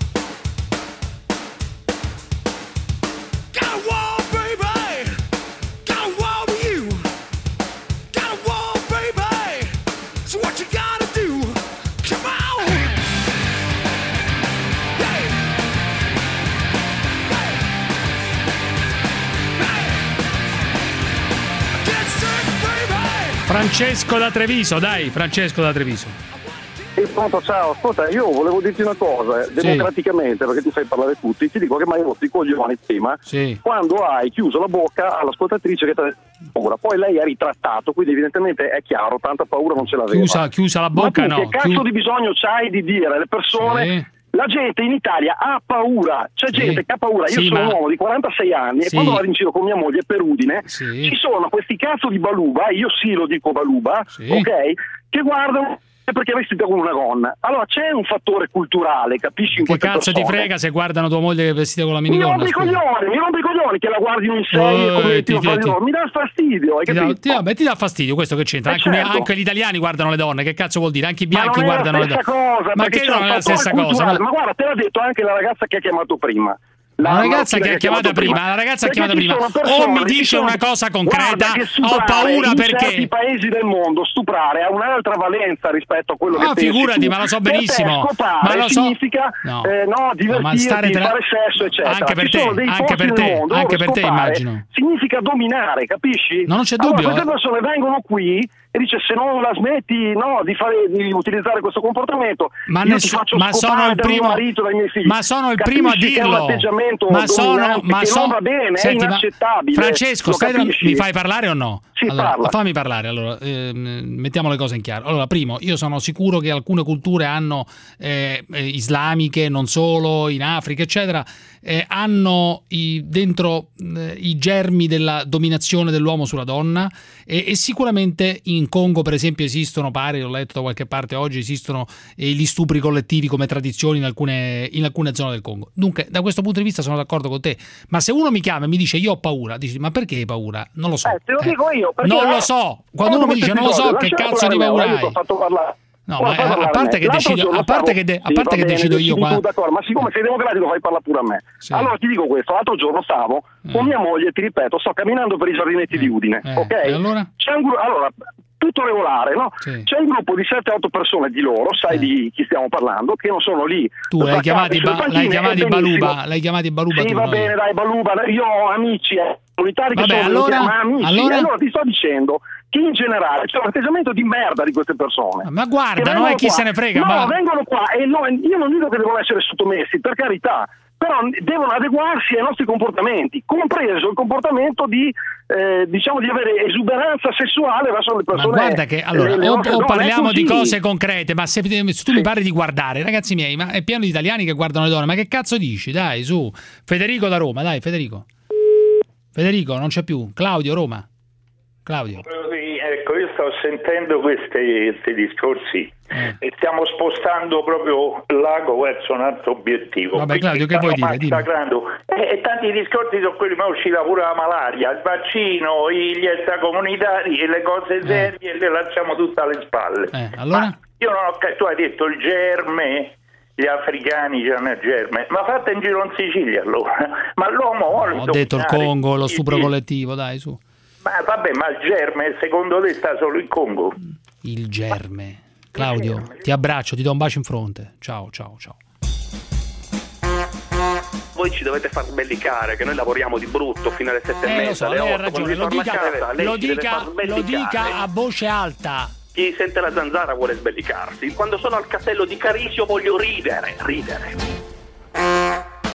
[SPEAKER 14] Francesco da Treviso, dai, Francesco da Treviso.
[SPEAKER 24] Pronto, ciao, ascolta, io volevo dirti una cosa, democraticamente, perché tu fai parlare tutti, ti dico che mi hai rotto i coglioni prima, quando hai chiuso la bocca all'ascoltatrice che ti ha paura, poi lei ha ritrattato, quindi evidentemente è chiaro, tanta paura non ce l'aveva.
[SPEAKER 14] Chiusa la bocca,
[SPEAKER 24] ma tu, che cazzo di bisogno c'hai di dire alle persone
[SPEAKER 11] La gente in Italia ha paura, c'è gente che ha paura. Io sono un uomo di 46 anni e quando vado in giro con mia moglie per Udine ci sono questi cazzo di baluba, io lo dico baluba, ok, che guardano perché è vestita come una gonna. Allora c'è un fattore culturale, capisci?
[SPEAKER 14] Che cazzo ti frega se guardano tua moglie vestita con la minigonna?
[SPEAKER 11] Mi rompe i coglioni che la guardino in serie mi dà fastidio, hai capito?
[SPEAKER 14] Ti dà fastidio questo che c'entra? Anche gli italiani guardano le donne, che cazzo vuol dire? Anche i bianchi guardano le donne. Ma che non è la stessa cosa?
[SPEAKER 11] Ma guarda, te l'ha detto anche la ragazza che ha chiamato prima.
[SPEAKER 14] La ragazza che ha chiamato prima, o mi dice una cosa concreta, ho paura perché
[SPEAKER 11] in certi paesi del mondo stuprare ha un'altra valenza rispetto a quello che
[SPEAKER 14] figurati, ma lo so benissimo.
[SPEAKER 11] Ma lo so. Significa divertirti, fare sesso, eccetera.
[SPEAKER 14] Anche per te immagino.
[SPEAKER 11] Significa dominare, capisci?
[SPEAKER 14] Non c'è dubbio.
[SPEAKER 11] Queste persone vengono qui e dice se non la smetti di utilizzare questo comportamento
[SPEAKER 14] sono il primo a dirlo. Ma non va bene, è inaccettabile. Francesco, mi fai parlare o no? Allora, fammi parlare. Allora, mettiamo le cose in chiaro. Allora, primo, io sono sicuro che alcune culture hanno islamiche, non solo, in Africa, eccetera, hanno dentro i germi della dominazione dell'uomo sulla donna e sicuramente in Congo, per esempio, esistono, pare, ho letto da qualche parte oggi, esistono gli stupri collettivi come tradizioni in alcune zone del Congo. Dunque, da questo punto di vista sono d'accordo con te, ma se uno mi chiama e mi dice io ho paura, dici ma perché hai paura? Non lo so.
[SPEAKER 11] Te lo dico io.
[SPEAKER 14] Non lo so. Quando uno mi dice non lo so, che cazzo di paura hai? No, ma a parte che decido io qua.
[SPEAKER 11] Ma siccome sei democratico fai parlare pure a me. Allora ti dico questo, l'altro giorno stavo con mia moglie, ti ripeto, sto camminando per i giardinetti di Udine, ok?
[SPEAKER 14] E allora?
[SPEAKER 11] C'è allora tutto regolare, no? C'è un gruppo di 7-8 persone di loro, sai di chi stiamo parlando, che non sono lì.
[SPEAKER 14] Tu l'hai chiamati Baluba?
[SPEAKER 11] Sì, va bene, dai, Baluba, io ho amici comunitari che sono amici. Allora ti sto dicendo che in generale c'è un atteggiamento di merda di queste persone.
[SPEAKER 14] Ma guarda, non è chi se ne frega.
[SPEAKER 11] Vengono qua e io non dico che devono essere sottomessi, per carità, però devono adeguarsi ai nostri comportamenti, compreso il comportamento di avere esuberanza sessuale verso le persone.
[SPEAKER 14] Ma guarda che o parliamo di cose concrete, ma se tu mi parli di guardare, ragazzi miei, ma è pieno di italiani che guardano le donne, ma che cazzo dici? Dai, su. Federico da Roma, dai, Federico, non c'è più. Claudio, Roma. Claudio.
[SPEAKER 12] Ecco, io sto sentendo questi discorsi e stiamo spostando proprio l'ago verso un altro obiettivo.
[SPEAKER 14] Vabbè, Claudio, che vuoi dire?
[SPEAKER 12] E tanti discorsi sono quelli, ma è uscita pure la malaria, il vaccino, gli extracomunitari e le cose serie le lasciamo tutte alle spalle.
[SPEAKER 14] Allora?
[SPEAKER 12] Ma io non ho tu hai detto il germe, gli africani hanno il germe, ma fate in giro in Sicilia allora. Ma l'uomo vuole
[SPEAKER 14] ho detto il Congo, lo stupro collettivo, dai, su.
[SPEAKER 12] Ma vabbè, ma il germe secondo te sta solo in Congo?
[SPEAKER 14] Il germe. Claudio, ti abbraccio, ti do un bacio in fronte. Ciao.
[SPEAKER 16] Voi ci dovete far sbellicare, che noi lavoriamo di brutto fino alle 7:30, alle 8.
[SPEAKER 14] Lei ha ragione, lo dica a voce alta.
[SPEAKER 16] Chi sente la zanzara vuole sbellicarsi. Quando sono al castello di Carisio voglio ridere.